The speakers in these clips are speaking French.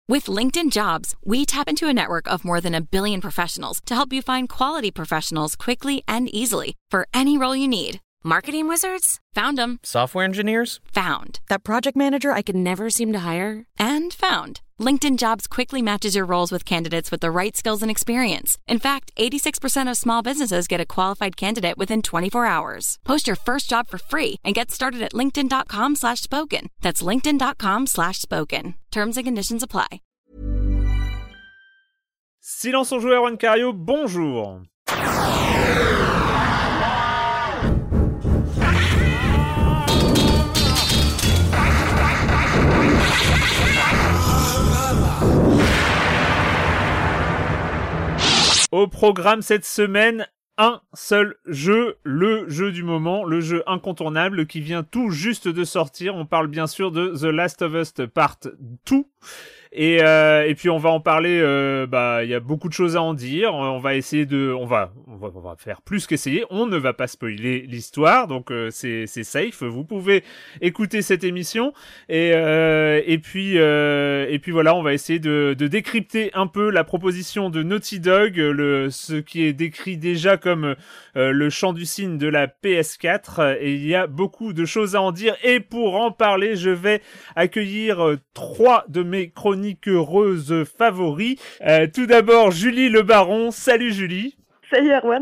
With LinkedIn Jobs, we tap into a network of more than 1 billion professionals to help you find quality professionals quickly and easily for any role you need. Marketing wizards? Found them. Software engineers? Found. That project manager I could never seem to hire? And found. LinkedIn Jobs quickly matches your roles with candidates with the right skills and experience. In fact, 86% of small businesses get a qualified candidate within 24 hours. Post your first job for free and get started at linkedin.com/spoken. That's linkedin.com/spoken. Terms and conditions apply. Silence on joueur, Juan Cario, bonjour. Au programme cette semaine, un seul jeu, le jeu du moment, le jeu incontournable qui vient tout juste de sortir. On parle bien sûr de The Last of Us Part 2. Et puis on va en parler, il y a beaucoup de choses à en dire. On va essayer on va faire plus qu'essayer. On ne va pas spoiler l'histoire, donc c'est safe. Vous pouvez écouter cette émission et puis voilà, on va essayer de décrypter un peu la proposition de Naughty Dog, ce qui est décrit déjà comme le chant du cygne de la PS4. Et il y a beaucoup de choses à en dire. Et pour en parler, je vais accueillir 3 de mes chroniqueuses favoris. Tout d'abord, Julie Le Baron. Salut Julie. Salut Erwan.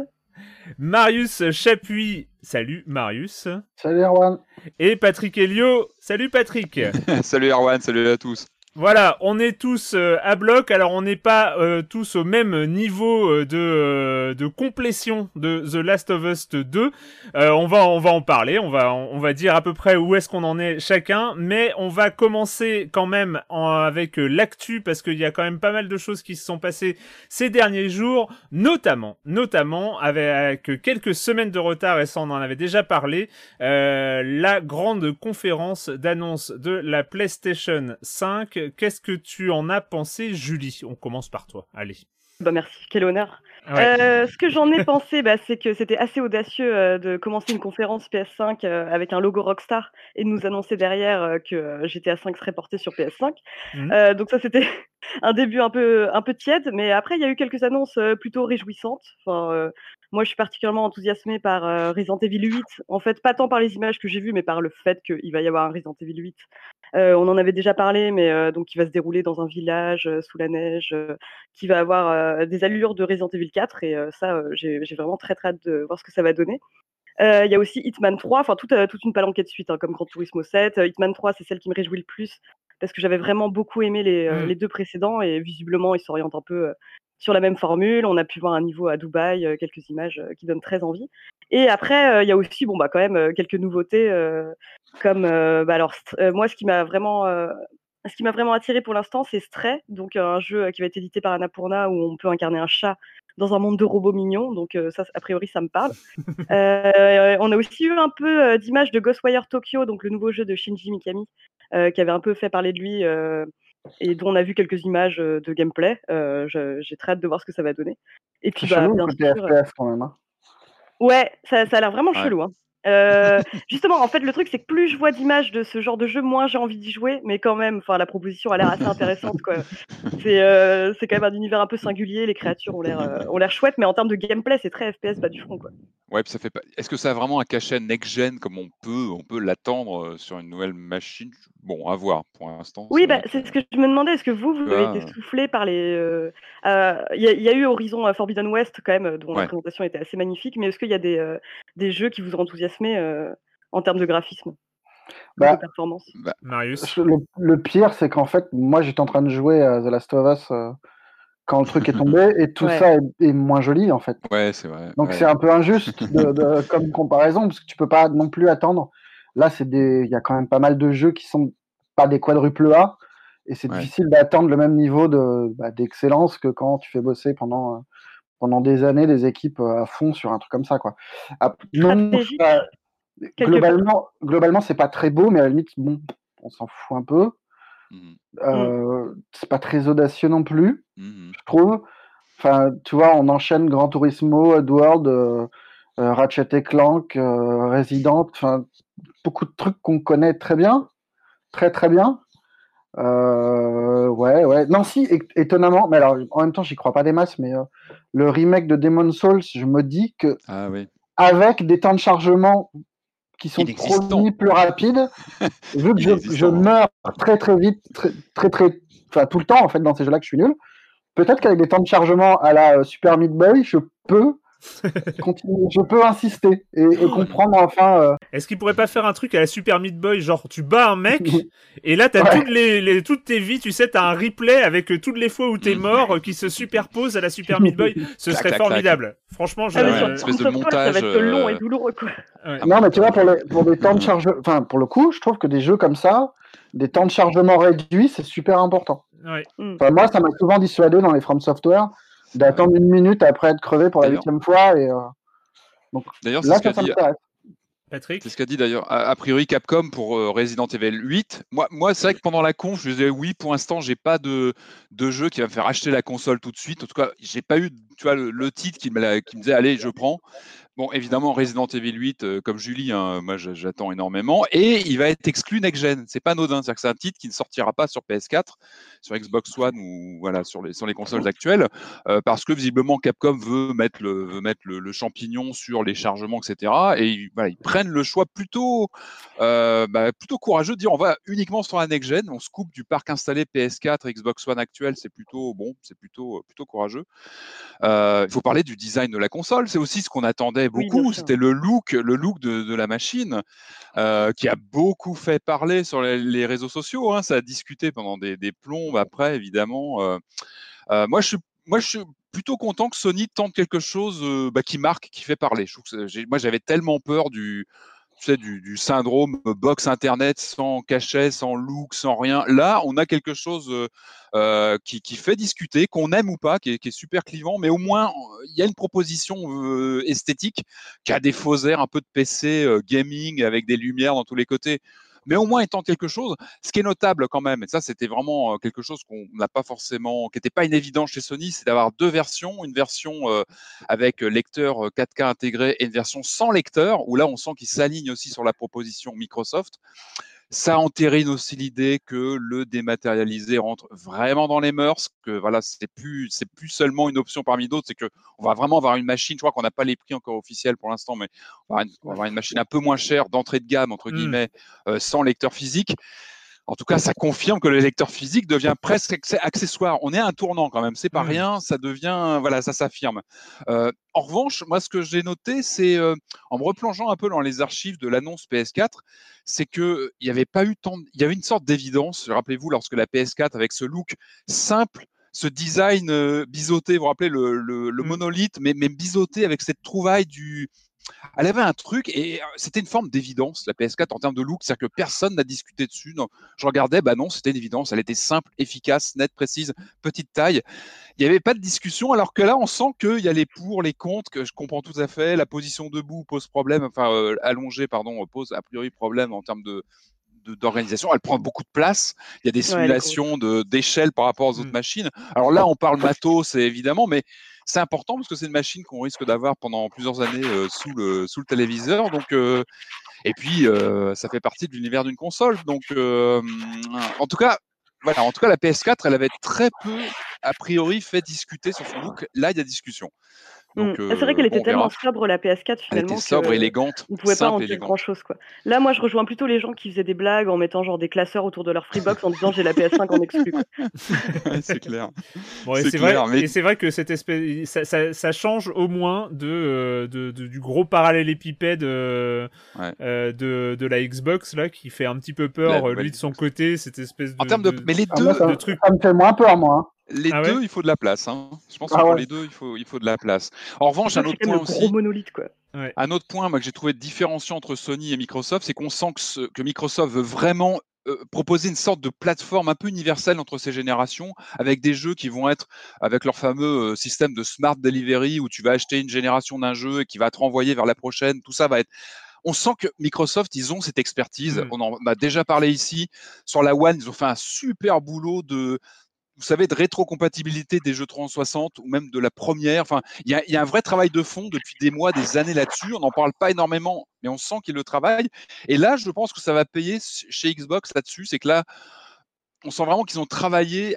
Marius Chapuis. Salut Marius. Salut Erwan. Et Patrick Helio. Salut Patrick. Salut Erwan, salut à tous. Voilà, on est tous à bloc. Alors on n'est pas tous au même niveau de complétion de The Last of Us 2. On va en parler. On va dire à peu près où est-ce qu'on en est chacun. Mais on va commencer quand même avec l'actu, parce qu'il y a quand même pas mal de choses qui se sont passées ces derniers jours, notamment avec quelques semaines de retard, et ça on en avait déjà parlé, la grande conférence d'annonce de la PlayStation 5. Qu'est-ce que tu en as pensé, Julie? On commence par toi, allez. Merci, quel honneur. Ouais. Ce que j'en ai pensé, c'est que c'était assez audacieux de commencer une conférence PS5 avec un logo Rockstar et de nous annoncer derrière que GTA 5 serait porté sur PS5. Donc ça, c'était un début un peu tiède, mais après, il y a eu quelques annonces plutôt réjouissantes. Moi, je suis particulièrement enthousiasmée par Resident Evil 8. En fait, pas tant par les images que j'ai vues, mais par le fait qu'il va y avoir un Resident Evil 8. On en avait déjà parlé, mais donc qui va se dérouler dans un village sous la neige, qui va avoir des allures de Resident Evil 4, et ça, j'ai vraiment très hâte de voir ce que ça va donner. Il y a aussi Hitman 3, enfin toute une palanquée de suites, comme Gran Turismo 7. Hitman 3, c'est celle qui me réjouit le plus, parce que j'avais vraiment beaucoup aimé les 2 précédents, et visiblement, ils s'orientent un peu sur la même formule. On a pu voir un niveau à Dubaï, quelques images qui donnent très envie. Et après, il y a aussi quand même quelques nouveautés, comme moi, ce qui m'a vraiment attiré pour l'instant, c'est Stray, donc un jeu qui va être édité par Annapurna, où on peut incarner un chat dans un monde de robots mignons, donc ça, a priori, ça me parle. On a aussi eu un peu d'images de Ghostwire Tokyo, donc le nouveau jeu de Shinji Mikami, qui avait un peu fait parler de lui, et dont on a vu quelques images de gameplay. J'ai très hâte de voir ce que ça va donner. Et puis, C'est chelou, bien côté sûr, FPS quand même. Hein. ouais, ça a l'air vraiment Ouais. chelou, hein. Justement, en fait, le truc, c'est que plus je vois d'images de ce genre de jeu, moins j'ai envie d'y jouer, mais quand même, la proposition a l'air assez intéressante, quoi. C'est quand même un univers un peu singulier, les créatures ont l'air chouettes, mais en termes de gameplay, c'est très FPS bas du front, quoi. Ouais, puis ça fait pas. Est-ce que ça a vraiment un cachet next-gen comme on peut l'attendre sur une nouvelle machine? Bon, à voir pour l'instant. Oui, vrai c'est ce que je me demandais. Est-ce que vous avez été soufflé par les... Il y a eu Horizon Forbidden West, quand même, dont la présentation était assez magnifique, mais est-ce qu'il y a des jeux qui vous ont enthousiasmé en termes de graphisme, de performance? Marius. Le pire, c'est qu'en fait, moi, j'étais en train de jouer à The Last of Us quand le truc est tombé, et tout ça est moins joli, en fait. Ouais, c'est vrai. Donc c'est un peu injuste comme comparaison, parce que tu peux pas non plus attendre. Là, il y a quand même pas mal de jeux qui sont pas des quadruple A, et c'est difficile d'attendre le même niveau d'excellence que quand tu fais bosser pendant des années des équipes à fond sur un truc comme ça, quoi. Globalement, c'est pas très beau, mais à la limite, bon, on s'en fout un peu. C'est pas très audacieux non plus, je trouve. Enfin, tu vois, on enchaîne Gran Turismo, Oddworld, Ratchet et Clank, Resident, enfin, beaucoup de trucs qu'on connaît très bien, très très bien. Ouais. Non, si, étonnamment, mais alors en même temps, j'y crois pas des masses, mais le remake de Demon's Souls, je me dis que avec des temps de chargement qui sont promis plus rapides, vu que je meurs très très vite, enfin tout le temps en fait dans ces jeux-là que je suis nul, peut-être qu'avec des temps de chargement à la Super Meat Boy, je peux continuer, je peux insister et comprendre enfin. Est-ce qu'il pourrait pas faire un truc à la Super Meat Boy, genre tu bats un mec et là t'as toutes tes vies, tu sais, t'as un replay avec toutes les fois où t'es mort qui se superposent à la Super Meat Boy. Ce serait formidable. Franchement, une espèce de montage. Ça va être long et douloureux, quoi. Non, mais tu vois, pour des temps de chargement, enfin pour le coup, je trouve que des jeux comme ça, des temps de chargement réduits, c'est super important. Enfin, moi, ça m'a souvent dissuadé dans les From Software d'attendre 1 minute après être crevé pour la 8e fois. Et, donc, d'ailleurs, là, ça m'intéresse. Patrick, c'est ce qu'a dit d'ailleurs, a priori Capcom pour Resident Evil 8. Moi c'est vrai que pendant la conf, je disais oui, pour l'instant, j'ai pas de jeu qui va me faire acheter la console tout de suite. En tout cas, j'ai pas eu, tu vois, le titre qui me disait allez, je prends. Bon, évidemment, Resident Evil 8, comme Julie, hein, moi j'attends énormément. Et il va être exclu next-gen. C'est pas anodin. C'est-à-dire que c'est un titre qui ne sortira pas sur PS4, sur Xbox One ou voilà, sur les consoles actuelles, parce que visiblement Capcom veut mettre le champignon sur les chargements, etc. Et voilà, ils prennent le choix plutôt courageux de dire on va uniquement sur la next-gen. On se coupe du parc installé PS4, Xbox One actuel. C'est plutôt courageux. Il faut parler du design de la console. C'est aussi ce qu'on attendait beaucoup. C'était le look de la machine qui a beaucoup fait parler sur les réseaux sociaux. Hein. Ça a discuté pendant des plombes après, évidemment. Moi, je suis plutôt content que Sony tente quelque chose qui marque, qui fait parler. Je trouve que moi, j'avais tellement peur du syndrome box internet sans cachet, sans look, sans rien. Là, on a quelque chose qui fait discuter, qu'on aime ou pas, qui est super clivant, mais au moins il y a une proposition esthétique qui a des faux airs un peu de PC gaming avec des lumières dans tous les côtés. Mais au moins étant quelque chose, ce qui est notable quand même, et ça c'était vraiment quelque chose qu'on n'a pas forcément, qui n'était pas une évidence chez Sony, c'est d'avoir deux versions, une version avec lecteur 4K intégré et une version sans lecteur, où là on sent qu'ils s'alignent aussi sur la proposition Microsoft. Ça entérine aussi l'idée que le dématérialisé rentre vraiment dans les mœurs, que voilà, c'est plus seulement une option parmi d'autres, c'est que on va vraiment avoir une machine. Je crois qu'on n'a pas les prix encore officiels pour l'instant, mais on va avoir une machine un peu moins chère, d'entrée de gamme entre guillemets, sans lecteur physique. En tout cas, ça confirme que le lecteur physique devient presque accessoire. On est à un tournant quand même, c'est pas rien, ça devient, voilà, ça s'affirme. En revanche, moi, ce que j'ai noté, c'est en me replongeant un peu dans les archives de l'annonce PS4, c'est que il y avait pas eu il y avait une sorte d'évidence. Rappelez-vous, lorsque la PS4 avec ce look simple, ce design biseauté, vous vous rappelez le monolithe, mais biseauté avec cette trouvaille elle avait un truc et c'était une forme d'évidence, la PS4 en termes de look, c'est-à-dire que personne n'a discuté dessus. Non, je regardais, non, c'était une évidence, elle était simple, efficace, nette, précise, petite taille. Il n'y avait pas de discussion, alors que là, on sent qu'il y a les pour, les contre, que je comprends tout à fait. La position debout pose problème, enfin allongée, pardon, pose a priori problème en termes d'organisation. Elle prend beaucoup de place. Il y a des simulations d'échelle par rapport aux autres machines. Alors là, on parle matos, évidemment, mais c'est important parce que c'est une machine qu'on risque d'avoir pendant plusieurs années sous le téléviseur. Donc, et puis, ça fait partie de l'univers d'une console. Donc, en tout cas, voilà. En tout cas, la PS4, elle avait très peu, a priori, fait discuter sur son look. Là, il y a discussion. Donc, c'est vrai qu'elle était tellement sobre, la PS4, finalement. Elle était sobre, élégante. On ne pouvait pas en dire grand-chose, quoi. Là, moi, je rejoins plutôt les gens qui faisaient des blagues en mettant genre des classeurs autour de leur Freebox en disant j'ai la PS5 en exclu. C'est clair. Bon, et c'est vrai que cette espèce, ça change au moins du gros parallélépipède de la Xbox là, qui fait un petit peu peur, lui de son côté, cette espèce de. En termes de, mais les deux trucs. Ça me fait moins peur, moi. Hein. Les deux, il faut de la place. Hein. Je pense que pour les deux, il faut de la place. En revanche, un autre point aussi. Gros monolithe, quoi. Ouais. Un autre point que j'ai trouvé différenciant entre Sony et Microsoft, c'est qu'on sent que Microsoft veut vraiment proposer une sorte de plateforme un peu universelle entre ces générations, avec des jeux qui vont être avec leur fameux système de smart delivery où tu vas acheter une génération d'un jeu et qui va te renvoyer vers la prochaine. Tout ça va être. On sent que Microsoft, ils ont cette expertise. On en a déjà parlé ici. Sur la One, ils ont fait un super boulot de rétrocompatibilité des jeux 360 ou même de la première. Enfin, il y a un vrai travail de fond depuis des mois, des années là-dessus. On n'en parle pas énormément, mais on sent qu'ils le travaillent. Et là, je pense que ça va payer chez Xbox là-dessus. C'est que là, on sent vraiment qu'ils ont travaillé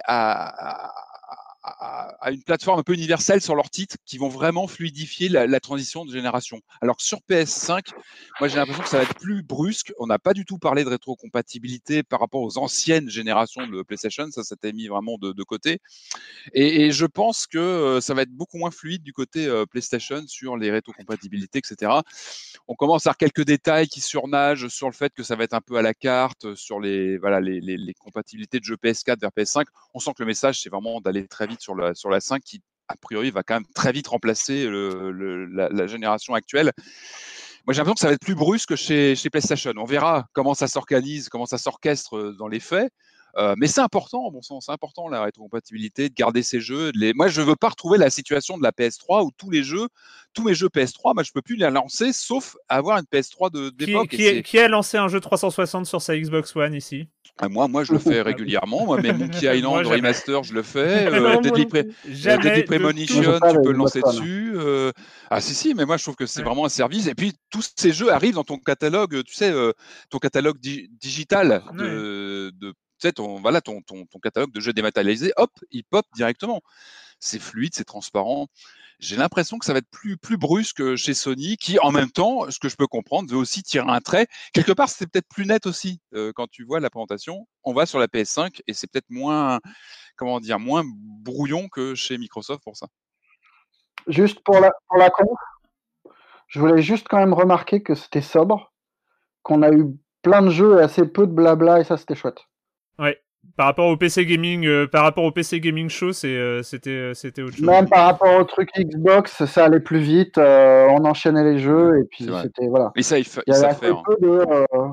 à une plateforme un peu universelle sur leurs titres qui vont vraiment fluidifier la transition de génération. Alors que sur PS5, moi j'ai l'impression que ça va être plus brusque. On n'a pas du tout parlé de rétrocompatibilité par rapport aux anciennes générations de PlayStation, ça s'était mis vraiment de côté. Et je pense que ça va être beaucoup moins fluide du côté PlayStation sur les rétrocompatibilités, etc. On commence à avoir quelques détails qui surnagent sur le fait que ça va être un peu à la carte, sur les compatibilités de jeux PS4 vers PS5. On sent que le message, c'est vraiment d'aller très vite sur la 5 qui, a priori, va quand même très vite remplacer la génération actuelle. Moi, j'ai l'impression que ça va être plus brusque chez PlayStation. On verra comment ça s'organise, comment ça s'orchestre dans les faits. Mais c'est important, à mon sens, c'est important la rétrocompatibilité, de garder ces jeux. Moi, je veux pas retrouver la situation de la PS3 où tous mes jeux PS3, moi, je peux plus les lancer sauf avoir une PS3 d'époque. Qui a lancé un jeu 360 sur sa Xbox One ici? Moi, je le fais régulièrement. Moi, mais Monkey Island Remaster, je le fais. Deadly Premonition, tu peux le lancer dessus. Si, mais moi, je trouve que c'est vraiment un service. Et puis, tous ces jeux arrivent dans ton catalogue, tu sais, ton catalogue digital tu sais, ton catalogue de jeux dématérialisés, hop, il pop directement. C'est fluide, c'est transparent. J'ai l'impression que ça va être plus brusque chez Sony, qui, en même temps, ce que je peux comprendre, veut aussi tirer un trait. Quelque part, c'est peut-être plus net aussi. Quand tu vois la présentation, on va sur la PS5 et c'est peut-être moins brouillon que chez Microsoft pour ça. Juste pour la conf, je voulais juste quand même remarquer que c'était sobre, qu'on a eu plein de jeux et assez peu de blabla, et ça, c'était chouette. Ouais. Par rapport au PC Gaming, Show, c'était autre chose. Même par rapport au truc Xbox, ça allait plus vite, on enchaînait les jeux, et puis c'était, voilà. Et ça, il y avait assez peu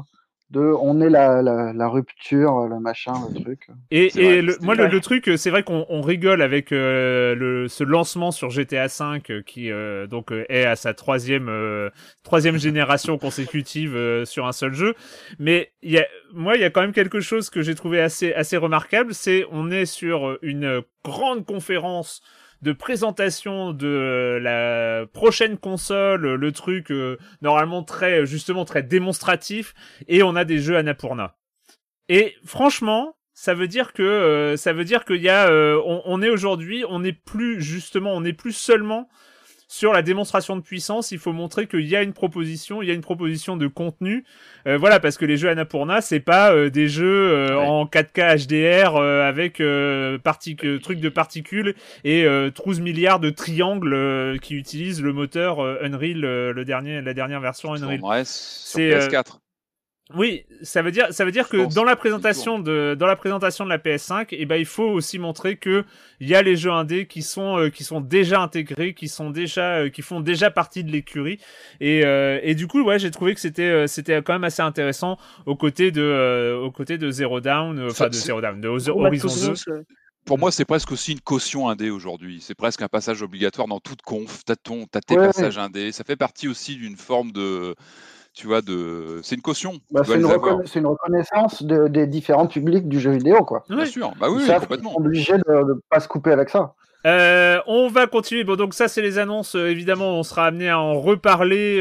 on est la rupture, le machin, le truc. Le truc, c'est vrai qu'on rigole avec ce lancement sur GTA V qui est à sa troisième génération consécutive sur un seul jeu. Mais il y a quand même quelque chose que j'ai trouvé assez remarquable, c'est on est sur une grande conférence de présentation de la prochaine console, le truc normalement très démonstratif, et on a des jeux Annapurna. Et franchement, ça veut dire qu'il y a on est aujourd'hui, on n'est plus seulement sur la démonstration de puissance, il faut montrer qu'il y a une proposition de contenu. Voilà, parce que les jeux Annapurna, c'est pas des jeux en 4K HDR avec trucs de particules et 12 milliards de triangles qui utilisent le moteur Unreal, la dernière version Unreal. Sur PS4. Oui, ça veut dire que dans la présentation de la PS5, il faut aussi montrer que il y a les jeux indés qui sont déjà intégrés, qui font déjà partie de l'écurie, et du coup, ouais, j'ai trouvé que c'était quand même assez intéressant aux côtés de Zero Dawn, de Horizon 2. Pour moi, c'est presque aussi une caution indé aujourd'hui. C'est presque un passage obligatoire dans toute conf. T'as tes passages indés. Ça fait partie aussi d'une forme de c'est une caution. C'est une reconnaissance des différents publics du jeu vidéo, quoi. Bien sûr, oui, complètement. Ils sont obligés de pas se couper avec ça. On va continuer. Bon, donc ça, c'est les annonces. Évidemment, on sera amené à en reparler.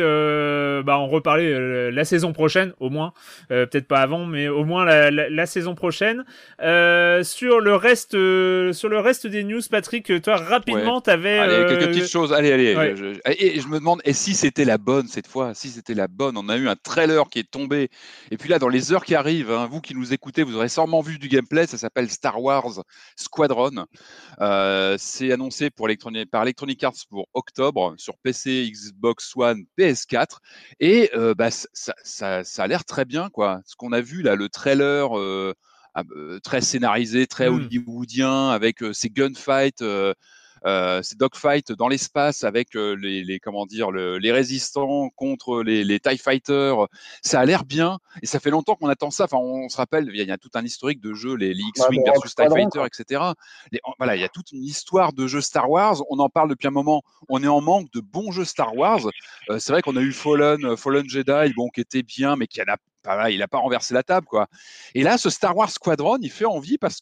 La saison prochaine, au moins. Peut-être pas avant, mais au moins la saison prochaine. Sur le reste des news, Patrick, toi, rapidement, t'avais. Quelques petites choses. Allez. Ouais. Et je me demande, si c'était la bonne cette fois, on a eu un trailer qui est tombé. Et puis là, dans les heures qui arrivent, vous qui nous écoutez, vous aurez sûrement vu du gameplay. Ça s'appelle Star Wars Squadron. C'est annoncé par Electronic Arts pour octobre sur PC, Xbox One, PS4, et ça a l'air très bien, quoi. Ce qu'on a vu là, le trailer très scénarisé, très hollywoodien, avec ces gunfights, ces dogfights dans l'espace avec les résistants contre les TIE Fighters. Ça a l'air bien, et ça fait longtemps qu'on attend ça. Enfin, on se rappelle, il y a tout un historique de jeux, les X-Wing versus TIE Fighter, etc. Il y a toute une histoire de jeux Star Wars. On en parle depuis un moment. On est en manque de bons jeux Star Wars. C'est vrai qu'on a eu Fallen Jedi, qui était bien, mais il n'a pas renversé la table, quoi. Et là, ce Star Wars Squadron, il fait envie parce que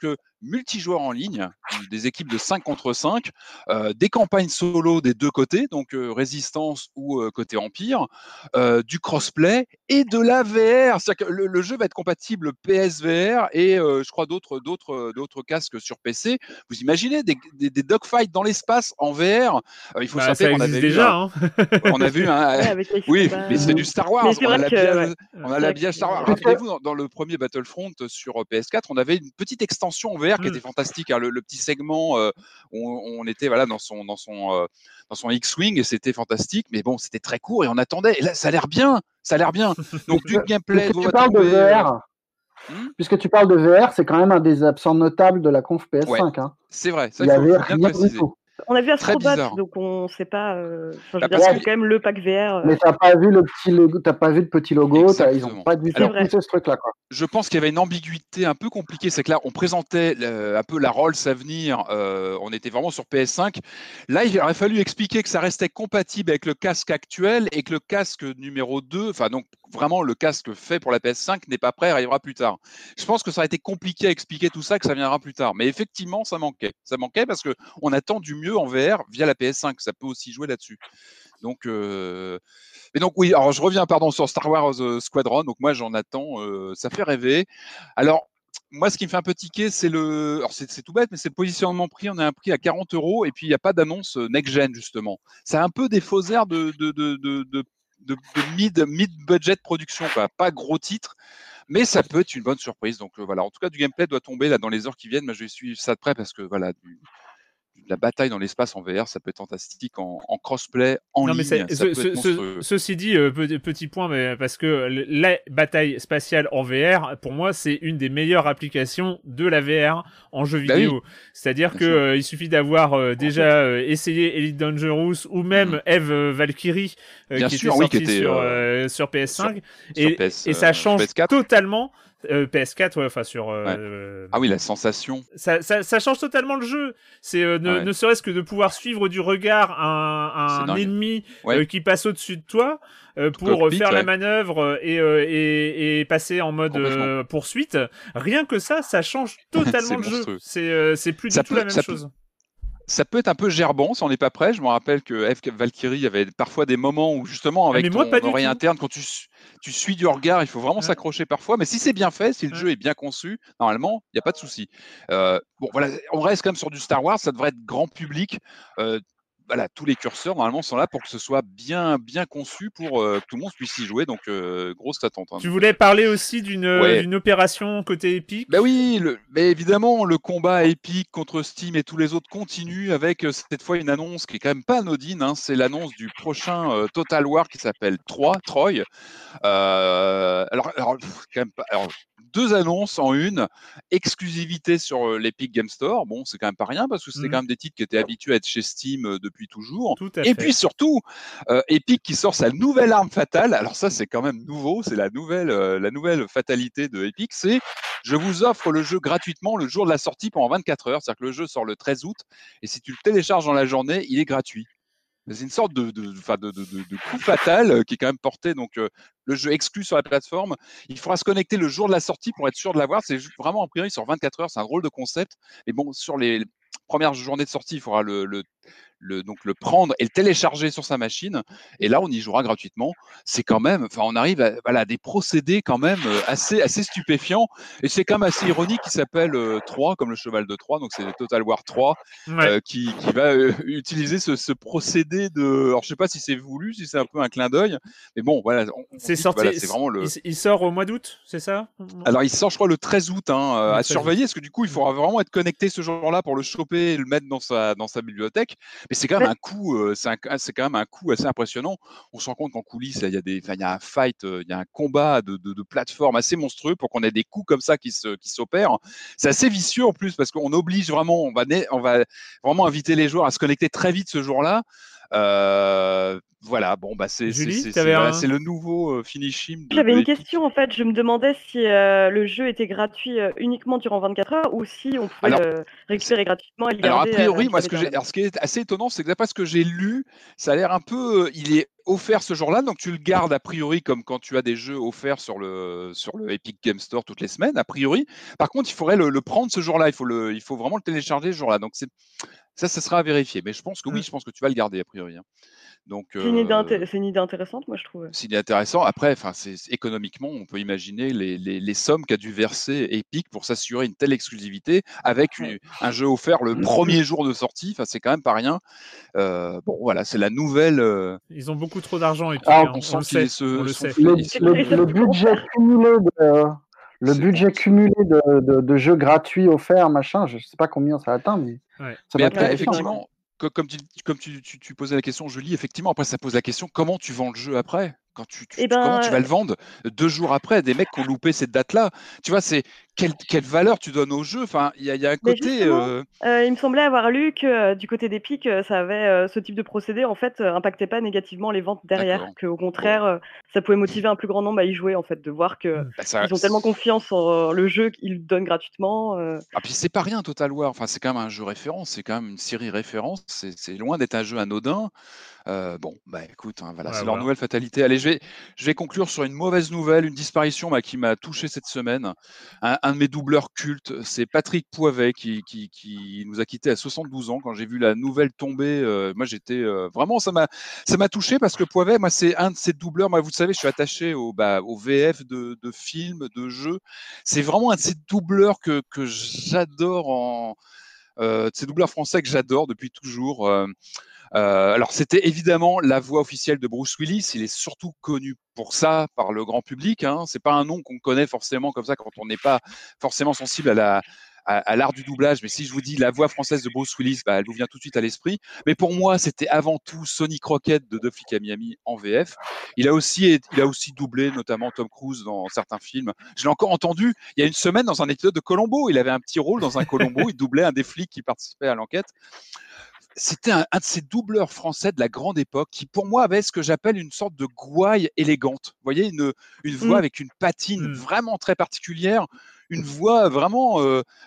multijoueur en ligne, des équipes de 5 contre 5, des campagnes solo des deux côtés, donc Résistance ou côté Empire, du crossplay et de la VR. C'est-à-dire que le jeu va être compatible PSVR et je crois d'autres casques sur PC. Vous imaginez des dogfights dans l'espace en VR. Il faut savoir qu'on avait déjà. On a vu un. Oui, mais c'est du Star Wars. On a l'habillage Star Wars. Rappelez-vous, dans le premier Battlefront sur PS4, on avait une petite extension en VR qui était fantastique. Hein, le petit segment où on était dans son X-Wing et c'était fantastique. Mais bon, c'était très court et on attendait. Et là, ça a l'air bien. Donc du gameplay. Puisque tu parles de VR. Puisque tu parles de VR, c'est quand même un des absents notables de la conf PS5. Ouais, hein. C'est vrai. Ça, il y avait rien du tout. On a vu Astrobat, donc on ne sait pas. C'est quand même le pack VR. Mais t'as pas vu le petit logo, le petit logo. Ils n'ont pas du tout poussé ce truc-là, quoi. Je pense qu'il y avait une ambiguïté un peu compliquée. C'est que là, on présentait un peu la Rolls à venir. On était vraiment sur PS5. Là, il aurait fallu expliquer que ça restait compatible avec le casque actuel et que le casque numéro 2, enfin donc vraiment le casque fait pour la PS5 n'est pas prêt, arrivera plus tard. Je pense que ça aurait été compliqué à expliquer tout ça, que ça viendra plus tard. Mais effectivement, ça manquait. Ça manquait parce qu'on attend du mieux en VR via la PS5. Ça peut aussi jouer là-dessus. Donc, et donc oui, alors je reviens sur Star Wars Squadron. Donc moi j'en attends, ça fait rêver. Alors moi ce qui me fait un peu tiquer, c'est c'est tout bête, mais c'est le positionnement prix. On a un prix à 40 € et puis il n'y a pas d'annonce next-gen justement. C'est un peu des faux airs de mid-budget production, quoi. Pas gros titre. Mais ça peut être une bonne surprise. Donc voilà, en tout cas du gameplay doit tomber là dans les heures qui viennent. Mais je vais suivre ça de près parce que voilà. La bataille dans l'espace en VR, ça peut être fantastique en crossplay, en ligne. Ceci dit, petit point, mais parce que la bataille spatiale en VR, pour moi, c'est une des meilleures applications de la VR en jeu vidéo. Oui. C'est-à-dire que il suffit d'avoir déjà essayé Elite Dangerous ou même Eve Valkyrie qui était sorti sur PS5 et ça change totalement. PS4, ouais, enfin sur. Ah oui, la sensation. Ça change totalement le jeu. C'est ne serait-ce que de pouvoir suivre du regard un ennemi qui passe au-dessus de toi pour faire la manœuvre et passer en mode poursuite. Rien que ça change totalement le jeu. C'est plus du tout la même chose. Ça peut être un peu gerbant si on n'est pas prêt. Je me rappelle que F Valkyrie, il y avait parfois des moments où justement avec ton oreille interne, quand tu suis du regard, il faut vraiment s'accrocher parfois. Mais si c'est bien fait, si le jeu est bien conçu, normalement, il n'y a pas de souci. Bon, voilà, on reste quand même sur du Star Wars. Ça devrait être grand public. Voilà, tous les curseurs normalement sont là pour que ce soit bien conçu pour que tout le monde puisse y jouer. Donc grosse attente. Hein. Tu voulais parler aussi d'une opération côté Epic. Ben oui, mais évidemment le combat Epic contre Steam et tous les autres continue avec cette fois une annonce qui est quand même pas anodine. Hein, c'est l'annonce du prochain Total War qui s'appelle Troy. Alors quand même pas. Alors, 2 annonces en une, exclusivité sur l'Epic Game Store. Bon, c'est quand même pas rien parce que c'était quand même des titres qui étaient habitués à être chez Steam depuis toujours. Et puis surtout, Epic qui sort sa nouvelle arme fatale. Alors ça, c'est quand même nouveau. C'est la nouvelle fatalité de Epic. C'est je vous offre le jeu gratuitement le jour de la sortie pendant 24 heures. C'est-à-dire que le jeu sort le 13 août et si tu le télécharges dans la journée, il est gratuit. C'est une sorte de coup fatal qui est quand même porté. Donc, le jeu exclu sur la plateforme. Il faudra se connecter le jour de la sortie pour être sûr de l'avoir. C'est vraiment en priori sur 24 heures. C'est un drôle de concept. Mais bon, sur les premières journées de sortie, il faudra donc le prendre et le télécharger sur sa machine. Et là, on y jouera gratuitement. C'est quand même, on arrive à des procédés quand même assez stupéfiants. Et c'est quand même assez ironique qu'il s'appelle 3, comme le cheval de Troie. Donc, c'est Total War 3 qui va utiliser ce procédé de. Alors, je sais pas si c'est voulu, si c'est un peu un clin d'œil. Mais bon, voilà. C'est sorti. Voilà, c'est vraiment il sort au mois d'août, c'est ça? Alors, il sort, je crois, le 13 août à surveiller. Parce que du coup, il faudra vraiment être connecté ce jour-là pour le choper et le mettre dans sa bibliothèque. Mais c'est quand même un coup, c'est quand même un coup assez impressionnant. On se rend compte qu'en coulisses, il y a un fight, il y a un combat de plateforme assez monstrueux pour qu'on ait des coups comme ça qui s'opèrent. C'est assez vicieux en plus parce qu'on oblige vraiment, on va vraiment inviter les joueurs à se connecter très vite ce jour-là. Voilà, bon, bah c'est le nouveau finishing. J'avais une question en fait, je me demandais si le jeu était gratuit uniquement durant 24 heures ou si on pouvait le récupérer gratuitement et le garder. Alors a priori, moi ce qui est assez étonnant, c'est que d'après ce que j'ai lu, ça a l'air un peu, il est offert ce jour-là, donc tu le gardes a priori comme quand tu as des jeux offerts sur le Epic Game Store toutes les semaines, a priori. Par contre, il faudrait le prendre ce jour-là, il faut vraiment le télécharger ce jour-là. Donc ça sera à vérifier. Mais je pense que oui, je pense que tu vas le garder a priori. Donc, c'est une idée intéressante, moi je trouve. C'est intéressant. Après, économiquement, on peut imaginer les sommes qu'a dû verser Epic pour s'assurer une telle exclusivité avec un jeu offert le premier jour de sortie. Enfin, c'est quand même pas rien. Bon, voilà, c'est la nouvelle. Ils ont beaucoup trop d'argent, Epic. On sait. Le budget cumulé le budget cumulé de jeux gratuits offerts, machin, je sais pas combien ça atteint, mais ça doit être effectivement. Comme tu posais la question, Julie, effectivement, après ça pose la question, comment tu vends le jeu après ? Comment tu vas le vendre 2 jours après ? Des mecs qui ont loupé cette date-là. Tu vois, c'est quelle valeur tu donnes au jeu ? Enfin, il y a un côté. Il me semblait avoir lu que du côté d'Epic, ça avait ce type de procédé en fait impactait pas négativement les ventes derrière, qu'au contraire, ça pouvait motiver un plus grand nombre à y jouer en fait, de voir que ils ont tellement confiance en le jeu qu'ils le donnent gratuitement. Ah puis c'est pas rien Total War. Enfin, c'est quand même un jeu référence, c'est quand même une série référence. C'est loin d'être un jeu anodin. Écoute, voilà, c'est leur nouvelle fatalité. Allez, je vais conclure sur une mauvaise nouvelle, une disparition qui m'a touché cette semaine. Un de mes doubleurs cultes, c'est Patrick Poivet qui nous a quittés à 72 ans. Quand j'ai vu la nouvelle tomber, moi j'étais vraiment, ça m'a touché parce que Poivet, moi c'est un de ces doubleurs. Moi, vous savez, je suis attaché au VF de films, de jeux. C'est vraiment un de ces doubleurs que j'adore de ces doubleurs français que j'adore depuis toujours. Alors, c'était évidemment la voix officielle de Bruce Willis. Il est surtout connu pour ça par le grand public. C'est pas un nom qu'on connaît forcément comme ça quand on n'est pas forcément sensible à l'art du doublage. Mais si je vous dis la voix française de Bruce Willis, elle vous vient tout de suite à l'esprit. Mais pour moi, c'était avant tout Sonny Crockett de Deux flics à Miami en VF. Il a aussi doublé notamment Tom Cruise dans certains films. Je l'ai encore entendu il y a une semaine dans un épisode de Columbo. Il avait un petit rôle dans un Columbo. Il doublait un des flics qui participait à l'enquête. C'était un de ces doubleurs français de la grande époque qui, pour moi, avait ce que j'appelle une sorte de gouaille élégante. Vous voyez, une voix avec une patine vraiment très particulière, une voix vraiment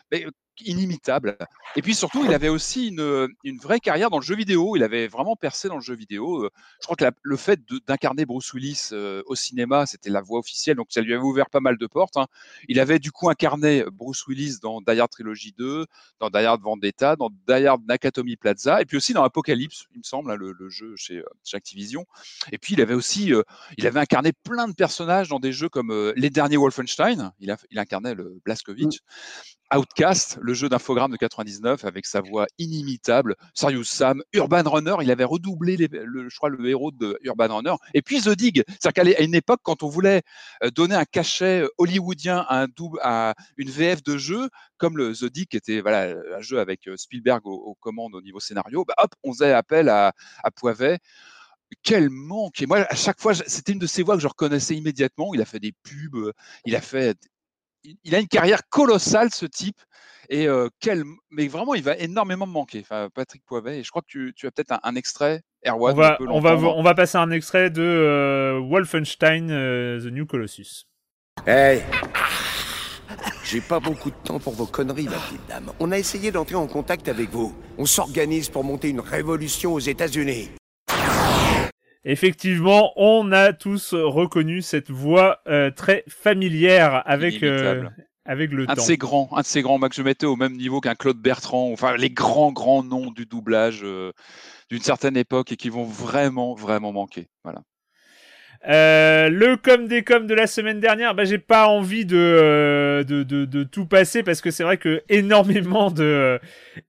inimitable. Et puis surtout, il avait aussi une vraie carrière dans le jeu vidéo. Il avait vraiment percé dans le jeu vidéo. Je crois que le fait d'incarner Bruce Willis au cinéma, c'était la voix officielle, donc ça lui avait ouvert pas mal de portes. Il avait du coup incarné Bruce Willis dans Die Hard Trilogy 2, dans Die Hard Vendetta, dans Die Hard Nakatomi Plaza, et puis aussi dans Apocalypse, il me semble, le jeu chez Activision. Et puis il avait incarné plein de personnages dans des jeux comme les derniers Wolfenstein. Il incarnait le Blazkowicz. Outcast, le jeu d'infogramme de 99 avec sa voix inimitable, Serious Sam, Urban Runner, il avait redoublé je crois le héros de Urban Runner, et puis The Dig, c'est-à-dire qu'à une époque quand on voulait donner un cachet hollywoodien à une VF de jeu comme le The Dig qui était un jeu avec Spielberg aux commandes au niveau scénario, on faisait appel à Poivet. Quel manque! Et moi à chaque fois c'était une de ces voix que je reconnaissais immédiatement. Il a fait des pubs, il a une carrière colossale, ce type, mais vraiment, il va énormément me manquer. Enfin, Patrick Poivet, et je crois que tu as peut-être un extrait, Erwan. On va passer un extrait de Wolfenstein The New Colossus. Hey, j'ai pas beaucoup de temps pour vos conneries, ma petite dame. On a essayé d'entrer en contact avec vous. On s'organise pour monter une révolution aux États-Unis. Effectivement, on a tous reconnu cette voix très familière avec le temps. Un de ces grands, moi que je mettais au même niveau qu'un Claude Bertrand, enfin les grands noms du doublage d'une certaine époque et qui vont vraiment, vraiment manquer. Voilà. Le com des coms de la semaine dernière, j'ai pas envie de tout passer parce que c'est vrai que énormément de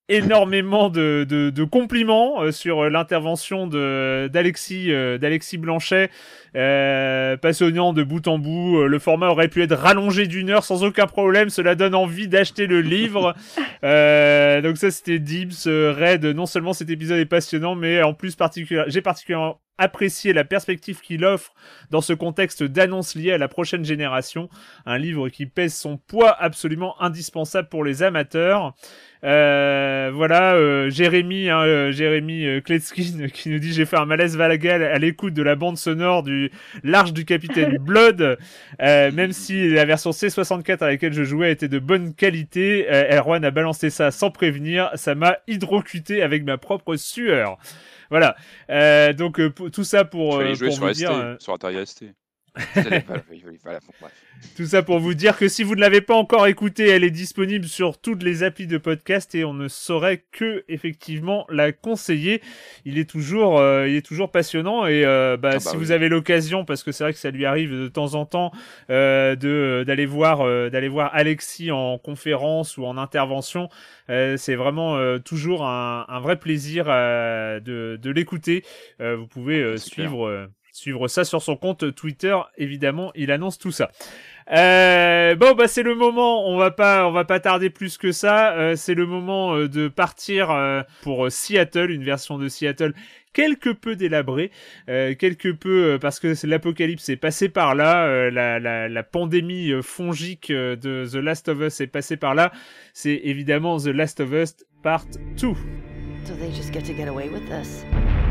compliments sur l'intervention d'Alexis Blanchet, passionnant de bout en bout. Le format aurait pu être rallongé d'1 heure sans aucun problème, cela donne envie d'acheter le livre. Donc ça c'était Dibs, Red, non seulement cet épisode est passionnant, mais en plus j'ai particulièrement apprécié la perspective qu'il offre dans ce contexte d'annonce liée à la prochaine génération. Un livre qui pèse son poids absolument indispensable pour les amateurs. Voilà, Jérémy Kletskin qui nous dit j'ai fait un malaise vagal à l'écoute de la bande sonore du L'Arche du Capitaine Blood, même si la version C64 à laquelle je jouais était de bonne qualité, Erwan a balancé ça sans prévenir, ça m'a hydrocuté avec ma propre sueur. Voilà, donc tout ça pour vous dire sur Atari ST. Voilà, bref. Tout ça pour vous dire que si vous ne l'avez pas encore écoutée, elle est disponible sur toutes les applis de podcast et on ne saurait que effectivement la conseiller. Il est toujours passionnant et si vous avez l'occasion, parce que c'est vrai que ça lui arrive de temps en temps d'aller voir Alexis en conférence ou en intervention, c'est vraiment toujours un vrai plaisir de l'écouter. Vous pouvez suivre ça sur son compte Twitter, évidemment, il annonce tout ça. C'est le moment, on va pas tarder plus que ça, c'est le moment de partir pour Seattle, une version de Seattle quelque peu délabrée, parce que l'apocalypse est passé par là, la pandémie fongique de The Last of Us est passée par là, c'est évidemment The Last of Us Part 2. So they just get away with this.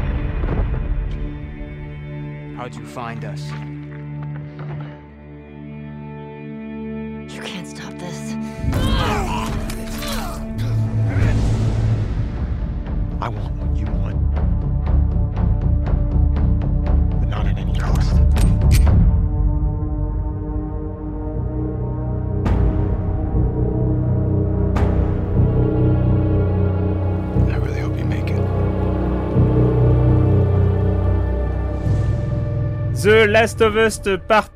How'd you find us? You can't stop this. I want what you want, but not at any cost. I really hope you make it. The Last of Us Part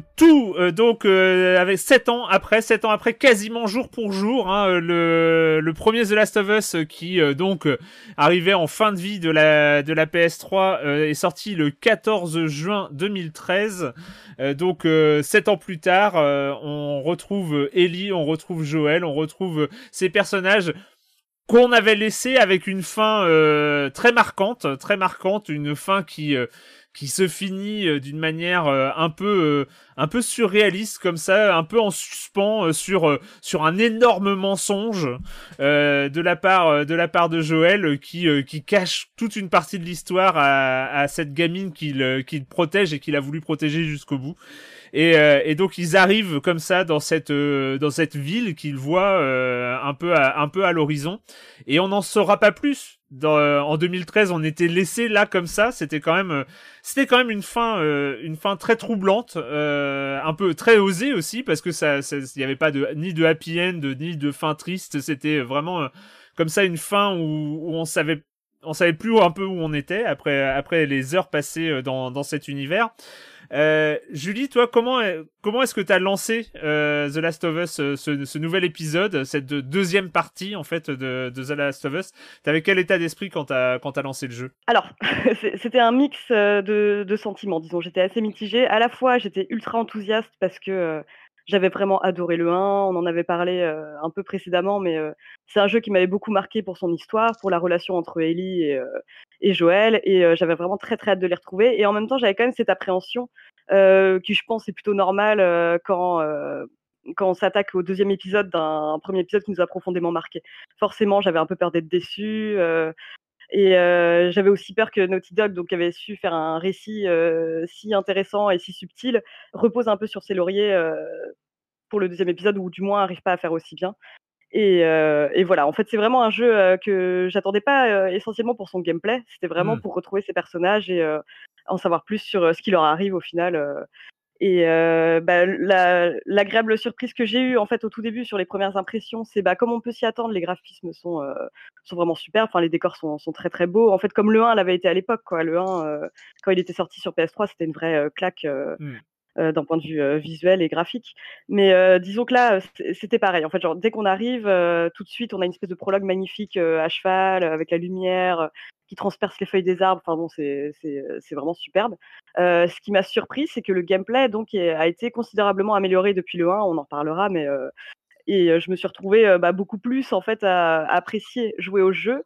2, avec 7 ans après, quasiment jour pour jour, le premier The Last of Us qui arrivait en fin de vie de la PS3 est sorti le 14 juin 2013. 7 ans plus tard, on retrouve Ellie, on retrouve Joel, on retrouve ces personnages qu'on avait laissés avec une fin très marquante, une fin qui se finit d'une manière un peu surréaliste comme ça, un peu en suspens sur un énorme mensonge de la part de Joël qui cache toute une partie de l'histoire à cette gamine qu'il protège et qu'il a voulu protéger jusqu'au bout. Et donc ils arrivent comme ça dans cette ville qu'ils voient un peu à l'horizon, et on n'en saura pas plus. En 2013, on était laissé là comme ça. C'était quand même une fin très troublante, un peu très osée aussi, parce que il y avait pas ni de happy end ni de fin triste. C'était vraiment comme ça une fin où on savait plus un peu où on était après les heures passées dans cet univers. Julie, toi, comment est-ce que t'as lancé The Last of Us, ce nouvel épisode, cette deuxième partie en fait de The Last of Us? T'avais quel état d'esprit quand t'as lancé le jeu? Alors, c'était un mix de sentiments, disons. J'étais assez mitigée. À la fois, j'étais ultra enthousiaste parce que j'avais vraiment adoré le 1. On en avait parlé un peu précédemment, mais c'est un jeu qui m'avait beaucoup marqué pour son histoire, pour la relation entre Ellie et Joël, et j'avais vraiment très très hâte de les retrouver. Et en même temps, j'avais quand même cette appréhension qui, je pense, est plutôt normale quand on s'attaque au deuxième épisode d'un premier épisode qui nous a profondément marqué. Forcément, j'avais un peu peur d'être déçue. Et j'avais aussi peur que Naughty Dog, donc, qui avait su faire un récit si intéressant et si subtil, repose un peu sur ses lauriers pour le deuxième épisode, ou du moins n'arrive pas à faire aussi bien. Et voilà, en fait, c'est vraiment un jeu que j'attendais pas essentiellement pour son gameplay. C'était vraiment pour retrouver ces personnages et en savoir plus sur ce qui leur arrive au final. Et l'agréable surprise que j'ai eue en fait au tout début sur les premières impressions, c'est comme on peut s'y attendre, les graphismes sont vraiment super. Enfin, les décors sont très très beaux. En fait, comme le 1 l'avait été à l'époque, quoi. Le 1, quand il était sorti sur PS3, c'était une vraie claque d'un point de vue visuel et graphique. Mais disons que là, c'était pareil. En fait, genre, dès qu'on arrive, tout de suite, on a une espèce de prologue magnifique à cheval, avec la lumière qui transperce les feuilles des arbres. Enfin bon, c'est vraiment superbe. Ce qui m'a surpris, c'est que le gameplay a été considérablement amélioré depuis le 1. On en parlera, mais je me suis retrouvée beaucoup plus en fait à apprécier jouer au jeu.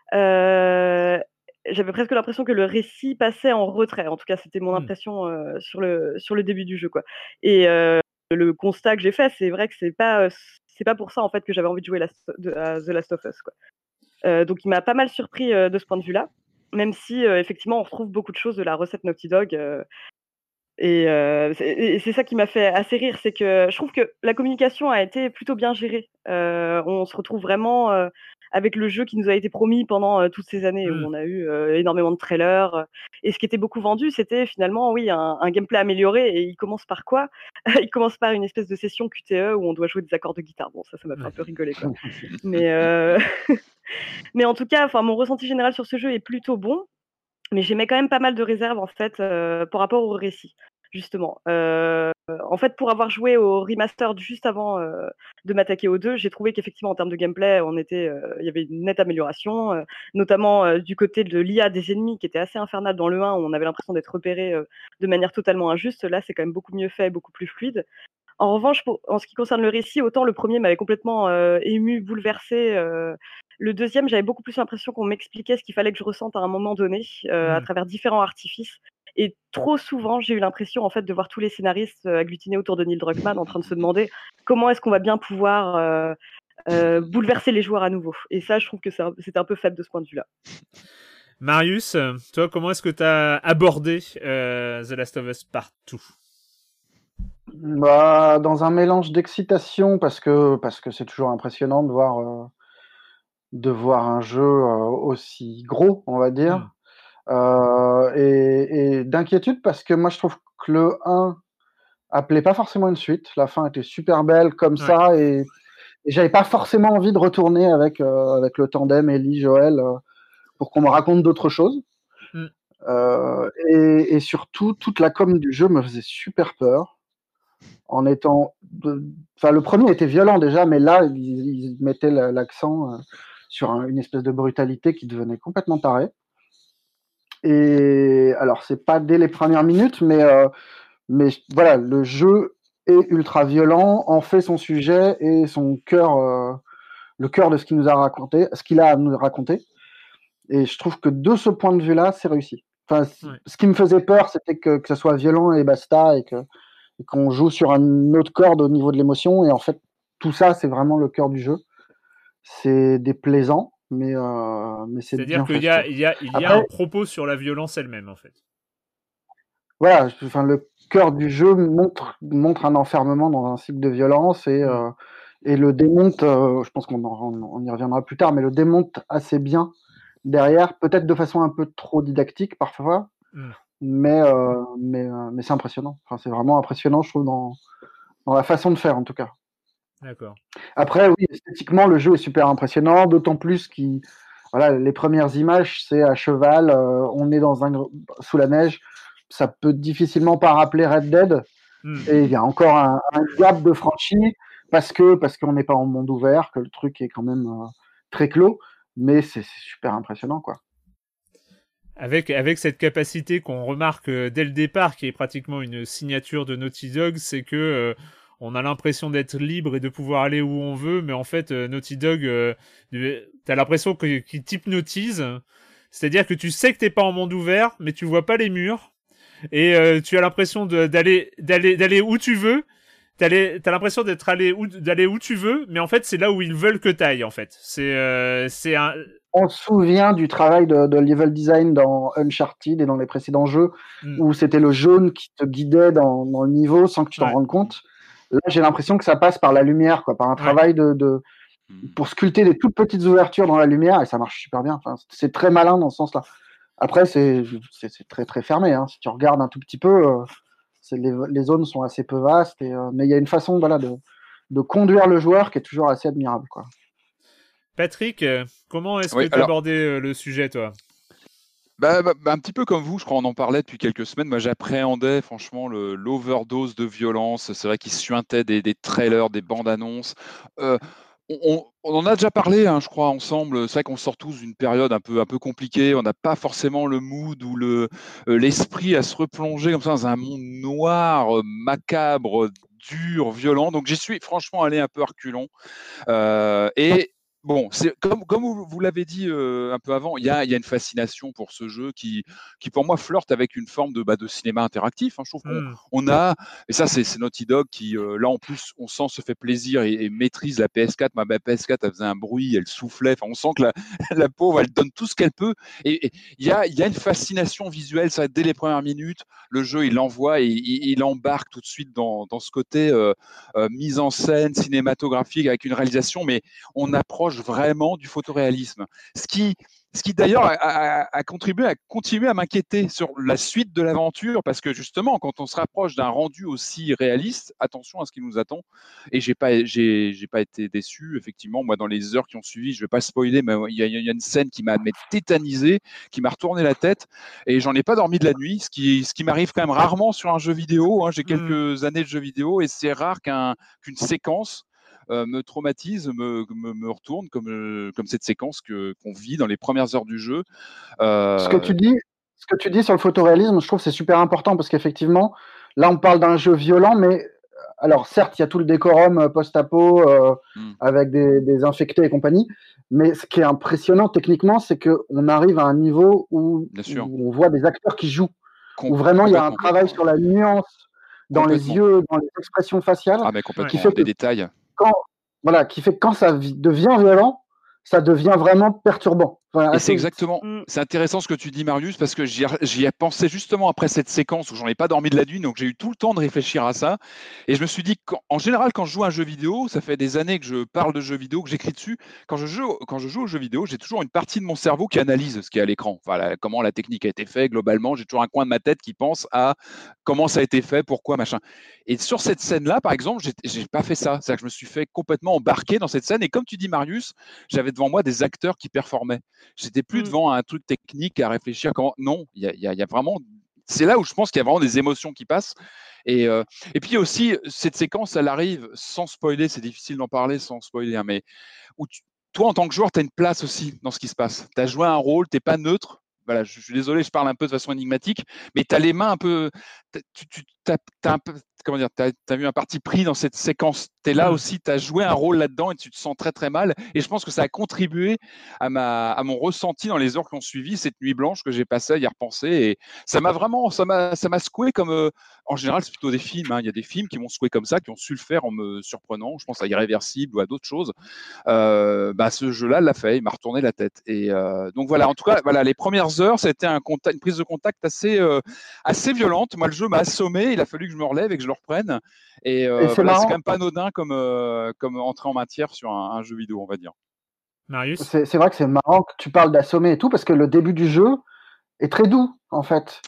J'avais presque l'impression que le récit passait en retrait. En tout cas, c'était mon impression sur le début du jeu, quoi. Et le constat que j'ai fait, c'est vrai que c'est pas pour ça en fait que j'avais envie de jouer à The Last of Us, quoi. Donc il m'a pas mal surpris de ce point de vue-là, même si effectivement on retrouve beaucoup de choses de la recette Naughty Dog. Et c'est ça qui m'a fait assez rire, c'est que je trouve que la communication a été plutôt bien gérée. On se retrouve vraiment avec le jeu qui nous a été promis pendant toutes ces années où on a eu énormément de trailers. Et ce qui était beaucoup vendu, c'était finalement, oui, un gameplay amélioré. Et il commence par quoi? Il commence par une espèce de session QTE où on doit jouer des accords de guitare. Bon, ça m'a fait un peu rigoler, quoi. Mais en tout cas, mon ressenti général sur ce jeu est plutôt bon. Mais j'émets quand même pas mal de réserves en fait par rapport au récit, justement. En fait, pour avoir joué au remastered juste avant de m'attaquer au 2, j'ai trouvé qu'effectivement en termes de gameplay, il y avait une nette amélioration, notamment du côté de l'IA des ennemis qui était assez infernale dans le 1 où on avait l'impression d'être repéré de manière totalement injuste. Là, c'est quand même beaucoup mieux fait, beaucoup plus fluide. En revanche, en ce qui concerne le récit, autant le premier m'avait complètement ému, bouleversé. Le deuxième, j'avais beaucoup plus l'impression qu'on m'expliquait ce qu'il fallait que je ressente à un moment donné, à travers différents artifices. Et trop souvent, j'ai eu l'impression en fait de voir tous les scénaristes agglutinés autour de Neil Druckmann en train de se demander comment est-ce qu'on va bien pouvoir bouleverser les joueurs à nouveau. Et ça, je trouve que c'était un peu faible de ce point de vue-là. Marius, toi, comment est-ce que tu as abordé The Last of Us Part 2? Dans un mélange d'excitation parce que c'est toujours impressionnant de voir un jeu aussi gros, on va dire, et d'inquiétude parce que moi je trouve que le 1 appelait pas forcément une suite. La fin était super belle comme ça et j'avais pas forcément envie de retourner avec le tandem Ellie Joël pour qu'on me raconte d'autres choses. Et surtout toute la com du jeu me faisait super peur. Le premier était violent déjà, mais là, il mettait l'accent sur une espèce de brutalité qui devenait complètement tarée. Et alors, c'est pas dès les premières minutes, mais voilà, le jeu est ultra violent, en fait son sujet et son cœur, le cœur de ce qu'il a à nous raconter. Et je trouve que de ce point de vue-là, c'est réussi. Ce qui me faisait peur, c'était que ça soit violent et basta, et qu'on joue sur une autre corde au niveau de l'émotion. Et en fait, tout ça, c'est vraiment le cœur du jeu. C'est déplaisant, mais c'est bien fait. C'est-à-dire qu'il y a un propos sur la violence elle-même, en fait. Voilà, le cœur du jeu montre un enfermement dans un cycle de violence et le démonte, je pense qu'on y reviendra plus tard, mais le démonte assez bien derrière, peut-être de façon un peu trop didactique parfois, mais c'est impressionnant. C'est vraiment impressionnant, je trouve, dans la façon de faire, en tout cas. D'accord. Après, oui, esthétiquement, le jeu est super impressionnant, d'autant plus les premières images, c'est à cheval, on est sous la neige, ça peut difficilement pas rappeler Red Dead, et il y a encore un gap de franchi, parce qu'on n'est pas en monde ouvert, que le truc est quand même très clos, mais c'est super impressionnant, quoi. Avec cette capacité qu'on remarque dès le départ, qui est pratiquement une signature de Naughty Dog, c'est que on a l'impression d'être libre et de pouvoir aller où on veut, mais en fait, Naughty Dog, t'as l'impression qu'il t'hypnotise. C'est-à-dire que tu sais que t'es pas en monde ouvert, mais tu vois pas les murs, et tu as l'impression d'aller où tu veux. T'as l'impression d'aller où tu veux, mais en fait, c'est là où ils veulent que t'ailles, en fait. On se souvient du travail de level design dans Uncharted et dans les précédents jeux, où c'était le jaune qui te guidait dans le niveau sans que tu t'en rendes compte. Là, j'ai l'impression que ça passe par la lumière, quoi, par un travail pour sculpter des toutes petites ouvertures dans la lumière, et ça marche super bien. C'est très malin dans ce sens-là. Après, c'est très très fermé. Hein. Si tu regardes un tout petit peu, les zones sont assez peu vastes, mais il y a une façon de conduire le joueur qui est toujours assez admirable, quoi. Patrick, comment est-ce que tu as abordé le sujet, toi ? Un petit peu comme vous, je crois, on en parlait depuis quelques semaines. Moi, j'appréhendais franchement l'overdose de violence. C'est vrai qu'il suintait des trailers, des bandes annonces. On en a déjà parlé, hein, je crois, ensemble. C'est vrai qu'on sort tous d'une période un peu compliquée. On n'a pas forcément le mood ou l'esprit à se replonger comme ça dans un monde noir, macabre, dur, violent. Donc, j'y suis franchement allé un peu à reculons. Et Bon, c'est comme vous l'avez dit un peu avant, il y a une fascination pour ce jeu qui pour moi flirte avec une forme de cinéma interactif. Je trouve qu'on a, et ça c'est Naughty Dog qui là en plus on sent se fait plaisir et maîtrise la PS4. Ma PS4 elle faisait un bruit, elle soufflait. On sent que la pauvre elle donne tout ce qu'elle peut. Et il y a une fascination visuelle. Ça dès les premières minutes, le jeu il envoie et il embarque tout de suite dans ce côté mise en scène cinématographique avec une réalisation, mais on approche vraiment du photoréalisme. Ce qui d'ailleurs a contribué à continuer à m'inquiéter sur la suite de l'aventure, parce que justement, quand on se rapproche d'un rendu aussi réaliste, attention à ce qui nous attend. Et j'ai pas été déçu. Effectivement, moi, dans les heures qui ont suivi, je vais pas spoiler, mais il y a une scène qui m'a tétanisé, qui m'a retourné la tête, et j'en ai pas dormi de la nuit, ce qui m'arrive quand même rarement sur un jeu vidéo. J'ai quelques années de jeux vidéo, et c'est rare qu'une séquence me traumatise, me retourne comme cette séquence qu'on vit dans les premières heures du jeu. Ce que tu dis sur le photoréalisme, je trouve que c'est super important, parce qu'effectivement, là on parle d'un jeu violent, mais alors certes il y a tout le décorum post-apo avec des infectés et compagnie, mais ce qui est impressionnant techniquement, c'est qu'on arrive à un niveau où on voit des acteurs qui jouent, où vraiment il y a un travail sur la nuance dans les yeux, dans les expressions faciales, qui fait des détails. Qui fait que quand ça devient violent, ça devient vraiment perturbant. Et c'est exactement, c'est intéressant ce que tu dis, Marius, parce que j'y ai pensé justement après cette séquence où j'en ai pas dormi de la nuit, donc j'ai eu tout le temps de réfléchir à ça. Et je me suis dit qu'en général, quand je joue à un jeu vidéo, ça fait des années que je parle de jeux vidéo, que j'écris dessus. Quand je joue aux jeux vidéo, j'ai toujours une partie de mon cerveau qui analyse ce qui est à l'écran. Comment la technique a été faite globalement. J'ai toujours un coin de ma tête qui pense à comment ça a été fait, pourquoi, machin. Et sur cette scène-là, par exemple, j'ai pas fait ça. C'est-à-dire que je me suis fait complètement embarquer dans cette scène. Et comme tu dis, Marius, j'avais devant moi des acteurs qui performaient. J'étais plus devant un truc technique à réfléchir comment. Non, il y a vraiment. C'est là où je pense qu'il y a vraiment des émotions qui passent. Et puis aussi, cette séquence, elle arrive sans spoiler. C'est difficile d'en parler sans spoiler, mais où toi, en tant que joueur, tu as une place aussi dans ce qui se passe. Tu as joué un rôle, tu n'es pas neutre. Voilà, je suis désolé, je parle un peu de façon énigmatique, mais tu as les mains un peu. Tu as un peu. Comment dire, tu as eu un parti pris dans cette séquence. Tu es là aussi, tu as joué un rôle là-dedans et tu te sens très très mal. Et je pense que ça a contribué à mon ressenti dans les heures qui ont suivi cette nuit blanche que j'ai passée à y repenser. Et ça m'a secoué comme. En général, c'est plutôt des films. Il y a des films qui m'ont secoué comme ça, qui ont su le faire en me surprenant. Je pense à Irréversible ou à d'autres choses. Ce jeu-là l'a fait, il m'a retourné la tête. Et donc voilà, en tout cas, les premières heures, c'était une prise de contact assez violente. Moi, le jeu m'a assommé. Il a fallu que je me relève et que je le reprenne. Et c'est quand même pas anodin comme entrée en matière sur un jeu vidéo, on va dire. Marius, c'est vrai que c'est marrant que tu parles d'assommer et tout, parce que le début du jeu est très doux, en fait.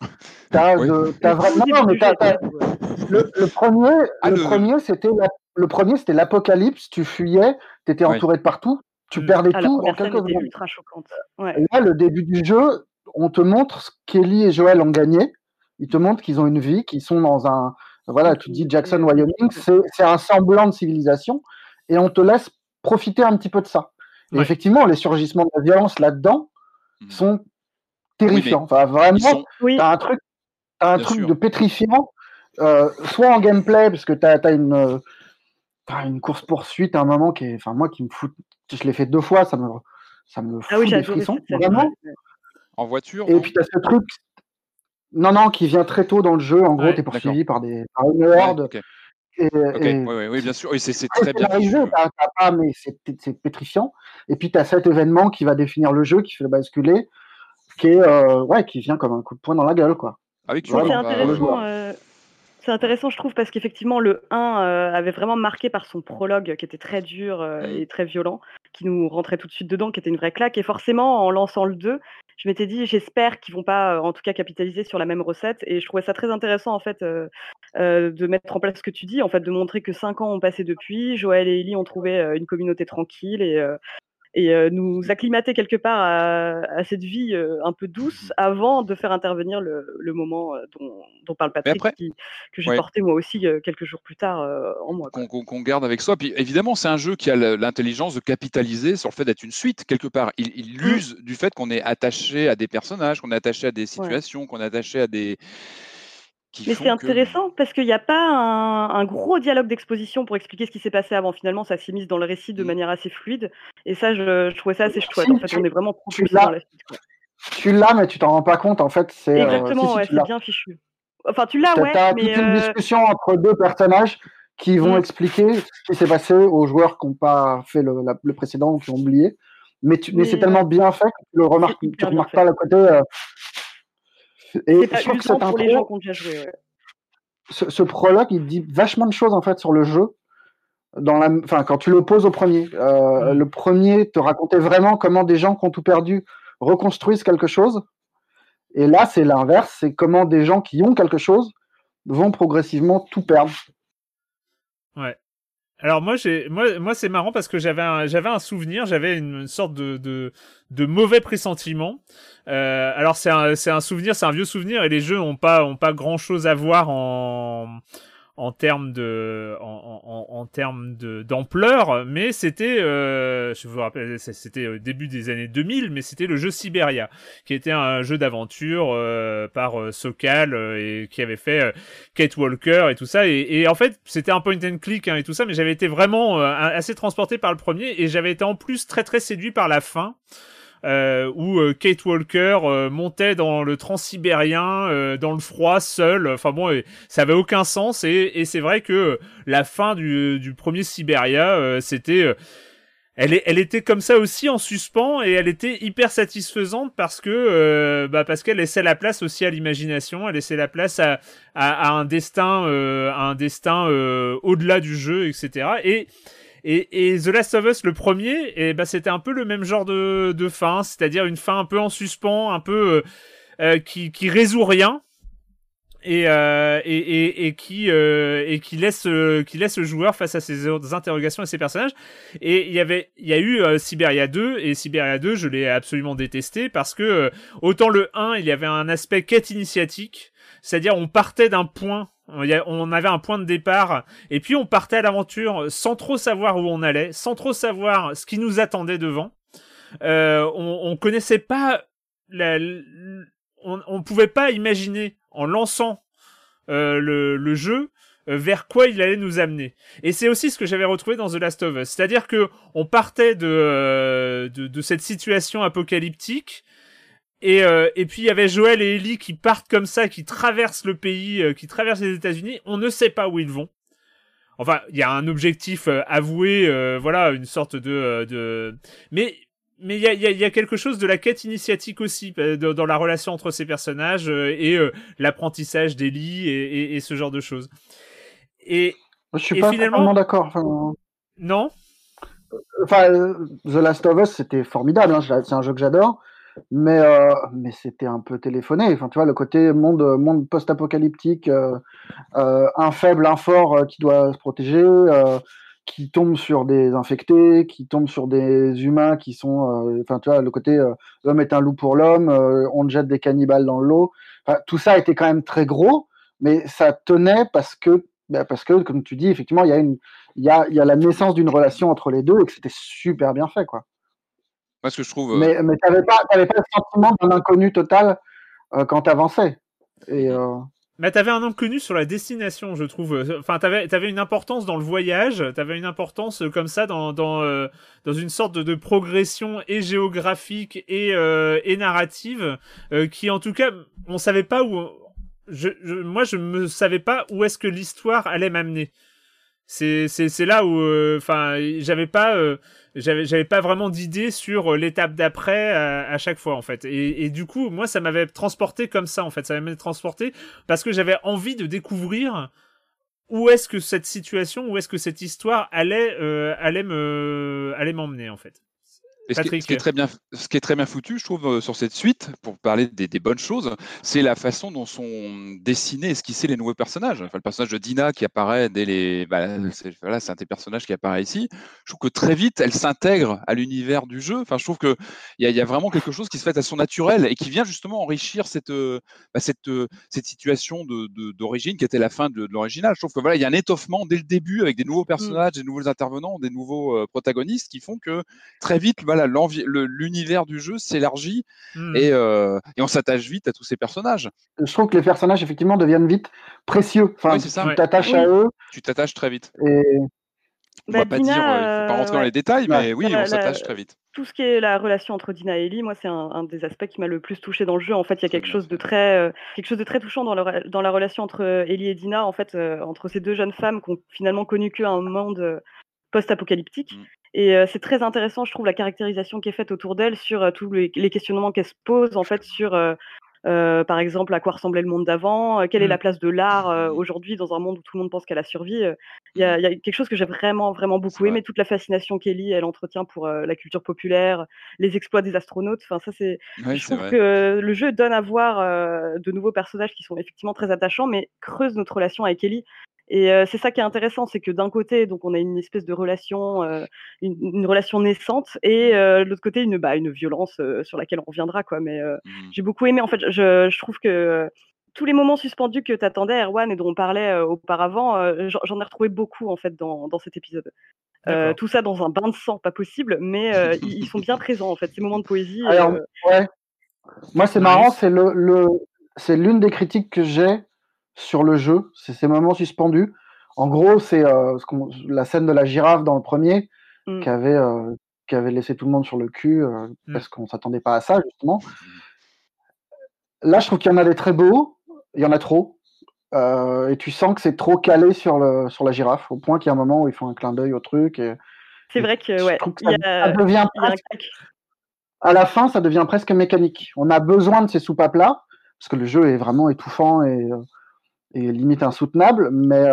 Le premier, c'était l'apocalypse. Tu fuyais, tu étais entouré de partout, tu perdais tout en quelques secondes. Ultra choquante. Ouais. Là, le début du jeu, on te montre ce qu'Ellie et Joel ont gagné. Ils te montrent qu'ils ont une vie, qu'ils sont dans un. Voilà, tu dis Jackson, Wyoming, c'est un semblant de civilisation, et on te laisse profiter un petit peu de ça. Et effectivement, les surgissements de la violence là-dedans sont terrifiants. Vraiment, t'as un truc de pétrifiant, soit en gameplay, parce que t'as une course-poursuite à un moment qui est. Enfin, moi qui me fout. Je l'ai fait 2 fois, ça me fout des frissons, vraiment. En voiture. Et puis t'as ce truc. Non, qui vient très tôt dans le jeu. En gros, t'es poursuivi par une horde. Oui, bien sûr. Oui, c'est très bien. Mais c'est pétrifiant. Et puis t'as cet événement qui va définir le jeu, qui fait le basculer, qui vient comme un coup de poing dans la gueule, quoi. C'est intéressant, je trouve, parce qu'effectivement, le 1 avait vraiment marqué par son prologue, qui était très dur et très violent, qui nous rentrait tout de suite dedans, qui était une vraie claque. Et forcément, en lançant le 2, je m'étais dit, j'espère qu'ils vont pas, en tout cas, capitaliser sur la même recette. Et je trouvais ça très intéressant, en fait, de mettre en place ce que tu dis, en fait, de montrer que 5 ans ont passé depuis. Joël et Ellie ont trouvé une communauté tranquille et nous acclimater quelque part à cette vie un peu douce avant de faire intervenir le moment dont parle Patrick, que j'ai porté moi aussi quelques jours plus tard en moi. Qu'on garde avec soi. Puis évidemment, c'est un jeu qui a l'intelligence de capitaliser sur le fait d'être une suite quelque part. Il use du fait qu'on est attaché à des personnages, qu'on est attaché à des situations, qu'on est attaché à des... Mais c'est intéressant parce qu'il n'y a pas un gros dialogue d'exposition pour expliquer ce qui s'est passé avant. Finalement, ça s'immisce dans le récit de manière assez fluide. Et ça, je trouvais ça assez chouette. En fait, on est vraiment propulsé dans la suite. Tu l'as, mais tu t'en rends pas compte. En fait, c'est exactement, c'est bien fichu. Enfin, tu l'as, ouais. T'as toute une discussion entre deux personnages qui vont expliquer ce qui s'est passé aux joueurs qui n'ont pas fait le précédent ou qui ont oublié. Mais c'est tellement bien fait que tu ne remarques pas le côté. Et je trouve que pour les gens qui ont déjà joué. Ouais. Ce prologue, il dit vachement de choses en fait sur le jeu. Quand tu l'opposes au premier, le premier te racontait vraiment comment des gens qui ont tout perdu reconstruisent quelque chose. Et là, c'est l'inverse, c'est comment des gens qui ont quelque chose vont progressivement tout perdre. Ouais. Alors moi c'est marrant parce que j'avais un souvenir, j'avais une sorte de mauvais pressentiment. Alors c'est un souvenir, c'est un vieux souvenir et les jeux ont pas grand chose à voir en termes d'ampleur, mais c'était je vous rappelle, c'était au début des années 2000, mais c'était le jeu Siberia, qui était un jeu d'aventure par Sokal et qui avait fait Kate Walker et tout ça, et en fait c'était un point and click et tout ça, mais j'avais été vraiment assez transporté par le premier et j'avais été en plus très très séduit par la fin. Où Kate Walker montait dans le transsibérien, dans le froid, seul. Enfin bon, ça avait aucun sens. Et c'est vrai que la fin du premier Siberia, c'était... Elle était comme ça aussi en suspens et elle était hyper satisfaisante parce qu'elle laissait la place aussi à l'imagination, elle laissait la place à un destin au-delà du jeu, etc. Et The Last of Us, le premier, c'était un peu le même genre de fin, c'est-à-dire une fin un peu en suspens, un peu qui résout rien et qui laisse le joueur face à ses interrogations et ses personnages. Et il y a eu Siberia 2, et Siberia 2, je l'ai absolument détesté parce que autant le 1, il y avait un aspect quête initiatique, c'est-à-dire on partait d'un point. On avait un point de départ et puis on partait à l'aventure sans trop savoir où on allait, sans trop savoir ce qui nous attendait devant. On connaissait pas on pouvait pas imaginer en lançant le jeu vers quoi il allait nous amener. Et c'est aussi ce que j'avais retrouvé dans The Last of Us, c'est-à-dire que on partait de cette situation apocalyptique. Et puis il y avait Joel et Ellie qui partent comme ça, qui traversent le pays, qui traversent les États-Unis. On ne sait pas où ils vont. Enfin, il y a un objectif avoué, voilà, une sorte de. Mais il y a quelque chose de la quête initiatique aussi dans la relation entre ces personnages et l'apprentissage d'Ellie et ce genre de choses. Et je suis pas finalement d'accord. Enfin... Non. Enfin, The Last of Us, c'était formidable. Hein. C'est un jeu que j'adore. Mais c'était un peu téléphoné. Enfin, tu vois, le côté monde post-apocalyptique, un faible, un fort qui doit se protéger, qui tombe sur des infectés, qui tombe sur des humains qui sont... Enfin, tu vois, le côté l'homme est un loup pour l'homme, on jette des cannibales dans l'eau. Enfin, tout ça était quand même très gros, mais ça tenait parce que, comme tu dis, effectivement, il y a la naissance d'une relation entre les deux et que c'était super bien fait, quoi. Moi, ce que je trouve. Mais t'avais pas le sentiment d'un inconnu total quand t'avançais. Mais t'avais un inconnu sur la destination, je trouve. Enfin, t'avais une importance dans le voyage, t'avais une importance comme ça dans une sorte de progression et géographique et narrative qui, en tout cas, on savait pas où. Moi, je me savais pas où est-ce que l'histoire allait m'amener. C'est là où, enfin, j'avais pas vraiment d'idée sur l'étape d'après à chaque fois, en fait. Et du coup, moi, ça m'avait transporté comme ça, en fait. Ça m'avait transporté parce que j'avais envie de découvrir où est-ce que cette situation, où est-ce que cette histoire allait m'emmener, en fait. Et ce qui est très bien foutu, je trouve, sur cette suite, pour parler des bonnes choses, c'est la façon dont sont dessinés, esquissés les nouveaux personnages. Enfin, le personnage de Dina qui apparaît dès les... c'est un des personnages qui apparaît ici. Je trouve que très vite, elle s'intègre à l'univers du jeu. Enfin, je trouve qu'il y a vraiment quelque chose qui se fait à son naturel et qui vient justement enrichir cette situation d'origine qui était la fin de l'original. Je trouve que voilà, il y a un étoffement dès le début avec des nouveaux personnages, des nouveaux intervenants, des nouveaux protagonistes qui font que très vite, voilà, voilà, l'univers du jeu s'élargit et on s'attache vite à tous ces personnages. Je trouve que les personnages, effectivement, deviennent vite précieux. Enfin, c'est ça. tu t'attaches à eux. Tu t'attaches très vite. Et... On va pas dire, il faut pas rentrer dans les détails, mais oui, on s'attache très vite. Tout ce qui est la relation entre Dina et Ellie, moi, c'est un des aspects qui m'a le plus touché dans le jeu. En fait, il y a quelque chose de très touchant dans la relation entre Ellie et Dina, en fait, entre ces deux jeunes femmes qui ont finalement connu qu'un monde post-apocalyptique. Et c'est très intéressant, je trouve, la caractérisation qui est faite autour d'elle sur tous les questionnements qu'elle se pose, en fait, sur par exemple, à quoi ressemblait le monde d'avant, quelle est la place de l'art aujourd'hui dans un monde où tout le monde pense qu'à la survie. Il y a quelque chose que j'ai vraiment beaucoup aimé, toute la fascination qu'Ellie elle entretient pour la culture populaire, les exploits des astronautes. Enfin, ça c'est. Je trouve que le jeu donne à voir de nouveaux personnages qui sont effectivement très attachants, mais creuse notre relation avec Ellie. Et c'est ça qui est intéressant, c'est que d'un côté, donc on a une espèce de relation, une relation naissante, et de l'autre côté, une violence sur laquelle on reviendra, quoi. Mais j'ai beaucoup aimé. En fait, je trouve que tous les moments suspendus que t'attendais, Erwan, et dont on parlait auparavant, j'en ai retrouvé beaucoup en fait dans cet épisode. Tout ça dans un bain de sang, pas possible, mais ils sont bien présents en fait. Ces moments de poésie. Alors, ouais. Moi, c'est marrant, c'est l'une des critiques que j'ai sur le jeu, c'est ces moments suspendus. En gros, c'est la scène de la girafe dans le premier qui avait laissé tout le monde sur le cul parce qu'on s'attendait pas à ça, justement. Là, je trouve qu'il y en a des très beaux, il y en a trop. Et tu sens que c'est trop calé sur la girafe, au point qu'il y a un moment où ils font un clin d'œil au truc. C'est vrai que, ça devient à la fin, ça devient presque mécanique. On a besoin de ces soupapes-là, parce que le jeu est vraiment étouffant et limite insoutenable, mais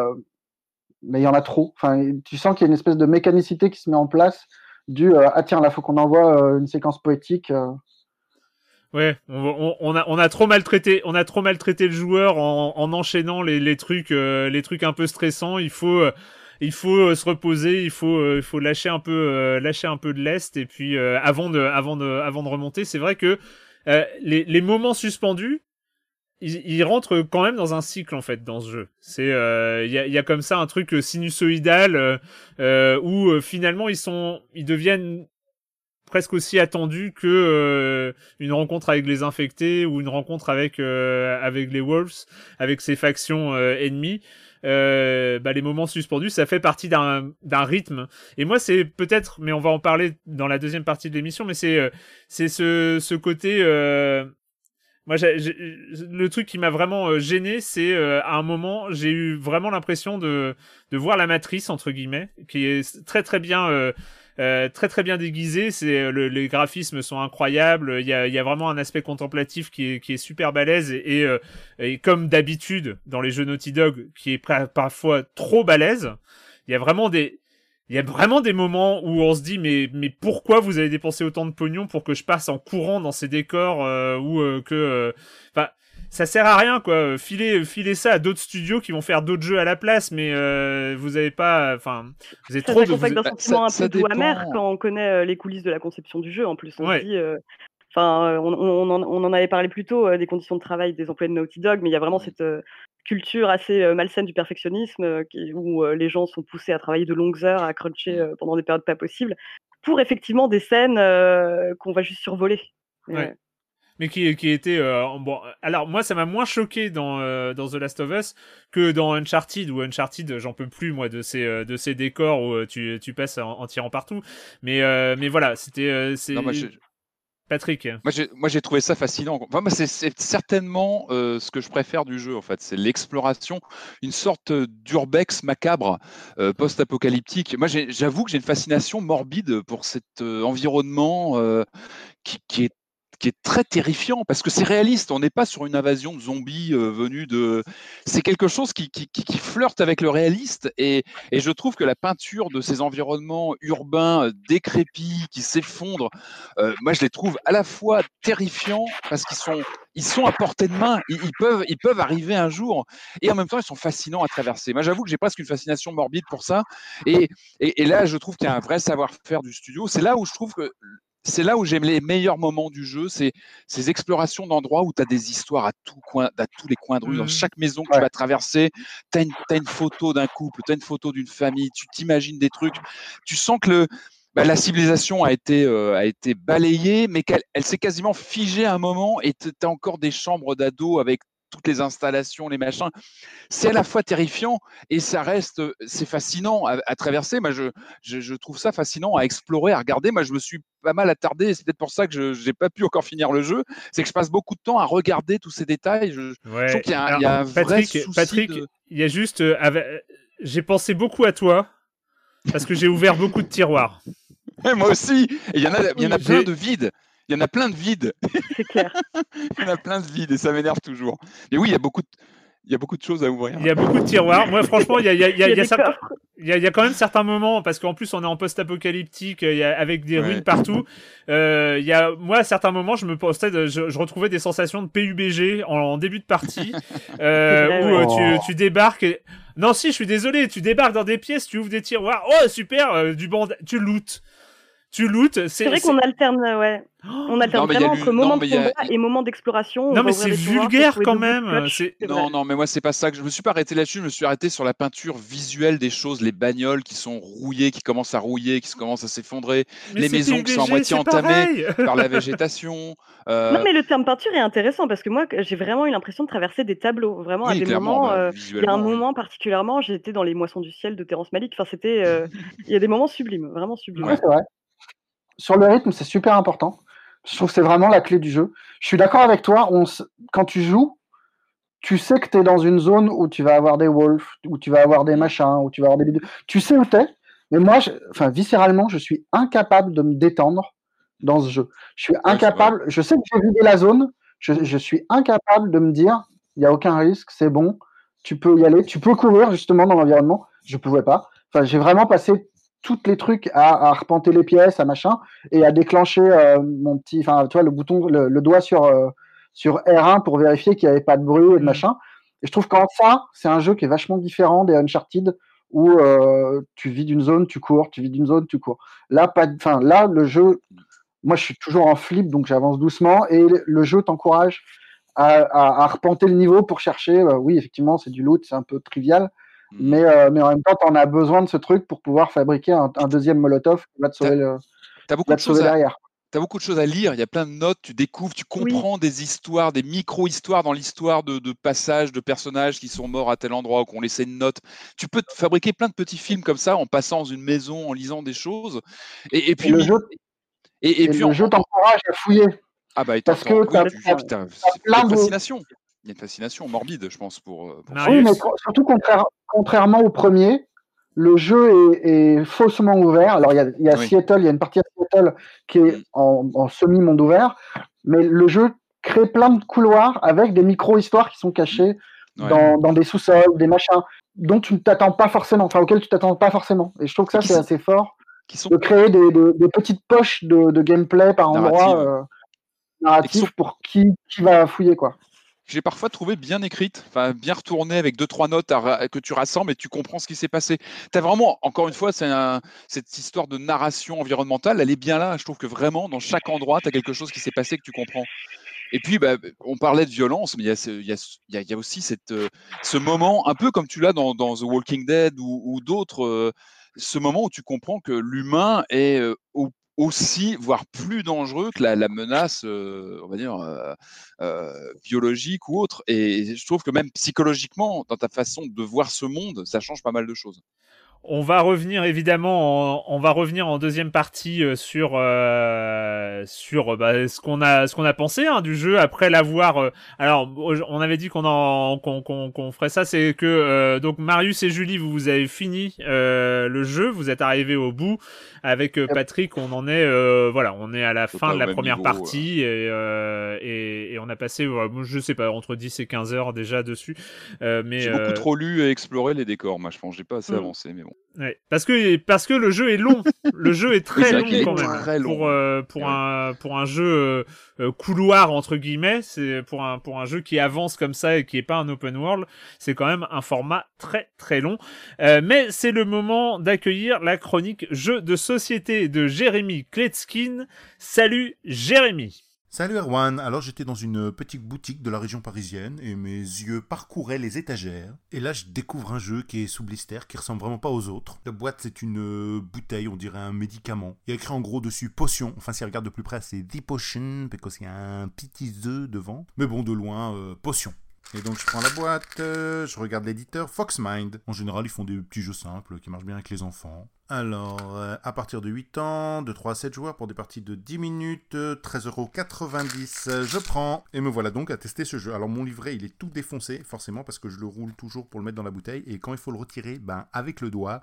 il y en a trop. Enfin, tu sens qu'il y a une espèce de mécanicité qui se met en place du tiens, là, faut qu'on envoie une séquence poétique. Ouais, on a trop maltraité le joueur en enchaînant les trucs un peu stressants. Il faut se reposer, il faut lâcher un peu de lest, et puis avant de remonter. C'est vrai que les moments suspendus, ils rentrent quand même dans un cycle en fait dans ce jeu. C'est il y a comme ça un truc sinusoïdal où finalement ils deviennent presque aussi attendus que une rencontre avec les infectés ou une rencontre avec les Wolves, avec ces factions ennemies. Les moments suspendus, ça fait partie d'un rythme. Et moi, c'est peut-être, mais on va en parler dans la deuxième partie de l'émission, mais c'est ce côté. Moi, le truc qui m'a vraiment gêné, c'est à un moment, j'ai eu vraiment l'impression de voir la matrice entre guillemets, qui est très très bien. Très bien déguisé, les graphismes sont incroyables, il y a vraiment un aspect contemplatif qui est super balèze et comme d'habitude dans les jeux Naughty Dog qui est parfois trop balèze. Il y a vraiment des moments où on se dit mais pourquoi vous avez dépensé autant de pognon pour que je passe en courant dans ces décors ça sert à rien quoi. Filez ça à d'autres studios qui vont faire d'autres jeux à la place, mais vous avez pas, enfin, vous avez trop de. Ça d'un sentiment un peu doux amer quand on connaît les coulisses de la conception du jeu. En plus, on se dit, on en avait parlé plus tôt des conditions de travail des employés de Naughty Dog, mais il y a vraiment cette culture assez malsaine du perfectionnisme où les gens sont poussés à travailler de longues heures, à cruncher pendant des périodes pas possibles, pour effectivement des scènes qu'on va juste survoler. Ouais. Mais qui était bon. Alors moi, ça m'a moins choqué dans The Last of Us que dans Uncharted. Où Uncharted, j'en peux plus moi de ces décors où tu passes en tirant partout. Mais voilà, c'était Patrick. Moi, j'ai trouvé ça fascinant. Enfin, moi, c'est certainement ce que je préfère du jeu, en fait. C'est l'exploration, une sorte d'urbex macabre post-apocalyptique. Moi, j'avoue que j'ai une fascination morbide pour cet environnement qui est très terrifiant parce que c'est réaliste. On n'est pas sur une invasion de zombies venus de. C'est quelque chose qui flirte avec le réaliste et je trouve que la peinture de ces environnements urbains décrépits qui s'effondrent, moi je les trouve à la fois terrifiants parce qu'ils sont à portée de main. Ils peuvent arriver un jour et en même temps ils sont fascinants à traverser. Moi j'avoue que j'ai presque une fascination morbide pour ça et là je trouve qu'il y a un vrai savoir-faire du studio. C'est là où j'aime les meilleurs moments du jeu, c'est ces explorations d'endroits où tu as des histoires à tous les coins de rue. Dans chaque maison que tu vas traverser, tu as une photo d'un couple, tu as une photo d'une famille, tu t'imagines des trucs. Tu sens que la civilisation a été balayée, mais elle s'est quasiment figée à un moment, et tu as encore des chambres d'ados avec toutes les installations, les machins. C'est à la fois terrifiant et c'est fascinant à traverser. Moi, je trouve ça fascinant à explorer, à regarder. Moi, je me suis pas mal attardé, et c'est peut-être pour ça que je n'ai pas pu encore finir le jeu. C'est que je passe beaucoup de temps à regarder tous ces détails. Je trouve qu'il y a un vrai souci. Patrick, il y a juste... j'ai pensé beaucoup à toi parce que j'ai ouvert beaucoup de tiroirs. Ouais, moi aussi. Et il y en a plein de vides. Il y en a plein de vides. C'est clair. Il y en a plein de vides et ça m'énerve toujours. Mais oui, il y a beaucoup de choses à ouvrir. Il y a beaucoup de tiroirs. Moi, franchement, il y a quand même certains moments, parce qu'en plus, on est en post-apocalyptique, avec des ruines partout. Moi, à certains moments, je retrouvais des sensations de PUBG en début de partie, où tu débarques. Non, si, je suis désolé, tu débarques dans des pièces, tu ouvres des tiroirs. Oh, super, tu lootes. C'est vrai qu'on alterne, ouais. On alterne vraiment entre moments de combat et moments d'exploration. Non, mais c'est vulgaire quand même. Non, mais moi, c'est pas ça que je me suis pas arrêté là-dessus. Je me suis arrêté sur la peinture visuelle des choses, les bagnoles qui sont rouillées, qui commencent à rouiller, qui commencent à s'effondrer, les maisons qui sont à moitié entamées par la végétation. Non, mais le terme peinture est intéressant parce que moi, j'ai vraiment eu l'impression de traverser des tableaux. Vraiment, à des moments, il y a un moment particulièrement, j'étais dans les Moissons du ciel de Terrence Malick. Enfin, c'était, il y a des moments sublimes, vraiment sublimes. Ouais, c'est vrai. Sur le rythme, c'est super important. Je trouve que c'est vraiment la clé du jeu. Je suis d'accord avec toi. Quand tu joues, tu sais que tu es dans une zone où tu vas avoir des wolves, où tu vas avoir des machins, où tu vas avoir des... Tu sais où tu es, mais moi, viscéralement, je suis incapable de me détendre dans ce jeu. Je suis incapable. Je sais que j'ai vidé la zone. Je suis incapable de me dire, il n'y a aucun risque, c'est bon, tu peux y aller. Tu peux courir justement dans l'environnement. Je ne pouvais pas. Enfin, j'ai vraiment passé toutes les trucs à arpenter les pièces, à machin, et à déclencher mon petit, tu vois, le bouton, le doigt sur R1 pour vérifier qu'il n'y avait pas de bruit et de machin. Et je trouve qu'en ça, c'est un jeu qui est vachement différent des Uncharted où tu vides une zone, tu cours, tu vides une zone, tu cours. Là, le jeu, moi, je suis toujours en flip, donc j'avance doucement, et le jeu t'encourage à arpenter le niveau pour chercher. Oui, effectivement, c'est du loot, c'est un peu trivial. Mais en même temps, tu en as besoin de ce truc pour pouvoir fabriquer un deuxième Molotov qui va te sauver, derrière. Tu as beaucoup de choses à lire, il y a plein de notes, tu découvres, tu comprends des histoires, des micro-histoires dans l'histoire de passages, de personnages qui sont morts à tel endroit ou qu'on laissait une note. Tu peux te fabriquer plein de petits films comme ça en passant dans une maison, en lisant des choses. Et puis, le jeu t'encourage à fouiller. Ah bah, parce que c'est une fascination. Il y a une fascination morbide, je pense, pour oui, mais surtout contrairement au premier, le jeu est faussement ouvert. Alors, il y a Seattle, il y a une partie à Seattle qui est en semi-monde ouvert, mais le jeu crée plein de couloirs avec des micro-histoires qui sont cachées dans des sous-sols, des machins dont tu ne t'attends pas forcément, auxquels tu t'attends pas forcément. Et je trouve que ça, c'est assez fort de créer des petites poches de gameplay par endroit narratif pour qui va fouiller, quoi. J'ai parfois trouvé bien écrite, bien retournée avec 2-3 notes que tu rassembles et tu comprends ce qui s'est passé. Tu as vraiment, encore une fois, cette histoire de narration environnementale, elle est bien là. Je trouve que vraiment, dans chaque endroit, tu as quelque chose qui s'est passé que tu comprends. Et puis, on parlait de violence, mais il y a aussi ce moment, un peu comme tu l'as dans The Walking Dead ou d'autres, ce moment où tu comprends que l'humain est aussi, voire plus dangereux que la menace, on va dire, biologique ou autre. Et je trouve que même psychologiquement, dans ta façon de voir ce monde, ça change pas mal de choses. On va revenir évidemment, on va revenir en deuxième partie sur ce qu'on a pensé du jeu après l'avoir. Alors, on avait dit qu'on ferait ça, c'est que donc Marius et Julie, vous avez fini le jeu, vous êtes arrivés au bout. Avec Patrick, on en est on est à la fin de la première partie et on a passé je sais pas entre 10 et 15 heures déjà dessus. Mais j'ai beaucoup trop lu et exploré les décors, moi je pense, j'ai pas assez avancé, mais bon. Ouais, parce que le jeu est long. Le jeu est très long quand même. Très long. Pour un jeu couloir entre guillemets, c'est pour un jeu qui avance comme ça et qui est pas un open world, c'est quand même un format très très long. Mais c'est le moment d'accueillir la chronique jeu de société de Jérémy Kletskin. Salut Jérémy. Salut Erwan, alors j'étais dans une petite boutique de la région parisienne et mes yeux parcouraient les étagères. Et là je découvre un jeu qui est sous blister, qui ressemble vraiment pas aux autres. La boîte c'est une bouteille, on dirait un médicament. Il y a écrit en gros dessus potion, enfin si on regarde de plus près c'est The Potion, parce qu'il y a un petit E devant. Mais bon de loin, potion. Et donc je prends la boîte, je regarde l'éditeur, Foxmind. En général ils font des petits jeux simples qui marchent bien avec les enfants. Alors, à partir de 8 ans, de 3 à 7 joueurs pour des parties de 10 minutes, 13,90€, je prends. Et me voilà donc à tester ce jeu. Alors mon livret il est tout défoncé, forcément, parce que je le roule toujours pour le mettre dans la bouteille. Et quand il faut le retirer, avec le doigt...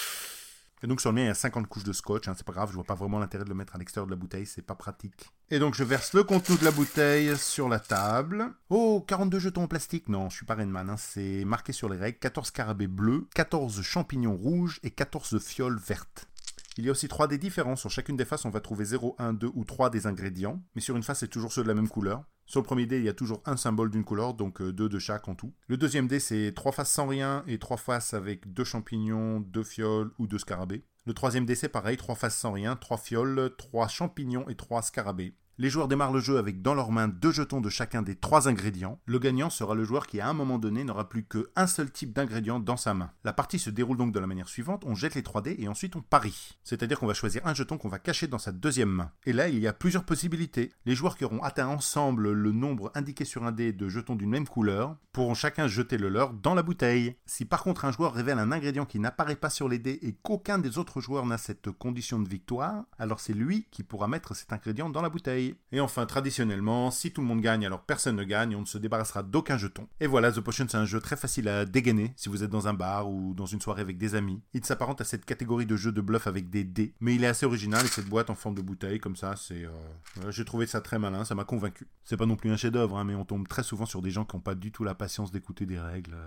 Et donc sur le mien il y a 50 couches de scotch, c'est pas grave, je vois pas vraiment l'intérêt de le mettre à l'extérieur de la bouteille, c'est pas pratique. Et donc je verse le contenu de la bouteille sur la table. Oh, 42 jetons en plastique, non, je suis pas Rainman, c'est marqué sur les règles, 14 scarabées bleus, 14 champignons rouges et 14 fioles vertes. Il y a aussi 3 dés différents, sur chacune des faces on va trouver 0, 1, 2 ou 3 des ingrédients, mais sur une face c'est toujours ceux de la même couleur. Sur le premier dé, il y a toujours un symbole d'une couleur, donc 2 de chaque en tout. Le deuxième dé, c'est 3 faces sans rien et 3 faces avec 2 champignons, 2 fioles ou 2 scarabées. Le troisième dé, c'est pareil, 3 faces sans rien, 3 fioles, 3 champignons et 3 scarabées. Les joueurs démarrent le jeu avec dans leurs mains 2 jetons de chacun des 3 ingrédients. Le gagnant sera le joueur qui à un moment donné n'aura plus qu'un seul type d'ingrédient dans sa main. La partie se déroule donc de la manière suivante, on jette les 3 dés et ensuite on parie. C'est-à-dire qu'on va choisir un jeton qu'on va cacher dans sa deuxième main. Et là il y a plusieurs possibilités. Les joueurs qui auront atteint ensemble le nombre indiqué sur un dé de jetons d'une même couleur pourront chacun jeter le leur dans la bouteille. Si par contre un joueur révèle un ingrédient qui n'apparaît pas sur les dés et qu'aucun des autres joueurs n'a cette condition de victoire, alors c'est lui qui pourra mettre cet ingrédient dans la bouteille. Et enfin, traditionnellement, si tout le monde gagne, alors personne ne gagne, on ne se débarrassera d'aucun jeton. Et voilà, The Potion, c'est un jeu très facile à dégainer si vous êtes dans un bar ou dans une soirée avec des amis. Il s'apparente à cette catégorie de jeux de bluff avec des dés, mais il est assez original et cette boîte en forme de bouteille, comme ça, j'ai trouvé ça très malin, ça m'a convaincu. C'est pas non plus un chef-d'œuvre, mais on tombe très souvent sur des gens qui n'ont pas du tout la patience d'écouter des règles.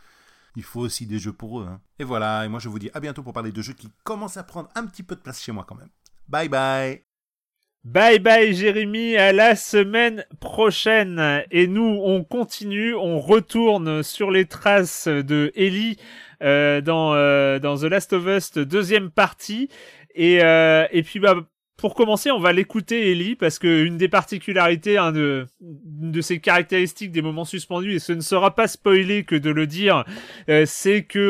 Il faut aussi des jeux pour eux. Et voilà, et moi je vous dis à bientôt pour parler de jeux qui commencent à prendre un petit peu de place chez moi quand même. Bye bye. Bye bye Jérémy, à la semaine prochaine. Et nous, on continue, on retourne sur les traces de Ellie dans The Last of Us deuxième partie. Et puis pour commencer, on va l'écouter Ellie parce que une des particularités, une de ses caractéristiques des moments suspendus, et ce ne sera pas spoilé que de le dire, c'est que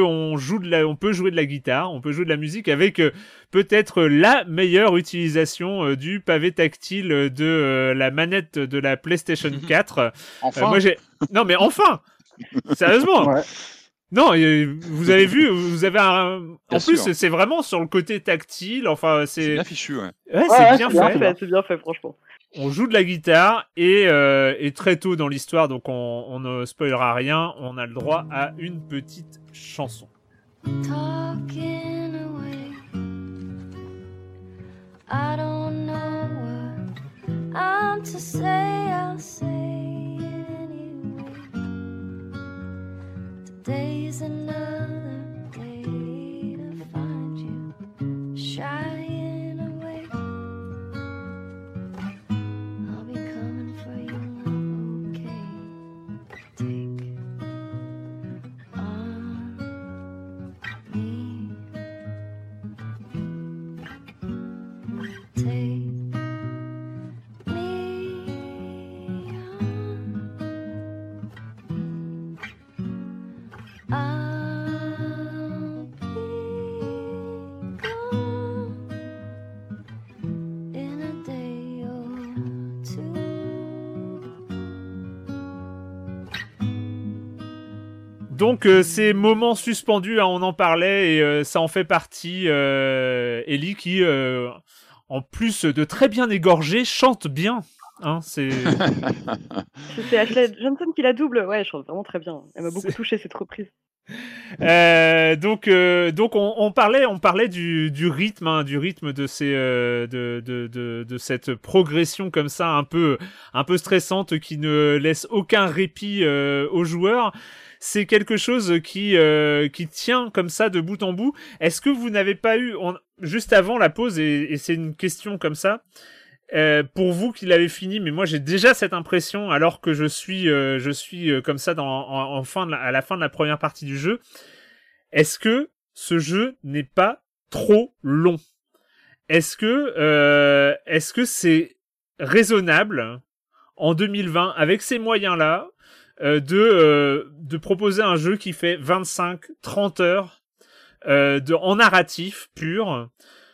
on peut jouer de la guitare, on peut jouer de la musique avec peut-être la meilleure utilisation du pavé tactile de la manette de la PlayStation 4. Enfin. Non mais enfin, sérieusement. Ouais. Non, vous avez vu, vous avez un... En plus, c'est vraiment sur le côté tactile, enfin, c'est bien fichu, ouais. Ouais, c'est bien fait. C'est bien fait, franchement. On joue de la guitare et très tôt dans l'histoire, donc on ne spoilera rien, on a le droit à une petite chanson. Talking away, I don't know what I'm to say, I'll say Today's another day to find you shying away. I'll be coming for you, I'm okay. Take on me. Take me on. Donc ces moments suspendus, on en parlait et ça en fait partie. Ellie qui, en plus de très bien égorger, chante bien. Hein, c'est Ashley Johnson qui la double. Ouais, elle chante vraiment très bien. Elle m'a beaucoup touché cette reprise. Donc on parlait du rythme, hein, du rythme de ces de cette progression comme ça un peu stressante qui ne laisse aucun répit aux joueurs. C'est quelque chose qui tient comme ça de bout en bout. Est-ce que vous n'avez pas eu juste avant la pause et c'est une question comme ça pour vous qui l'avez fini, mais moi j'ai déjà cette impression alors que je suis comme ça à la fin de la première partie du jeu. Est-ce que ce jeu n'est pas trop long? Est-ce que c'est raisonnable en 2020, avec ces moyens-là, de proposer un jeu qui fait 25-30 heures en narratif pur.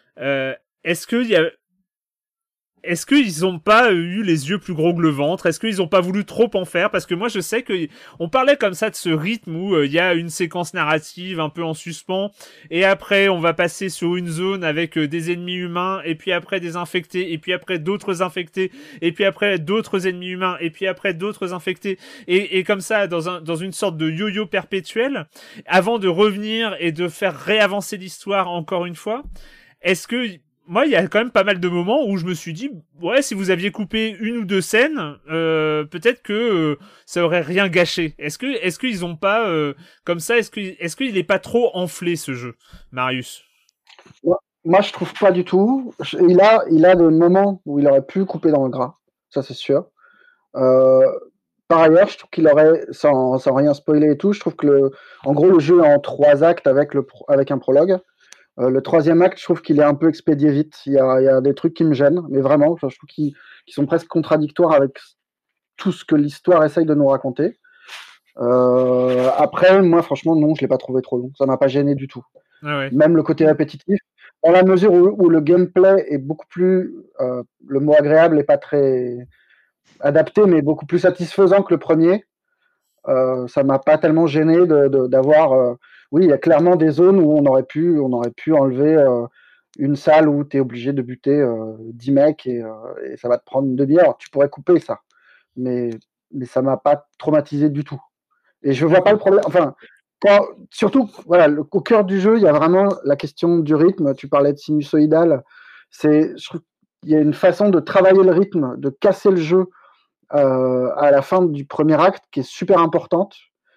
Est-ce qu'ils ont pas eu les yeux plus gros que le ventre? Est-ce qu'ils ont pas voulu trop en faire? Parce que moi, je sais que on parlait comme ça de ce rythme où il y a une séquence narrative un peu en suspens, et après, on va passer sur une zone avec des ennemis humains, et puis après des infectés, et puis après d'autres infectés, et puis après d'autres ennemis humains, et puis après d'autres infectés, et comme ça, dans une sorte de yo-yo perpétuel, avant de revenir et de faire réavancer l'histoire encore une fois. Est-ce que moi, il y a quand même pas mal de moments où je me suis dit, ouais, si vous aviez coupé une ou deux scènes, peut-être que ça aurait rien gâché. Est-ce qu'ils ont pas comme ça? Est-ce qu'il est pas trop enflé ce jeu, Marius? Moi, je trouve pas du tout. Il a des moments où il aurait pu couper dans le gras, ça c'est sûr. Par ailleurs, je trouve qu'il aurait, sans rien spoiler et tout, je trouve que en gros le jeu est en 3 actes avec un prologue. Le 3e acte, je trouve qu'il est un peu expédié vite. Il y a des trucs qui me gênent, mais vraiment, je trouve qu'ils sont presque contradictoires avec tout ce que l'histoire essaye de nous raconter. Après, moi, franchement, non, je l'ai pas trouvé trop long. Ça m'a pas gêné du tout. Ah ouais. Même le côté répétitif, dans la mesure où le gameplay est beaucoup plus, le mot agréable n'est pas très adapté, mais beaucoup plus satisfaisant que le premier. Ça m'a pas tellement gêné d'avoir. Oui, il y a clairement des zones où on aurait pu enlever une salle où tu es obligé de buter 10 mecs et ça va te prendre une demi-heure. Tu pourrais couper ça, mais ça m'a pas traumatisé du tout. Et je vois pas le problème. Enfin, surtout, voilà, au cœur du jeu, il y a vraiment la question du rythme. Tu parlais de sinusoïdal. Je trouve qu'il y a une façon de travailler le rythme, de casser le jeu à la fin du premier acte qui est super importante,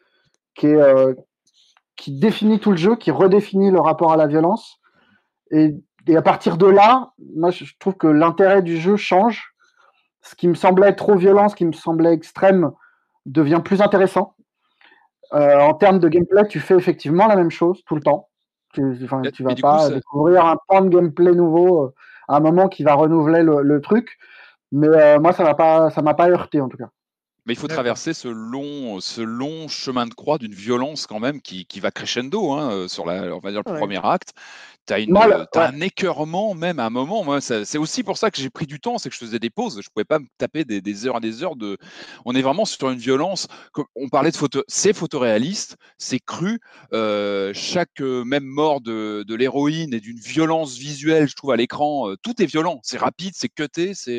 qui définit tout le jeu, qui redéfinit le rapport à la violence. Et à partir de là, moi, je trouve que l'intérêt du jeu change. Ce qui me semblait trop violent, ce qui me semblait extrême, devient plus intéressant. En termes de gameplay, tu fais effectivement la même chose tout le temps. Tu vas pas découvrir un pan de gameplay nouveau à un moment qui va renouveler le truc. Mais moi, ça m'a pas heurté en tout cas. Mais il faut traverser ce long chemin de croix d'une violence quand même qui va crescendo sur on va dire le premier acte. T'as un écœurement même à un moment. Moi, c'est aussi pour ça que j'ai pris du temps, c'est que je faisais des pauses. Je pouvais pas me taper des heures et des heures de. On est vraiment sur une violence. On parlait de c'est photoréaliste, c'est cru. Chaque même mort de l'héroïne est d'une violence visuelle, je trouve, à l'écran. Tout est violent, c'est rapide, c'est cuté, c'est.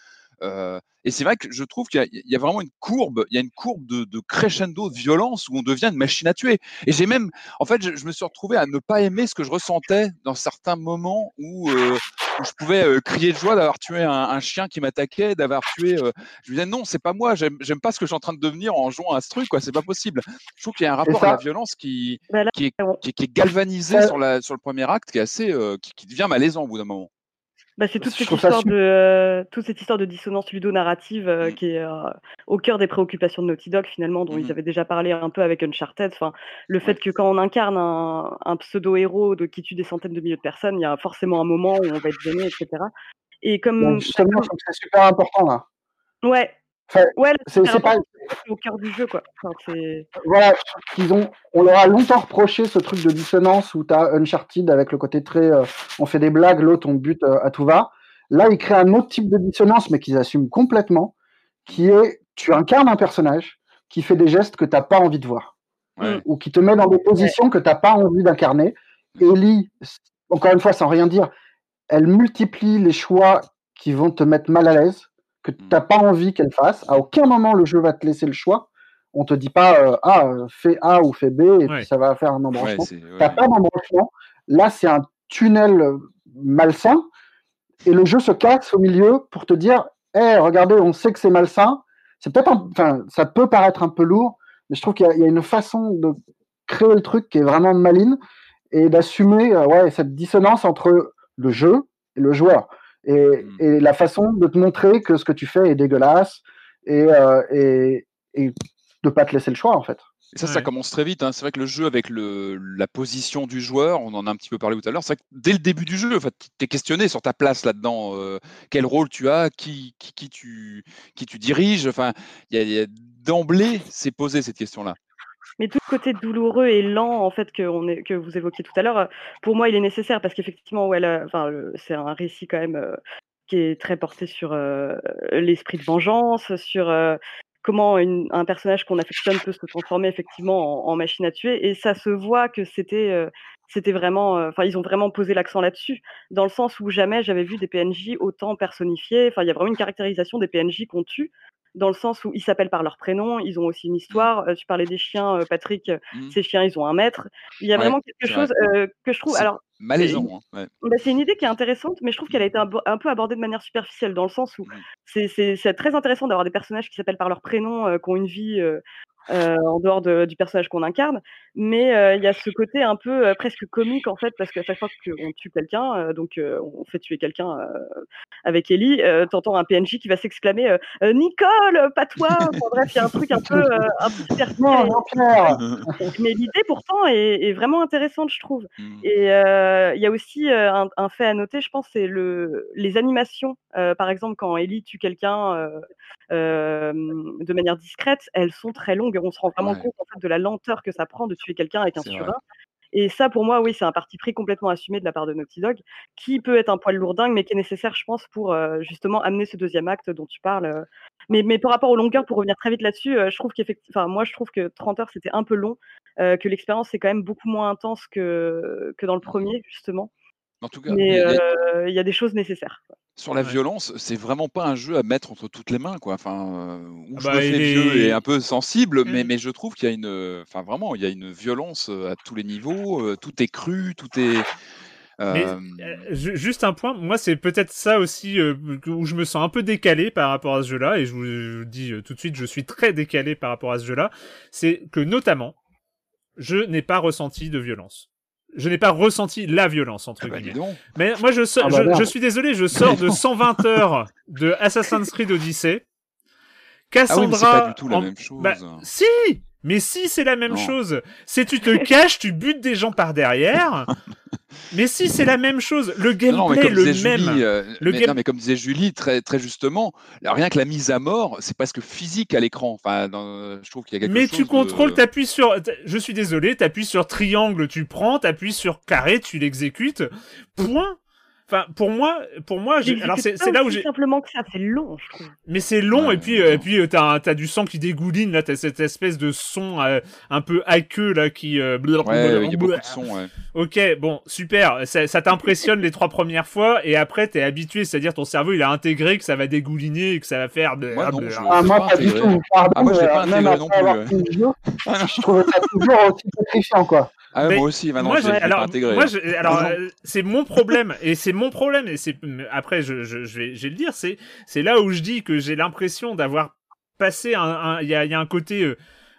Et c'est vrai que je trouve qu'il y a vraiment une courbe de crescendo de violence où on devient une machine à tuer. Et en fait, je me suis retrouvé à ne pas aimer ce que je ressentais dans certains moments où je pouvais crier de joie d'avoir tué un chien qui m'attaquait, d'avoir tué. Je me disais non, c'est pas moi, j'aime pas ce que je suis en train de devenir en jouant à ce truc, quoi. C'est pas possible. Je trouve qu'il y a un rapport à la violence qui est galvanisé sur le premier acte, qui est assez, qui devient malaisant au bout d'un moment. C'est toute cette histoire de dissonance ludonarrative qui est au cœur des préoccupations de Naughty Dog finalement, dont ils avaient déjà parlé un peu avec Uncharted. Enfin, le fait que quand on incarne un pseudo-héros qui tue des centaines de milliers de personnes, il y a forcément un moment où on va être gêné, etc. Et comme justement, je trouve que c'est super important là. Ouais. Enfin, c'est pas au cœur du jeu, quoi. Enfin, voilà, on leur a longtemps reproché ce truc de dissonance où tu as Uncharted avec le côté très on fait des blagues, l'autre on bute à tout va. Là, ils créent un autre type de dissonance, mais qu'ils assument complètement, qui est tu incarnes un personnage qui fait des gestes que tu n'as pas envie de voir, ou qui te met dans des positions que tu n'as pas envie d'incarner. Ellie, encore une fois, sans rien dire, elle multiplie les choix qui vont te mettre mal à l'aise, que tu n'as pas envie qu'elle fasse. À aucun moment, le jeu va te laisser le choix. On te dit pas fais A ou fais B et puis ça va faire un embranchement. Tu n'as pas d'embranchement. Là, c'est un tunnel malsain et le jeu se casse au milieu pour te dire regardez, on sait que c'est malsain. C'est peut-être ça peut paraître un peu lourd, mais je trouve qu'il y a une façon de créer le truc qui est vraiment maligne et d'assumer cette dissonance entre le jeu et le joueur. Et la façon de te montrer que ce que tu fais est dégueulasse et de pas te laisser le choix en fait. Et ça commence très vite. Hein. C'est vrai que le jeu, avec la position du joueur, on en a un petit peu parlé tout à l'heure, c'est vrai que dès le début du jeu, en fait, tu es questionné sur ta place là-dedans. Quel rôle tu as, qui tu diriges. Enfin, d'emblée, c'est posé cette question-là. Mais tout le côté douloureux et lent, en fait, que vous évoquiez tout à l'heure, pour moi, il est nécessaire parce qu'effectivement, c'est un récit quand même qui est très porté sur l'esprit de vengeance, sur comment un personnage qu'on affectionne peut se transformer effectivement en machine à tuer. Et ça se voit que c'était vraiment, ils ont vraiment posé l'accent là-dessus, dans le sens où jamais j'avais vu des PNJ autant personnifiés. Enfin, il y a vraiment une caractérisation des PNJ qu'on tue, dans le sens où ils s'appellent par leur prénom, ils ont aussi une histoire. Tu parlais des chiens, Patrick, ces chiens, ils ont un maître. Il y a vraiment quelque chose que je trouve. Alors, malaisant. Hein. C'est une idée qui est intéressante, mais je trouve qu'elle a été un peu abordée de manière superficielle, dans le sens où c'est très intéressant d'avoir des personnages qui s'appellent par leur prénom, qui ont une vie en dehors du personnage qu'on incarne, mais il y a ce côté un peu presque comique, en fait, parce qu'à chaque fois qu'on tue quelqu'un, on fait tuer quelqu'un avec Ellie, t'entends un PNJ qui va s'exclamer Nicole, pas toi. Enfin, bref, il y a un truc un peu superficiel. Mais l'idée pourtant est vraiment intéressante, je trouve. Et il y a aussi un fait à noter, je pense, c'est les animations. Par exemple, quand Ellie tue quelqu'un de manière discrète, elles sont très longues. On se rend vraiment compte, en fait, de la lenteur que ça prend de tuer quelqu'un avec un surin. Et ça, pour moi, oui, c'est un parti pris complètement assumé de la part de Naughty Dog, qui peut être un poil lourdingue, mais qui est nécessaire, je pense, pour justement amener ce deuxième acte dont tu parles. Mais par rapport aux longueurs, pour revenir très vite là-dessus, je trouve que 30 heures, c'était un peu long, que l'expérience est quand même beaucoup moins intense que dans le premier, justement. En tout cas, mais il y a des choses nécessaires. Sur la violence, c'est vraiment pas un jeu à mettre entre toutes les mains, quoi. Enfin, où je me fais vieux et un peu sensible, mais je trouve qu'il y a il y a une violence à tous les niveaux. Tout est cru, tout est. Juste un point, moi c'est peut-être ça aussi où je me sens un peu décalé par rapport à ce jeu-là, et je vous dis tout de suite, je suis très décalé par rapport à ce jeu-là, c'est que notamment, je n'ai pas ressenti de violence. Je n'ai pas ressenti la violence, entre guillemets. Mais moi, je suis désolé, je sors de 120 heures de Assassin's Creed Odyssey. Cassandra... Ah oui, mais c'est pas du tout la même chose. Si! Mais si, c'est la même chose. Si tu te caches, tu butes des gens par derrière. Mais si, c'est la même chose. Le gameplay est le même. Mais comme disait Julie, très, très justement, rien que la mise à mort, c'est presque physique à l'écran. Enfin, je trouve qu'il y a quelque chose. Mais tu contrôles, t'appuies sur. Je suis désolé, t'appuies sur triangle, tu prends, t'appuies sur carré, tu l'exécutes. Point. Enfin, pour moi, alors c'est là où j'ai simplement que ça, c'est long, je trouve. Mais c'est long, et puis t'as du sang qui dégouline, là, t'as cette espèce de son un peu haqueux là qui. Il y a beaucoup de son. Ouais. Ok, bon, super, ça t'impressionne les 3 premières fois, et après t'es habitué, c'est-à-dire ton cerveau il a intégré que ça va dégouliner et que ça va faire. Moi, pas du tout. Moi, je l'ai pas intégré non plus. Je trouvais ça toujours aussi pétrifiant, quoi. Ah ouais, moi aussi, maintenant, pas intégré. C'est mon problème, et c'est après, je vais le dire, c'est là où je dis que j'ai l'impression d'avoir passé il y a un côté,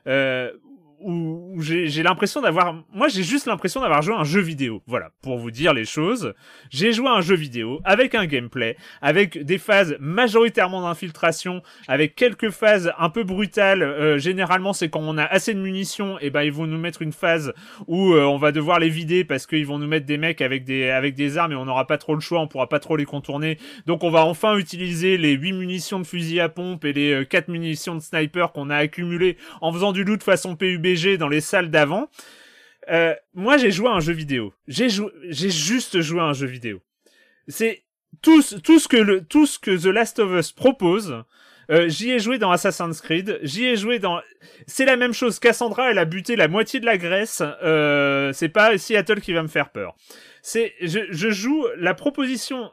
où j'ai l'impression j'ai juste l'impression d'avoir joué à un jeu vidéo. Voilà, pour vous dire les choses. J'ai joué à un jeu vidéo avec un gameplay, avec des phases majoritairement d'infiltration, avec quelques phases un peu brutales. Généralement, c'est quand on a assez de munitions, et ben ils vont nous mettre une phase où on va devoir les vider parce qu'ils vont nous mettre des mecs avec des armes et on n'aura pas trop le choix, on pourra pas trop les contourner. Donc on va enfin utiliser les 8 munitions de fusil à pompe et les 4 munitions de sniper qu'on a accumulées en faisant du loot façon PUBG dans les salles d'avant. Moi, j'ai joué à un jeu vidéo. J'ai juste joué à un jeu vidéo. C'est tout ce que The Last of Us propose. J'y ai joué dans Assassin's Creed. J'y ai joué dans. C'est la même chose. Cassandra, elle a buté la moitié de la Grèce. C'est pas Seattle qui va me faire peur. Je joue la proposition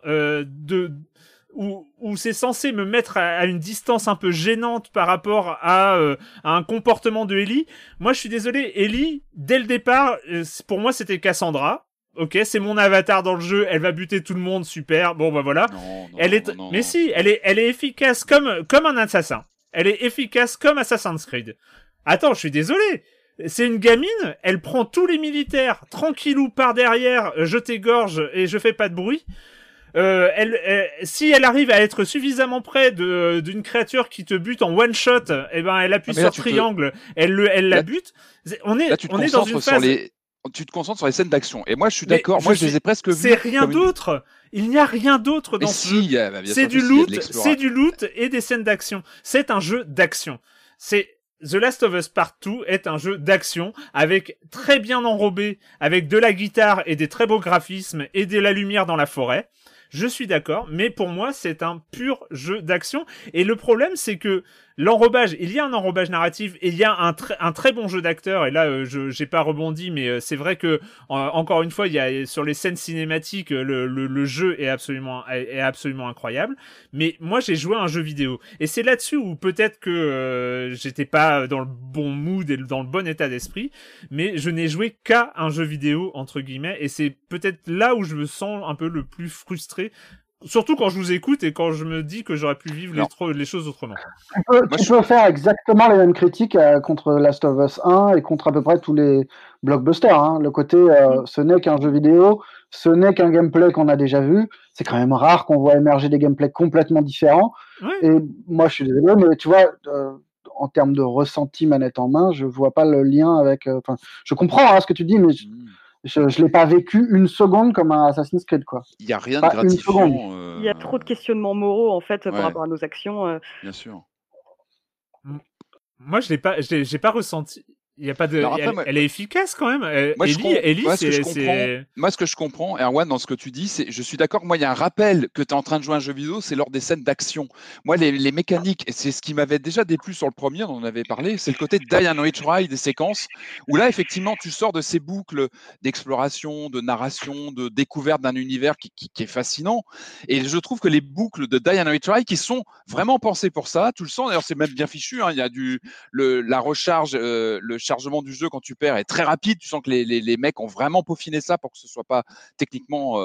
où c'est censé me mettre à une distance un peu gênante par rapport à un comportement de Ellie. Moi, je suis désolé, Ellie, dès le départ, pour moi, c'était Cassandra. Ok, c'est mon avatar dans le jeu, elle va buter tout le monde, super. Bon, bah voilà. Mais si, elle est efficace comme un assassin. Elle est efficace comme Assassin's Creed. Attends, je suis désolé. C'est une gamine, elle prend tous les militaires tranquillou par derrière, je t'égorge et je fais pas de bruit. si elle arrive à être suffisamment près d'une créature qui te bute en one shot, eh ben elle appuie sur triangle, elle la bute. On est dans une phase. Tu te concentres sur les scènes d'action. Et moi, je suis d'accord. Moi, je les ai presque vues. C'est rien d'autre. Il n'y a rien d'autre dans ce jeu. C'est du loot et des scènes d'action. C'est un jeu d'action. The Last of Us Part 2 est un jeu d'action avec très bien enrobé, avec de la guitare et des très beaux graphismes et de la lumière dans la forêt. Je suis d'accord, mais pour moi, c'est un pur jeu d'action. Et le problème, c'est que l'enrobage, il y a un enrobage narratif et il y a un très bon jeu d'acteur. Et là, j'ai pas rebondi, mais c'est vrai que encore une fois, il y a sur les scènes cinématiques, le jeu est absolument incroyable. Mais moi, j'ai joué à un jeu vidéo et c'est là-dessus où peut-être que j'étais pas dans le bon mood et dans le bon état d'esprit. Mais je n'ai joué qu'à un jeu vidéo entre guillemets et c'est peut-être là où je me sens un peu le plus frustré. Surtout quand je vous écoute et quand je me dis que j'aurais pu vivre les choses autrement. Tu peux faire exactement les mêmes critiques contre Last of Us 1 et contre à peu près tous les blockbusters. Hein. Le côté, ce n'est qu'un jeu vidéo, ce n'est qu'un gameplay qu'on a déjà vu. C'est quand même rare qu'on voit émerger des gameplays complètement différents. Oui. Et moi, je suis désolé, mais tu vois, en termes de ressenti manette en main, je vois pas le lien avec... je comprends ce que tu dis, mais... Je ne l'ai pas vécu une seconde comme un Assassin's Creed, quoi. Il n'y a rien de gratifiant. Il y a trop de questionnements moraux, en fait, par rapport à nos actions. Bien sûr. Moi, j'ai pas ressenti. Il y a pas de. Alors après, elle est efficace quand même. Ellie, moi, ce que je comprends, Erwan, dans ce que tu dis, c'est, je suis d'accord. Moi, il y a un rappel que tu es en train de jouer à un jeu vidéo, c'est lors des scènes d'action. Moi, les mécaniques, et c'est ce qui m'avait déjà déplu sur le premier, on en avait parlé, c'est le côté die and retry des séquences, où là, effectivement, tu sors de ces boucles d'exploration, de narration, de découverte d'un univers qui est fascinant. Et je trouve que les boucles de die and retry, qui sont vraiment pensées pour ça, tu le sens. D'ailleurs, c'est même bien fichu. Hein, il y a la recharge, le chargement du jeu quand tu perds est très rapide. Tu sens que les mecs ont vraiment peaufiné ça pour que ce soit pas techniquement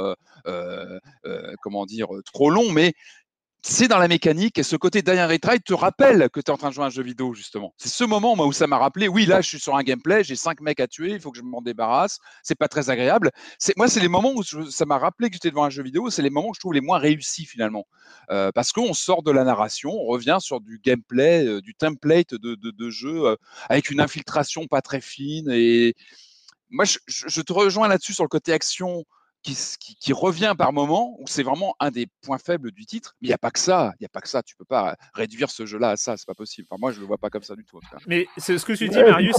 comment dire trop long, mais c'est dans la mécanique et ce côté die and retry te rappelle que tu es en train de jouer à un jeu vidéo justement. C'est ce moment moi, où ça m'a rappelé, oui là je suis sur un gameplay, j'ai 5 mecs à tuer, il faut que je m'en débarrasse, c'est pas très agréable. C'est les moments où ça m'a rappelé que j'étais devant un jeu vidéo, c'est les moments que je trouve les moins réussis finalement. Parce qu'on sort de la narration, on revient sur du gameplay, du template de jeu avec une infiltration pas très fine et moi je te rejoins là-dessus sur le côté action qui revient par moment, où c'est vraiment un des points faibles du titre, mais il n'y a pas que ça, tu peux pas réduire ce jeu-là à ça, c'est pas possible. Enfin, moi, je le vois pas comme ça du tout. Mais c'est ce que tu dis, Marius.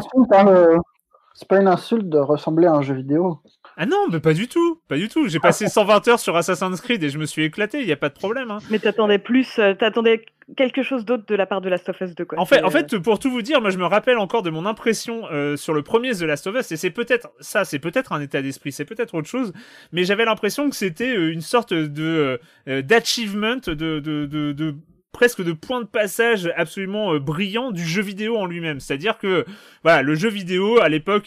C'est pas une insulte de ressembler à un jeu vidéo. Ah non, mais pas du tout, pas du tout. J'ai passé 120 heures sur Assassin's Creed et je me suis éclaté, il y a pas de problème. Hein. Mais t'attendais quelque chose d'autre de la part de Last of Us 2, quoi. En fait, pour tout vous dire, moi je me rappelle encore de mon impression sur le premier The Last of Us, et c'est peut-être un état d'esprit, c'est peut-être autre chose, mais j'avais l'impression que c'était une sorte de d'achievement, de presque de point de passage absolument brillant du jeu vidéo en lui-même. C'est-à-dire que voilà, le jeu vidéo à l'époque,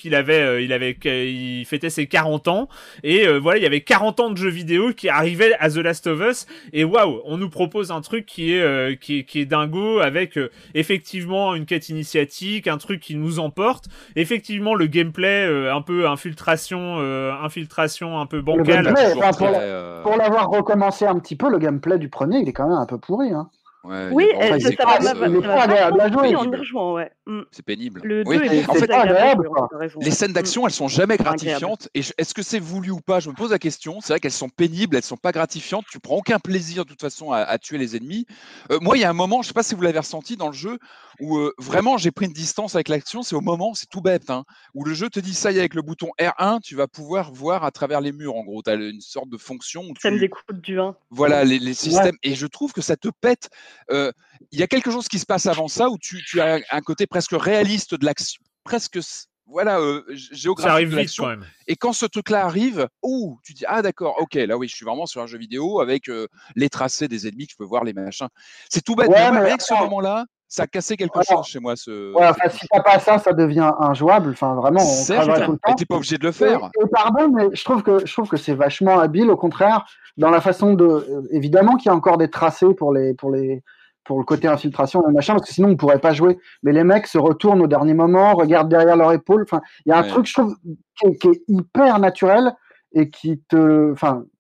il fêtait ses 40 ans et voilà, il y avait 40 ans de jeux vidéo qui arrivaient à The Last of Us et waouh, on nous propose un truc qui est dingo avec effectivement une quête initiatique, un truc qui nous emporte, effectivement le gameplay un peu infiltration un peu bancale. Pour l'avoir recommencé un petit peu, le gameplay du premier, il est quand même un peu pourri, hein. Ouais, oui, ça va agréable à jouer. C'est pénible. Le 2 est en fait agréable. Les scènes d'action, elles sont jamais gratifiantes. Et est-ce que c'est voulu ou pas? Je me pose la question. C'est vrai qu'elles sont pénibles, elles sont pas gratifiantes. Tu prends aucun plaisir de toute façon à tuer les ennemis. Moi, il y a un moment, je sais pas si vous l'avez ressenti dans le jeu, où vraiment j'ai pris une distance avec l'action. C'est au moment, c'est tout bête, hein, où le jeu te dit ça y est, avec le bouton R1, tu vas pouvoir voir à travers les murs. En gros, tu as une sorte de fonction. Système d'écoute du 1. Voilà, les systèmes. Ouais. Et je trouve que ça te pète. Il y a quelque chose qui se passe avant ça où tu as un côté presque réaliste de l'action, presque géographique. Ça arrive de l'action. Vite, quand même. Et quand ce truc-là arrive, tu dis ah d'accord, ok, là oui, je suis vraiment sur un jeu vidéo avec les tracés des ennemis que je peux voir, les machins. C'est tout bête, mais rien que ce moment-là, ça a cassé quelque chose chez moi. Si t'as pas ça devient injouable. Enfin, vraiment, on travaille tout le temps. T'es pas obligé de le faire. Pardon, mais je trouve que c'est vachement habile, au contraire, dans la façon de. Évidemment qu'il y a encore des tracés pour le côté infiltration et machin, parce que sinon on pourrait pas jouer. Mais les mecs se retournent au dernier moment, regardent derrière leur épaule. Enfin, il y a un truc, je trouve, qui est hyper naturel et qui te. Enfin,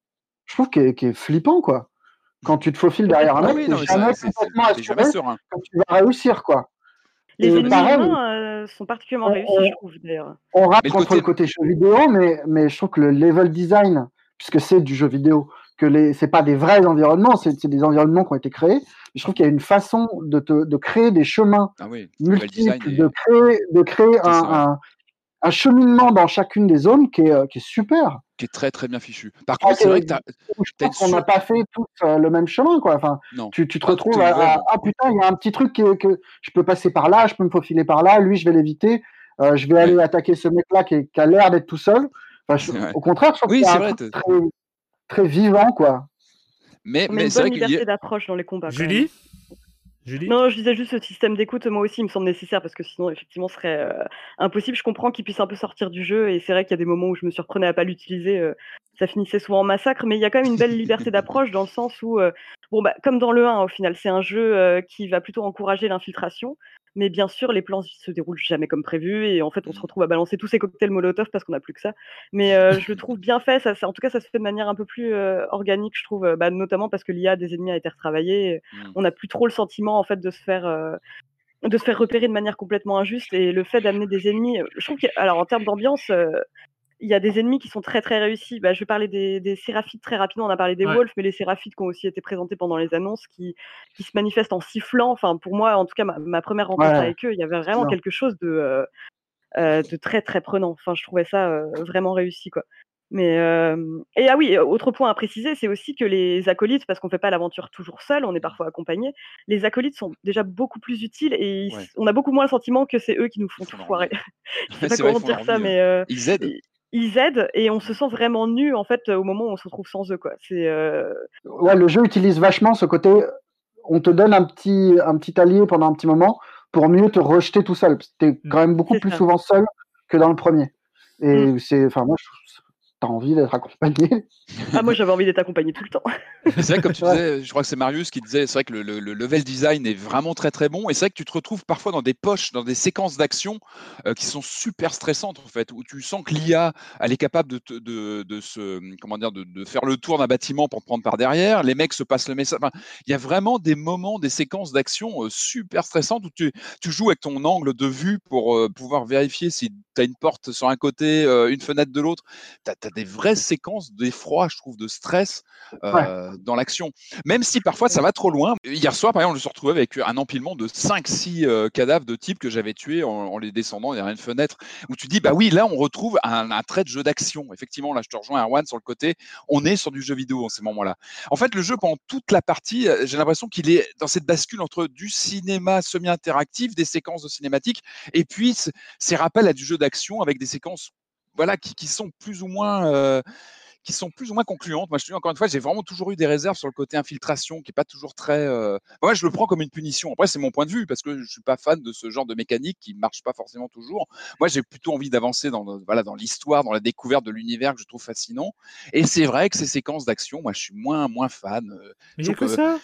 je trouve qu'il est flippant, quoi. Quand tu te faufiles derrière un mec, t'es jamais complètement assuré que tu vas réussir, quoi. Les ennemis humains sont particulièrement réussis, je trouve, d'ailleurs. On rate contre le côté jeu vidéo, mais je trouve que le level design, puisque c'est du jeu vidéo, que c'est pas des vrais environnements, c'est des environnements qui ont été créés. Je trouve qu'il y a une façon de créer des chemins multiples, de créer un cheminement dans chacune des zones qui est super. Qui est très très bien fichu. Par contre, c'est vrai que je pense qu'on n'a pas fait tous le même chemin, quoi. Enfin, tu te retrouves ah putain, il y a un petit truc que je peux passer par là, je peux me faufiler par là, lui je vais l'éviter, je vais aller attaquer ce mec-là qui a l'air d'être tout seul. Enfin, au contraire, je trouve que c'est un truc très, très vivant, quoi. Mais c'est vrai qu'il y a une liberté d'approche dans les combats. Julie ? Non, je disais juste ce système d'écoute, moi aussi, il me semble nécessaire parce que sinon, effectivement, ce serait impossible. Je comprends qu'il puisse un peu sortir du jeu et c'est vrai qu'il y a des moments où je me surprenais à pas l'utiliser. Ça finissait souvent en massacre, mais il y a quand même une belle liberté d'approche dans le sens où, comme dans le 1, au final, c'est un jeu qui va plutôt encourager l'infiltration. Mais bien sûr, les plans se déroulent jamais comme prévu et en fait, on se retrouve à balancer tous ces cocktails Molotov parce qu'on n'a plus que ça. Mais je le trouve bien fait. En tout cas, ça se fait de manière un peu plus organique, je trouve, notamment parce que l'IA des ennemis a été retravaillée. On n'a plus trop le sentiment en fait de se faire repérer de manière complètement injuste et le fait d'amener des ennemis. Je trouve alors en termes d'ambiance. Il y a des ennemis qui sont très très réussis. Je vais parler des séraphites très rapidement. On a parlé des wolves, mais les séraphites qui ont aussi été présentés pendant les annonces, qui se manifestent en sifflant. Enfin, pour moi, en tout cas, ma première rencontre avec eux, il y avait vraiment quelque chose de très très prenant. Enfin, je trouvais ça vraiment réussi, quoi. Mais et oui, autre point à préciser, c'est aussi que les acolytes, parce qu'on fait pas l'aventure toujours seul, on est parfois accompagné. Les acolytes sont déjà beaucoup plus utiles et on a beaucoup moins le sentiment que c'est eux qui nous font tout foirer. Je sais pas comment dire ça, mais ils aident. Ils aident et on se sent vraiment nu en fait au moment où on se retrouve sans eux, quoi. Le jeu utilise vachement ce côté. On te donne un petit allié pendant un petit moment pour mieux te rejeter tout seul. T'es quand même beaucoup plus souvent seul que dans le premier. Et moi, je trouve t'as envie d'être accompagné. Moi j'avais envie d'être accompagné tout le temps. C'est vrai que comme tu disais, je crois que c'est Marius qui disait, c'est vrai que le level design est vraiment très très bon et c'est vrai que tu te retrouves parfois dans des poches, dans des séquences d'action qui sont super stressantes en fait, où tu sens que l'IA elle est capable de faire le tour d'un bâtiment pour te prendre par derrière, les mecs se passent le message. Enfin, il y a vraiment des moments, des séquences d'action super stressantes où tu joues avec ton angle de vue pour pouvoir vérifier si tu as une porte sur un côté, une fenêtre de l'autre. Tu as des vraies séquences d'effroi, je trouve, de stress dans l'action. Même si parfois ça va trop loin. Hier soir, par exemple, je me suis retrouvé avec un empilement de 5-6 cadavres de types que j'avais tués en les descendant derrière une fenêtre, où tu dis, bah oui, là on retrouve un trait de jeu d'action. Effectivement, là je te rejoins, Erwan, sur le côté, on est sur du jeu vidéo en ces moments-là. En fait, le jeu, pendant toute la partie, j'ai l'impression qu'il est dans cette bascule entre du cinéma semi-interactif, des séquences de cinématique, et puis ces rappels à du jeu d'action avec des séquences qui sont plus ou moins concluantes. Moi, je te dis encore une fois, j'ai vraiment toujours eu des réserves sur le côté infiltration, qui est pas toujours très. Moi, je le prends comme une punition. Après, c'est mon point de vue parce que je suis pas fan de ce genre de mécanique qui marche pas forcément toujours. Moi, j'ai plutôt envie d'avancer dans l'histoire, dans la découverte de l'univers que je trouve fascinant. Et c'est vrai que ces séquences d'action, moi, je suis moins fan. Mais il y a que ça.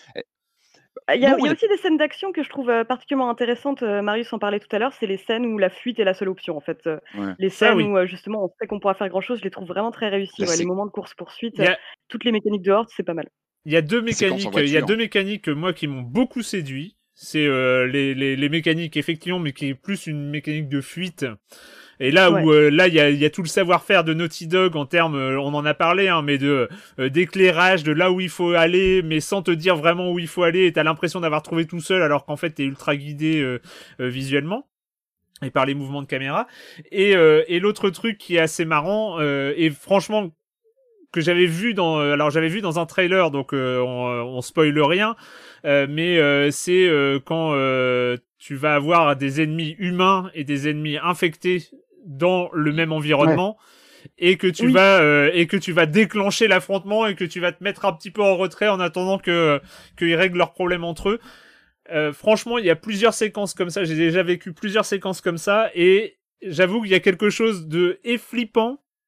Il y a aussi des scènes d'action que je trouve particulièrement intéressantes. Marius en parlait tout à l'heure, c'est les scènes où la fuite est la seule option en fait. Les scènes où justement on sait qu'on pourra faire grand chose, je les trouve vraiment très réussies. Les moments de course-poursuite, toutes les mécaniques de horde, c'est pas mal. Il y a deux mécaniques moi qui m'ont beaucoup séduit. C'est les mécaniques effectivement, mais qui est plus une mécanique de fuite. Et là où là il y a tout le savoir-faire de Naughty Dog en termes, on en a parlé, mais d'éclairage, de là où il faut aller, mais sans te dire vraiment où il faut aller, et t'as l'impression d'avoir trouvé tout seul alors qu'en fait t'es ultra guidé visuellement et par les mouvements de caméra. Et l'autre truc qui est assez marrant et franchement que j'avais vu dans un trailer, donc on spoile rien, mais c'est quand tu vas avoir des ennemis humains et des ennemis infectés dans le même environnement, et que tu vas déclencher l'affrontement et que tu vas te mettre un petit peu en retrait en attendant qu'ils règlent leurs problèmes entre eux. Franchement, il y a plusieurs séquences comme ça. J'ai déjà vécu plusieurs séquences comme ça, et j'avoue qu'il y a quelque chose de flippant,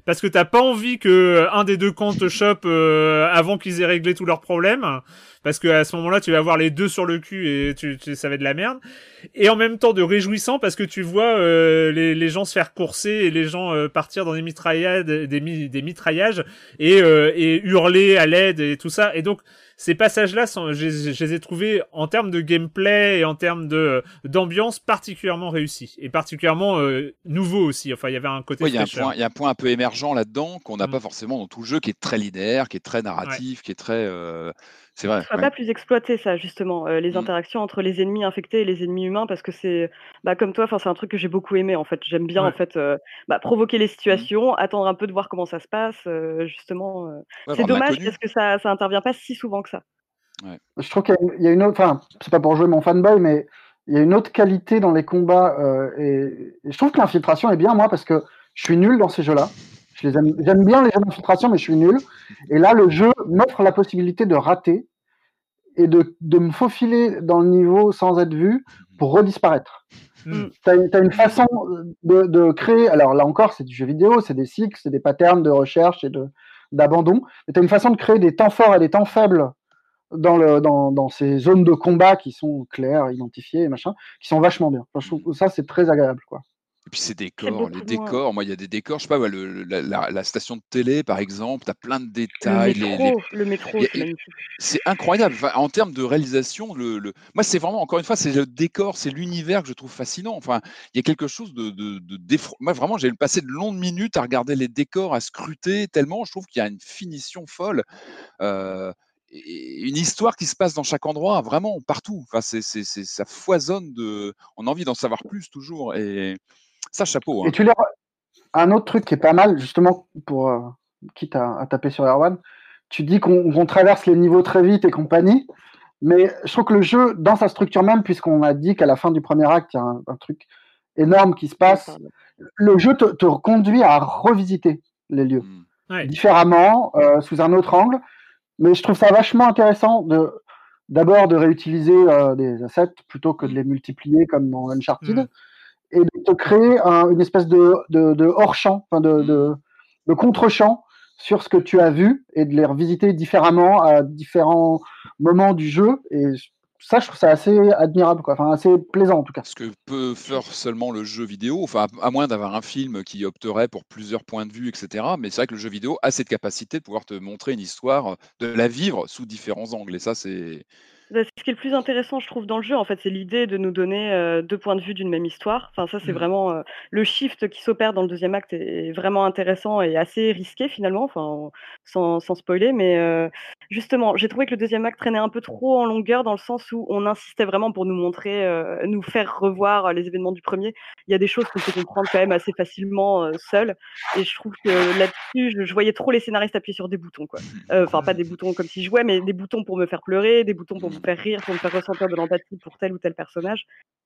parce que t'as pas envie que un des deux camps te chope avant qu'ils aient réglé tous leurs problèmes, parce que à ce moment-là, tu vas avoir les deux sur le cul et ça va être de la merde. Et en même temps de réjouissant parce que tu vois les gens se faire courser et les gens partir dans des mitraillades, des mitraillages et hurler à l'aide et tout ça. Et donc ces passages-là, je les ai trouvés en termes de gameplay et en termes d'ambiance particulièrement réussis et particulièrement nouveaux aussi. Enfin, il y avait un côté fraîcheur. Il y a un point un peu émergent là-dedans qu'on n'a pas forcément dans tout le jeu, qui est très linéaire, qui est très narratif, qui est très... c'est vrai. Ça pas plus exploité ça justement, les interactions entre les ennemis infectés et les ennemis humains parce que c'est comme toi, c'est un truc que j'ai beaucoup aimé en fait. J'aime bien en fait, provoquer les situations, attendre un peu de voir comment ça se passe, justement, c'est dommage parce que ça intervient pas si souvent que ça. Ouais. Je trouve qu'il y a une autre, enfin, c'est pas pour jouer mon fanboy, mais il y a une autre qualité dans les combats et je trouve que l'infiltration est bien moi parce que je suis nul dans ces jeux-là. J'aime bien les jeux d'infiltration, mais je suis nul. Et là, le jeu m'offre la possibilité de rater et de me faufiler dans le niveau sans être vu pour redisparaître. T'as une façon de créer, alors là encore, c'est du jeu vidéo, c'est des cycles, c'est des patterns de recherche et d'abandon. Mais t'as une façon de créer des temps forts et des temps faibles dans ces zones de combat qui sont claires, identifiées et machin, qui sont vachement bien. Enfin, je trouve que ça, c'est très agréable, quoi. Et puis ces décors, les décors, moi il y a des décors, je sais pas, la station de télé par exemple, t'as plein de détails. Le métro, c'est incroyable. Enfin, en termes de réalisation, moi c'est vraiment, encore une fois, c'est le décor, c'est l'univers que je trouve fascinant. Enfin, il y a quelque chose moi vraiment, j'ai passé de longues minutes à regarder les décors, à scruter, tellement je trouve qu'il y a une finition folle. Une histoire qui se passe dans chaque endroit, vraiment partout. Enfin, ça foisonne on a envie d'en savoir plus toujours. Et ça, chapeau. Et un autre truc qui est pas mal, justement, pour quitte à taper sur Erwan, tu dis qu'on traverse les niveaux très vite et compagnie, mais je trouve que le jeu, dans sa structure même, puisqu'on a dit qu'à la fin du premier acte, il y a un truc énorme qui se passe, le jeu te conduit à revisiter les lieux différemment, sous un autre angle. Mais je trouve ça vachement intéressant d'abord de réutiliser des assets plutôt que de les multiplier comme dans Uncharted et de te créer une espèce de hors-champ, de contre-champ sur ce que tu as vu et de les revisiter différemment à différents moments du jeu. Et ça, je trouve ça assez admirable, quoi. Enfin, assez plaisant en tout cas. Ce que peut faire seulement le jeu vidéo, enfin, à moins d'avoir un film qui opterait pour plusieurs points de vue, etc. Mais c'est vrai que le jeu vidéo a cette capacité de pouvoir te montrer une histoire, de la vivre sous différents angles. Et ça, c'est... Ce qui est le plus intéressant, je trouve, dans le jeu, en fait, c'est l'idée de nous donner deux points de vue d'une même histoire. Enfin, ça, c'est vraiment le shift qui s'opère dans le deuxième acte est vraiment intéressant et assez risqué finalement, enfin, sans spoiler. Mais justement, j'ai trouvé que le deuxième acte traînait un peu trop en longueur dans le sens où on insistait vraiment pour nous montrer, nous faire revoir les événements du premier. Il y a des choses qu'on peut comprendre quand même assez facilement seul. Et je trouve que là-dessus, je voyais trop les scénaristes appuyer sur des boutons, quoi. Enfin, pas des boutons comme si je jouais, mais des boutons pour me faire pleurer, des boutons pour me faire rire, pour me faire ressentir de l'empathie pour tel ou tel personnage.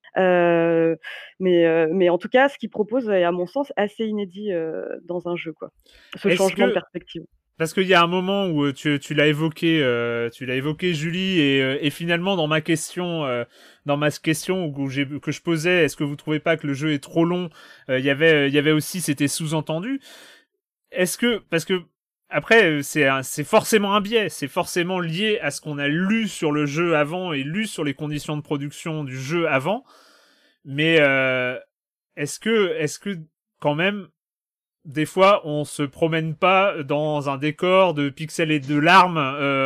Mais en tout cas, ce qu'il propose est, à mon sens, assez inédit dans un jeu, quoi. Ce changement de perspective. Parce qu'il y a un moment où tu l'as évoqué, Julie, et finalement dans ma question que je posais, est-ce que vous trouvez pas que le jeu est trop long, il y avait aussi, c'était sous-entendu. Est-ce que, parce que après, c'est forcément un biais, c'est forcément lié à ce qu'on a lu sur le jeu avant et lu sur les conditions de production du jeu avant. Mais est-ce que quand même, des fois, on se promène pas dans un décor de pixels et de larmes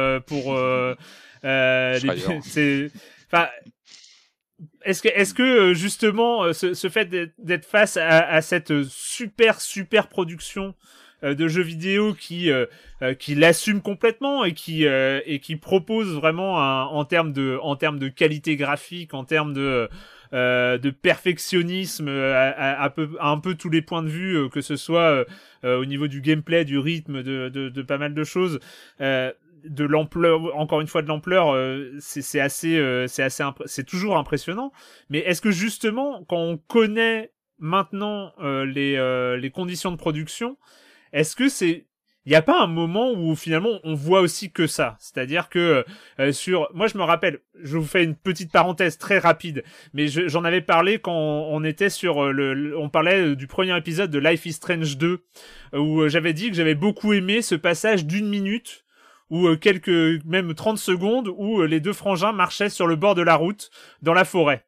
enfin, est-ce que justement ce fait d'être face à cette super production de jeux vidéo qui l'assume complètement et qui propose vraiment en termes de qualité graphique, en termes de perfectionnisme à un peu tous les points de vue, que ce soit au niveau du gameplay, du rythme, de pas mal de choses, de l'ampleur, encore une fois de l'ampleur, c'est toujours impressionnant. Mais est-ce que justement, quand on connaît maintenant les conditions de production, est-ce que il n'y a pas un moment où finalement on voit aussi que ça. C'est-à-dire que moi je me rappelle, je vous fais une petite parenthèse très rapide, mais j'en avais parlé quand on était sur on parlait du premier épisode de Life is Strange 2, où j'avais dit que j'avais beaucoup aimé ce passage d'1 minute, ou même 30 secondes, où les deux frangins marchaient sur le bord de la route, dans la forêt.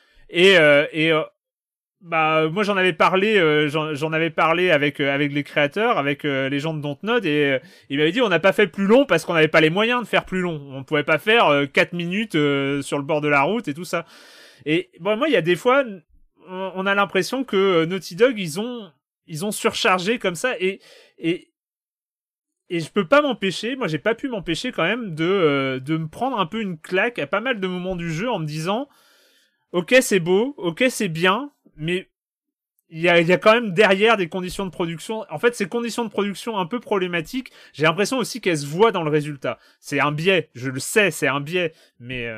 Bah moi j'en avais parlé avec les créateurs, avec les gens de Dontnod, et ils m'avaient dit on n'a pas fait plus long parce qu'on n'avait pas les moyens de faire plus long. On pouvait pas faire 4 minutes sur le bord de la route et tout ça. Et bon, moi il y a des fois on a l'impression que Naughty Dog ils ont surchargé comme ça, et je peux pas m'empêcher, moi j'ai pas pu m'empêcher quand même de me prendre un peu une claque à pas mal de moments du jeu en me disant ok c'est beau, ok c'est bien, mais il y a quand même derrière des conditions de production. En fait, ces conditions de production un peu problématiques, j'ai l'impression aussi qu'elles se voient dans le résultat. C'est un biais, je le sais, c'est un biais, mais...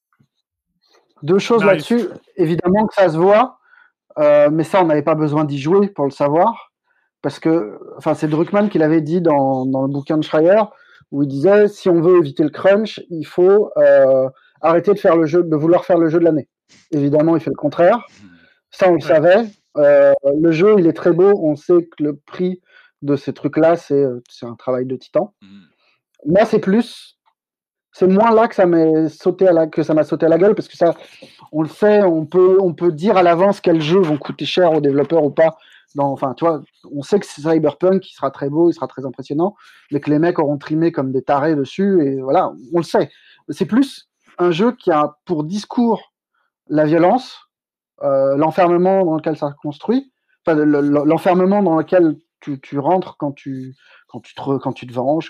Deux choses là-dessus. Évidemment que ça se voit, mais ça, on n'avait pas besoin d'y jouer pour le savoir. Parce que, enfin, c'est Druckmann qui l'avait dit dans le bouquin de Schreier, où il disait, si on veut éviter le crunch, il faut arrêter de vouloir faire le jeu de l'année. Évidemment, il fait le contraire. Ça, on le savait. Le jeu, il est très beau. On sait que le prix de ces trucs-là, c'est un travail de titan. Moi, c'est moins là que ça m'a sauté à la gueule, parce que ça, on le sait, on peut dire à l'avance quels jeux vont coûter cher aux développeurs ou pas. Enfin, tu vois, on sait que c'est Cyberpunk qui sera très beau, il sera très impressionnant, mais que les mecs auront trimé comme des tarés dessus, et voilà, on le sait. C'est plus un jeu qui a pour discours la violence, l'enfermement dans lequel ça se construit, enfin, l'enfermement dans lequel tu rentres quand tu te venges,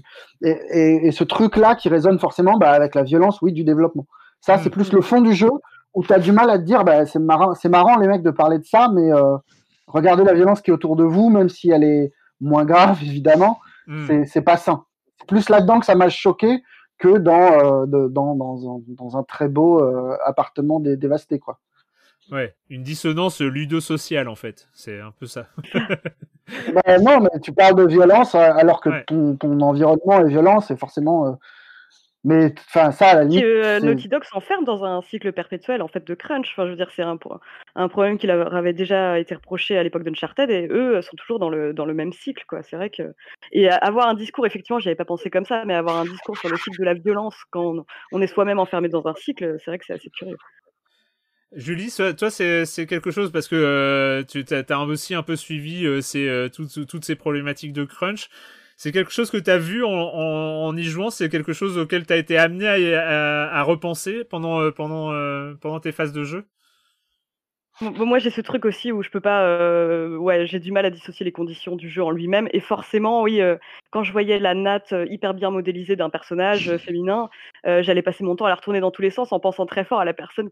et ce truc-là qui résonne forcément avec la violence, oui, du développement. Ça, c'est plus le fond du jeu, où tu as du mal à te dire, c'est marrant les mecs de parler de ça, mais regardez la violence qui est autour de vous, même si elle est moins grave, évidemment, c'est pas sain. C'est plus là-dedans que ça m'a choqué que dans un très beau appartement dévasté, quoi. Ouais, une dissonance ludo-sociale, en fait. C'est un peu ça. Non, mais tu parles de violence alors que ton environnement est violent, c'est forcément... Mais enfin, ça, à la limite... Naughty Dog s'enferme dans un cycle perpétuel, en fait, de crunch. Enfin, je veux dire, c'est un problème qui leur avait déjà été reproché à l'époque d'Uncharted, et eux sont toujours dans le même cycle, quoi. C'est vrai que... Et avoir un discours, effectivement, j'y avais pas pensé comme ça, mais avoir un discours sur le cycle de la violence quand on est soi-même enfermé dans un cycle, c'est vrai que c'est assez curieux. Julie, toi, c'est quelque chose, parce que tu as aussi un peu suivi toutes ces problématiques de crunch. C'est quelque chose que tu as vu en y jouant, c'est quelque chose auquel tu as été amené à repenser pendant tes phases de jeu? Moi, j'ai ce truc aussi où je peux pas, j'ai du mal à dissocier les conditions du jeu en lui-même, et forcément, oui, quand je voyais la natte hyper bien modélisée d'un personnage féminin, j'allais passer mon temps à la retourner dans tous les sens en pensant très fort à la personne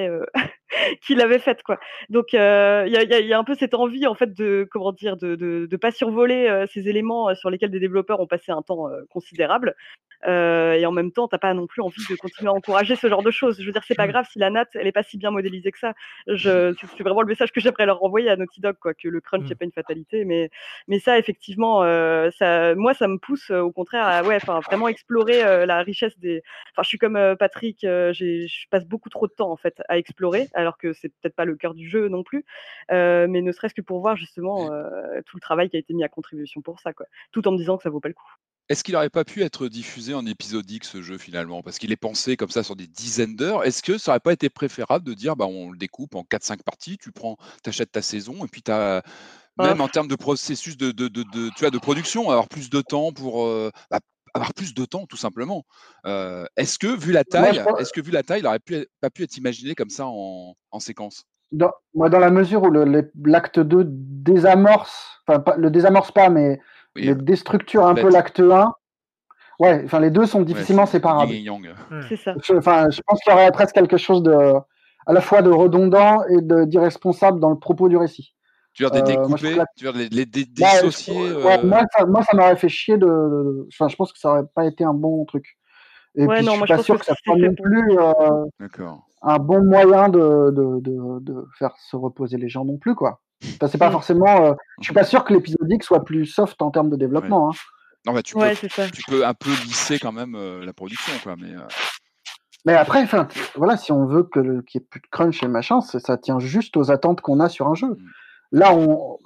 qui l'avait faite, quoi. Donc, il y a un peu cette envie, en fait, de pas survoler ces éléments sur lesquels des développeurs ont passé un temps considérable. Et en même temps, t'as pas non plus envie de continuer à encourager ce genre de choses. Je veux dire, c'est pas grave si la natte, elle est pas si bien modélisée que ça. C'est vraiment le message que j'aimerais leur renvoyer à Naughty Dog, quoi, que le crunch c'est pas une fatalité, mais ça, effectivement, moi, ça me pousse au contraire à vraiment explorer la richesse des. Enfin, je suis comme Patrick, je passe beaucoup trop de temps en fait à explorer, alors que c'est peut-être pas le cœur du jeu non plus, mais ne serait-ce que pour voir justement tout le travail qui a été mis à contribution pour ça, quoi, tout en me disant que ça vaut pas le coup. Est-ce qu'il n'aurait pas pu être diffusé en épisodique, ce jeu, finalement? Parce qu'il est pensé comme ça sur des dizaines d'heures. Est-ce que ça n'aurait pas été préférable de dire, on le découpe en 4-5 parties, tu achètes ta saison, et puis tu as, même en termes de processus de production, avoir plus de temps pour avoir plus de temps, tout simplement. Est-ce que, vu la taille, il n'aurait pas pu être imaginé comme ça en séquence? Dans la mesure où l'acte 2 désamorce, le désamorce pas, mais le déstructure un peu l'acte 1, les deux sont difficilement séparables. C'est ça. Je pense qu'il y aurait presque quelque chose à la fois de redondant et d'irresponsable dans le propos du récit. Tu veux dire des découper, tu veux dire les dissocier moi, ça m'aurait fait chier je pense que ça aurait pas été un bon truc. Et puis, je suis pas sûr que ça soit non plus un bon moyen de faire se reposer les gens non plus, quoi. Enfin, c'est pas forcément. Je suis pas sûr que l'épisodique soit plus soft en termes de développement. Hein. Non, bah, tu peux un peu lisser quand même la production, quoi. Mais après, enfin, voilà, si on veut qu'il n'y ait plus de crunch et machin, ça tient juste aux attentes qu'on a sur un jeu. Là,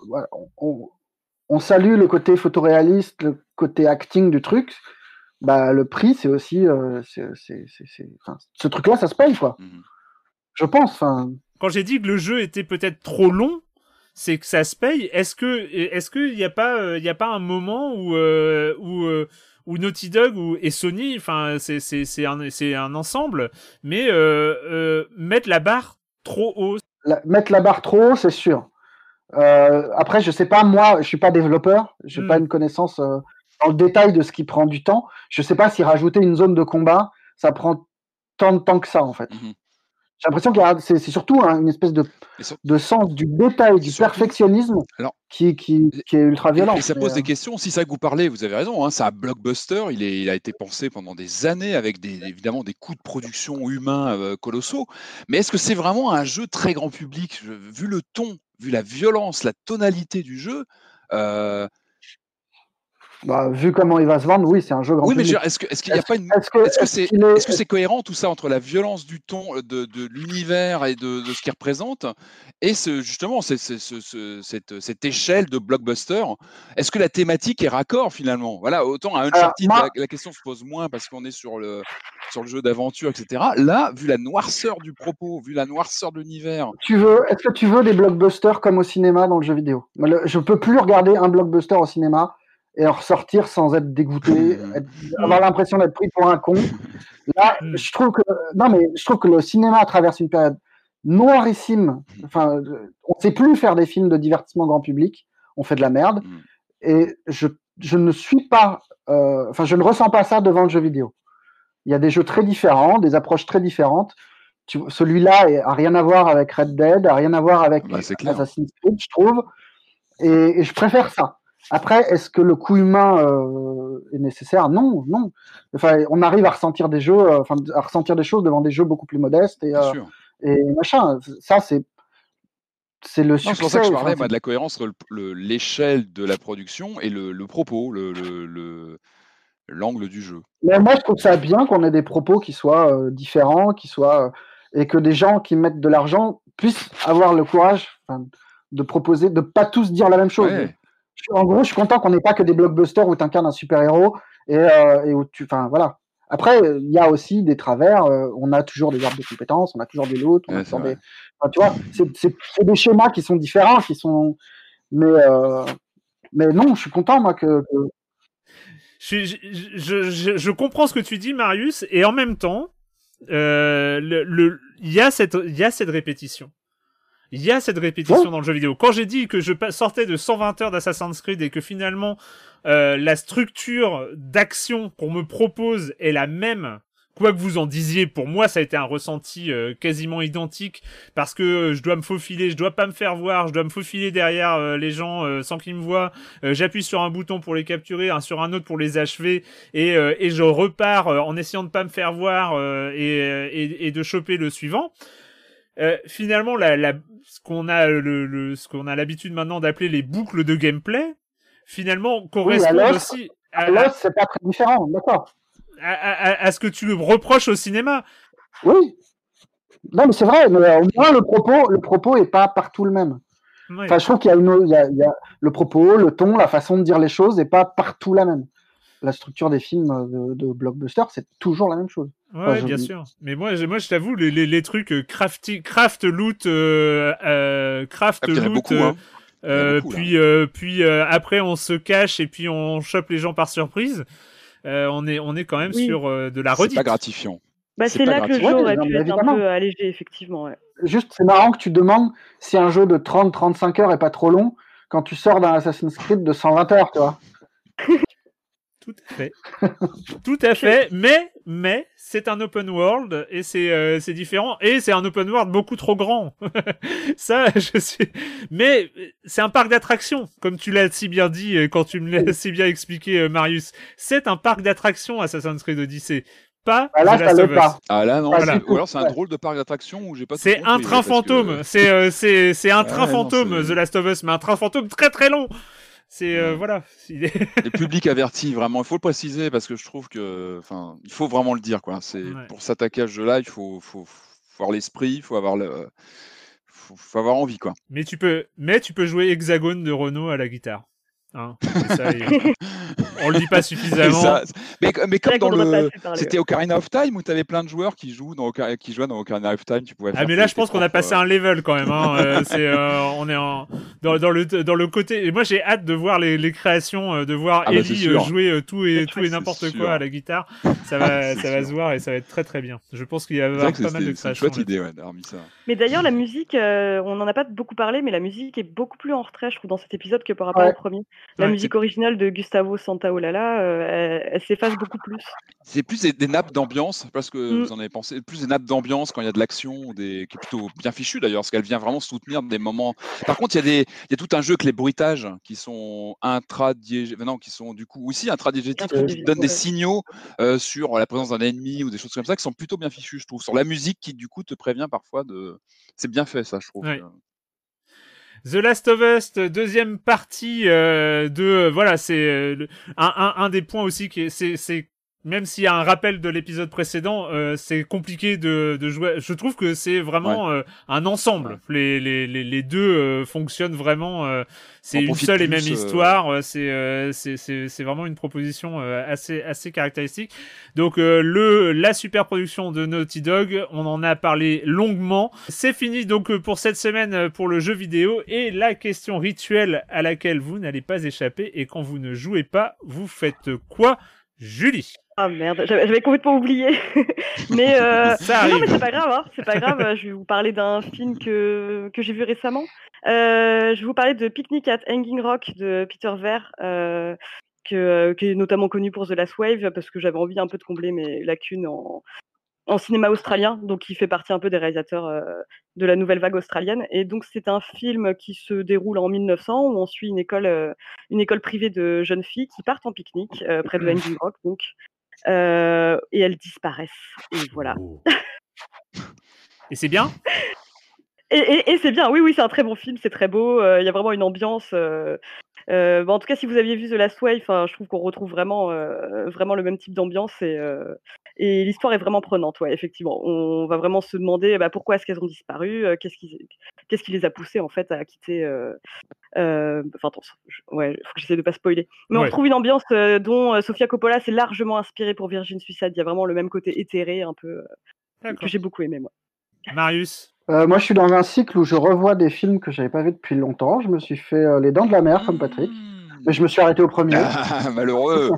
on salue le côté photoréaliste, le côté acting du truc. Bah, le prix, c'est aussi, ce truc-là, ça se paye, quoi. Je pense. Enfin. Quand j'ai dit que le jeu était peut-être trop long, c'est que ça se paye. Est-ce que y a pas un moment où Naughty Dog et Sony, enfin c'est un ensemble, mais mettre la barre trop haut. Mettre la barre trop haut, c'est sûr. Après, je sais pas, moi, je suis pas développeur, j'ai pas une connaissance dans le détail de ce qui prend du temps. Je sais pas si rajouter une zone de combat, ça prend tant de temps que ça, en fait. J'ai l'impression qu'il y a, c'est surtout une espèce de sens du détail, du perfectionnisme qui est ultra violent. Et ça pose des questions. Si ça que vous parlez, vous avez raison, hein, c'est un blockbuster. Il a été pensé pendant des années avec évidemment des coûts de production humains colossaux. Mais est-ce que c'est vraiment un jeu très grand public ? Vu le ton, vu la violence, la tonalité du jeu, vu comment il va se vendre, oui, c'est un jeu grand public. Oui, mais est-ce qu'il n'y a pas une... Est-ce que c'est cohérent tout ça entre la violence du ton, de l'univers et de ce qu'il représente et justement cette échelle de blockbuster? Est-ce que la thématique est raccord finalement? Voilà, autant à Uncharted, la question se pose moins parce qu'on est sur le jeu d'aventure, etc. Là, vu la noirceur du propos, vu la noirceur de l'univers... Est-ce que tu veux des blockbusters comme au cinéma dans le jeu vidéo? Je ne peux plus regarder un blockbuster au cinéma et en ressortir sans être dégoûté, avoir l'impression d'être pris pour un con. Là, je trouve que le cinéma traverse une période noirissime. Enfin, on ne sait plus faire des films de divertissement grand public. On fait de la merde. Et je ne suis pas... je ne ressens pas ça devant le jeu vidéo. Il y a des jeux très différents, des approches très différentes. Celui-là n'a rien à voir avec Red Dead, n'a rien à voir avec Assassin's Creed, je trouve. Et je préfère ça. Après, est-ce que le coût humain est nécessaire ? Non. Enfin, on arrive à ressentir des jeux, à ressentir des choses devant des jeux beaucoup plus modestes et machin. Ça, c'est le succès. C'est pour ça que je parlais de la cohérence entre l'échelle de la production et le propos, l'angle du jeu. Mais moi, je trouve ça bien qu'on ait des propos qui soient différents, et que des gens qui mettent de l'argent puissent avoir le courage de proposer, de pas tous dire la même chose. Ouais. En gros, je suis content qu'on n'ait pas que des blockbusters où tu incarnes un super-héros et où tu... Enfin, voilà. Après, il y a aussi des travers. On a toujours des arbres de compétences, on a toujours des lots, on a toujours des... Enfin, tu vois, c'est des schémas qui sont différents, Mais non, je suis content, moi, que... Je comprends ce que tu dis, Marius, et en même temps, il y a cette répétition. Il y a cette répétition dans le jeu vidéo. Quand j'ai dit que je sortais de 120 heures d'Assassin's Creed et que finalement la structure d'action qu'on me propose est la même, quoi que vous en disiez, pour moi ça a été un ressenti quasiment identique parce que je dois me faufiler, je dois pas me faire voir, je dois me faufiler derrière les gens sans qu'ils me voient. J'appuie sur un bouton pour les capturer, sur un autre pour les achever et je repars en essayant de pas me faire voir et de choper le suivant. Finalement, ce qu'on a l'habitude maintenant d'appeler les boucles de gameplay, finalement, correspondent aussi c'est pas très différent, d'accord. À ce que tu reproches au cinéma. Oui. Non, mais c'est vrai, mais au moins le propos est pas partout le même. Oui. Enfin, je trouve qu'il y a le propos, le ton, la façon de dire les choses est pas partout la même. La structure des films de blockbuster, c'est toujours la même chose. Ouais, bien sûr. Mais moi, je t'avoue, les trucs craft loot, beaucoup, puis après on se cache et puis on chope les gens par surprise. On est quand même sur de la redite. C'est pas gratifiant. C'est là que le jeu aurait pu être un peu allégé, effectivement. Ouais. Juste, c'est marrant que tu demandes si un jeu de 30-35 heures est pas trop long quand tu sors d'un Assassin's Creed de 120 heures, tu vois. Tout à fait, mais c'est un open world et c'est différent et c'est un open world beaucoup trop grand. Ça, mais c'est un parc d'attractions, comme tu l'as si bien dit quand tu me l'as si bien expliqué, Marius. C'est un parc d'attractions, Assassin's Creed Odyssey. pas Ah, là, The ça Last l'est of Us. pas. Ah là non, Voilà. ou alors c'est un drôle de parc d'attractions où j'ai pas tout C'est compris, un train parce que- fantôme. C'est un train Ouais, non, fantôme, c'est- The Last of Us, mais un train fantôme très très long. C'est Ouais. voilà. Le public averti, vraiment, il faut le préciser parce que je trouve que, enfin, il faut vraiment le dire, quoi. C'est Ouais. pour s'attaquer à ce jeu-là, il faut avoir l'esprit, il faut avoir faut avoir envie, quoi. Mais tu peux jouer Hexagone de Renault à la guitare. Hein, et ça, on le dit pas Et suffisamment. ça, mais comme vrai dans qu'on en a pas le, assez parlé, c'était Ocarina of Time où tu avais plein de joueurs qui jouaient dans Ocarina of Time, tu pouvais Ah faire mais là tes je pense qu'on a propres, passé un level quand même. Hein. On est dans le côté. Et moi j'ai hâte de voir les créations, de voir Ah bah, c'est Ellie sûr. jouer tout et C'est n'importe sûr. quoi à la guitare. Ça va C'est se sûr. voir et ça va être très très bien. Je pense qu'il va y C'est avoir vrai que pas mal de c'est une créations. chouette idée, ouais, d'avoir mis ça. Mais d'ailleurs, la musique, on n'en a pas beaucoup parlé, mais la musique est beaucoup plus en retrait, je trouve, dans cet épisode que par rapport Ouais. au premier. La Ouais, musique originale de Gustavo Santaolalla, elle s'efface beaucoup plus. C'est plus des nappes d'ambiance, parce que Mm. vous en avez pensé, plus des nappes d'ambiance quand il y a de l'action, qui est plutôt bien fichu d'ailleurs, parce qu'elle vient vraiment soutenir des moments. Par contre, il y a tout un jeu avec les bruitages qui sont qui sont du coup aussi intradiégétiques, qui donnent des signaux sur la présence d'un ennemi ou des choses comme ça, qui sont plutôt bien fichus, je trouve. Sur la musique qui du coup te prévient parfois de. C'est bien fait ça, je trouve. Ouais. The Last of Us, deuxième partie voilà, c'est un des points aussi qui c'est même s'il y a un rappel de l'épisode précédent, c'est compliqué de jouer. Je trouve que c'est vraiment un ensemble. Ouais. Les deux fonctionnent vraiment. C'est une seule et même histoire. C'est vraiment une proposition assez caractéristique. Donc la super production de Naughty Dog, on en a parlé longuement. C'est fini donc pour cette semaine pour le jeu vidéo et la question rituelle à laquelle vous n'allez pas échapper. Et quand vous ne jouez pas, vous faites quoi, Julie? Ah merde, j'avais complètement oublié. Mais non, mais c'est pas grave, hein. C'est pas grave. Je vais vous parler d'un film que j'ai vu récemment. Je vais vous parler de Picnic at Hanging Rock de Peter Weir, qui est notamment connu pour The Last Wave, parce que j'avais envie un peu de combler mes lacunes en cinéma australien, donc il fait partie un peu des réalisateurs de la nouvelle vague australienne. Et donc c'est un film qui se déroule en 1900 où on suit une école privée de jeunes filles qui partent en pique-nique près de Hanging Rock, donc. Et elles disparaissent. Et voilà. Et c'est bien. Et c'est bien. Oui, c'est un très bon film. C'est très beau. Il y a vraiment une ambiance. En tout cas, si vous aviez vu The Last Wave, je trouve qu'on retrouve vraiment le même type d'ambiance et l'histoire est vraiment prenante. Ouais, effectivement, on va vraiment se demander pourquoi est-ce qu'elles ont disparu, qu'est-ce qui les a poussées en fait à quitter. Faut que j'essaie de pas spoiler. Mais on retrouve une ambiance dont Sofia Coppola s'est largement inspirée pour Virgin Suicide. Il y a vraiment le même côté éthéré, un peu que j'ai beaucoup aimé moi. Marius. Moi, je suis dans un cycle où je revois des films que j'avais pas vus depuis longtemps. Je me suis fait Les Dents de la Mer comme Patrick, mais je me suis arrêté au premier. Ah, malheureux.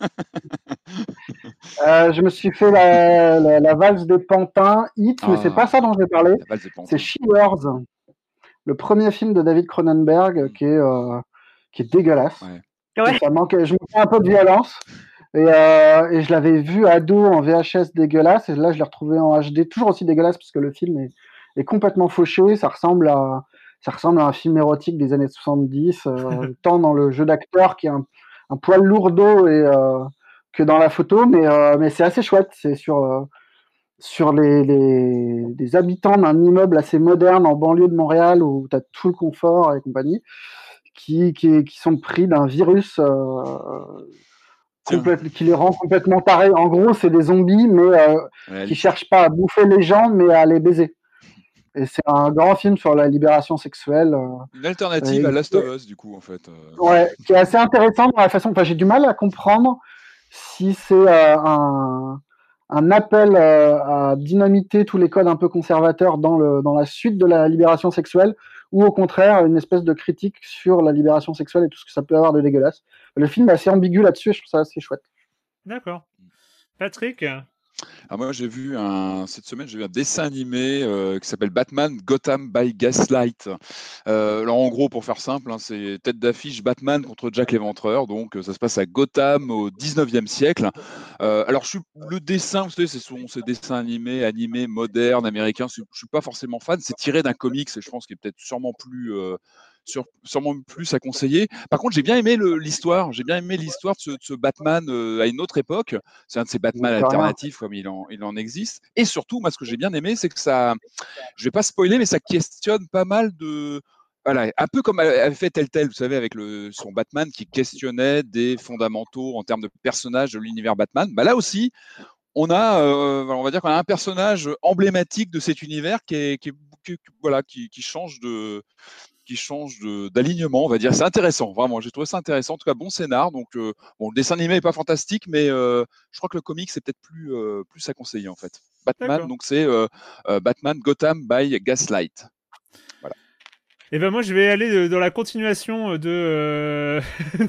Je me suis fait la valse des pantins, Hit, mais c'est pas ça dont je vais parler. C'est She-Wars, le premier film de David Cronenberg qui est dégueulasse. Ouais. Ça manque, je me fais un peu de violence. Et je l'avais vu ado en VHS dégueulasse, et là je l'ai retrouvé en HD toujours aussi dégueulasse parce que le film est complètement fauché. Ça ressemble à un film érotique des années 70, tant dans le jeu d'acteur qui est un poil lourdeau que dans la photo, mais c'est assez chouette. C'est sur les habitants d'un immeuble assez moderne en banlieue de Montréal où tu as tout le confort et compagnie, qui sont pris d'un virus qui les rend complètement tarés. En gros, c'est des zombies, mais qui cherchent pas à bouffer les gens, mais à les baiser. Et c'est un grand film sur la libération sexuelle. Une alternative à Last of Us, du coup, en fait. Ouais, qui est assez intéressant dans la façon. Enfin, j'ai du mal à comprendre si c'est un appel à dynamiter tous les codes un peu conservateurs dans la suite de la libération sexuelle, ou au contraire une espèce de critique sur la libération sexuelle et tout ce que ça peut avoir de dégueulasse. Le film est assez ambigu là-dessus et je trouve ça assez chouette. D'accord. Patrick? Alors moi, cette semaine, j'ai vu un dessin animé qui s'appelle Batman Gotham by Gaslight. Alors en gros, pour faire simple, c'est tête d'affiche Batman contre Jack l'Éventreur. Donc ça se passe à Gotham au 19e siècle. Alors le dessin, vous savez, ce sont ces dessins animés modernes, américains. Je suis pas forcément fan. C'est tiré d'un comics et je pense qu'il est peut-être sûrement plus sûrement plus à conseiller. Par contre, j'ai bien aimé l'histoire. J'ai bien aimé l'histoire de ce Batman à une autre époque. C'est un de ces Batman alternatifs comme il en existe. Et surtout, moi, ce que j'ai bien aimé, c'est que ça, je vais pas spoiler, mais ça questionne pas mal de... Voilà, un peu comme avait fait Telltale, vous savez, avec son Batman qui questionnait des fondamentaux en termes de personnages de l'univers Batman. Bah là aussi, on va dire qu'on a un personnage emblématique de cet univers qui change d'alignement, on va dire. C'est intéressant, vraiment. J'ai trouvé ça intéressant. En tout cas, bon scénar. Donc, le dessin animé n'est pas fantastique, mais je crois que le comic c'est peut-être plus à conseiller en fait. Batman, D'accord. donc c'est Batman Gotham by Gaslight. Voilà. Et ben moi je vais aller dans la continuation de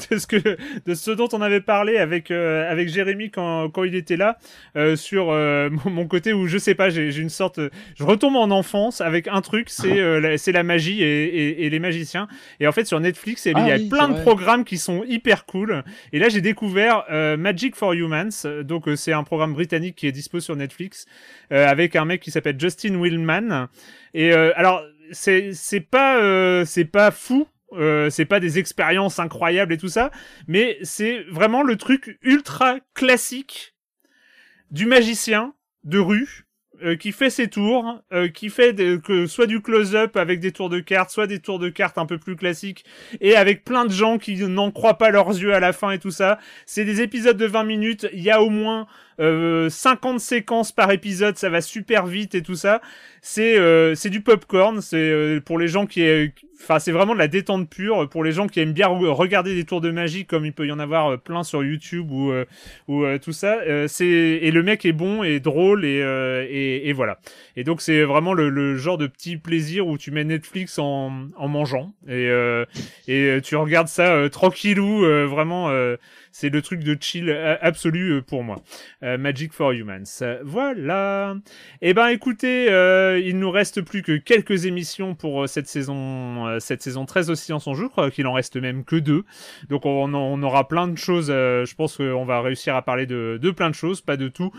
ce dont on avait parlé avec Jérémy quand il était là, sur mon côté où je sais pas, j'ai une sorte, je retombe en enfance avec un truc, c'est la magie et les magiciens. Et en fait sur Netflix il y a plein de programmes qui sont hyper cool. Et là j'ai découvert Magic for Humans, donc c'est un programme britannique qui est dispo sur Netflix, avec un mec qui s'appelle Justin Willman. Et alors c'est pas fou, c'est pas des expériences incroyables et tout ça, mais c'est vraiment le truc ultra classique du magicien de rue qui fait ses tours, qui fait soit du close-up avec des tours de cartes, soit des tours de cartes un peu plus classiques, et avec plein de gens qui n'en croient pas leurs yeux à la fin et tout ça. C'est des épisodes de 20 minutes, il y a au moins 50 séquences par épisode, ça va super vite et tout ça. C'est du popcorn, c'est pour les gens c'est vraiment de la détente pure pour les gens qui aiment bien regarder des tours de magie, comme il peut y en avoir plein sur YouTube ou tout ça. Et le mec est bon et drôle et voilà. Et donc c'est vraiment le genre de petit plaisir où tu mets Netflix en mangeant et tu regardes ça tranquillou, vraiment. C'est le truc de chill absolu pour moi. Magic for Humans. Voilà. Eh ben écoutez, il nous reste plus que quelques émissions pour cette saison 13 aussi en son jeu. Je crois qu'il en reste même que 2. Donc on aura plein de choses. Je pense qu'on va réussir à parler de plein de choses, pas de tout.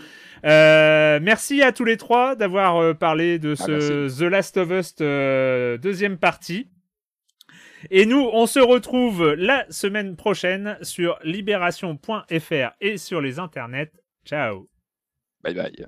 Merci à tous les trois d'avoir parlé de The Last of Us deuxième partie. Et nous, on se retrouve la semaine prochaine sur libération.fr et sur les internets. Ciao. Bye bye.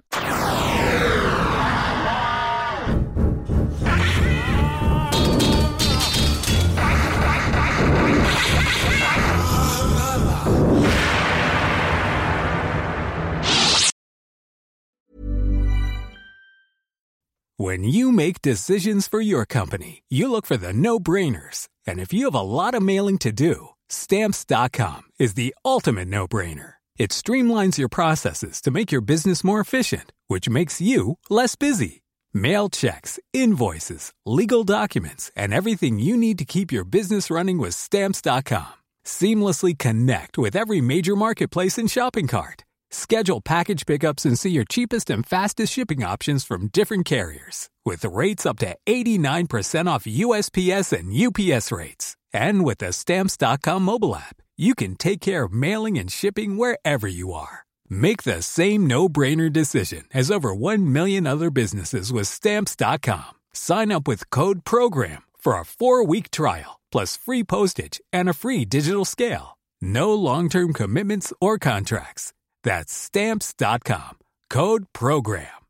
When you make decisions for your company, you look for the no-brainers. And if you have a lot of mailing to do, Stamps.com is the ultimate no-brainer. It streamlines your processes to make your business more efficient, which makes you less busy. Mail checks, invoices, legal documents, and everything you need to keep your business running with Stamps.com. Seamlessly connect with every major marketplace and shopping cart. Schedule package pickups and see your cheapest and fastest shipping options from different carriers. With rates up to 89% off USPS and UPS rates. And with the Stamps.com mobile app, you can take care of mailing and shipping wherever you are. Make the same no-brainer decision as over 1 million other businesses with Stamps.com. Sign up with code PROGRAM for a 4-week trial, plus free postage and a free digital scale. No long-term commitments or contracts. That's Stamps.com. Code PROGRAM.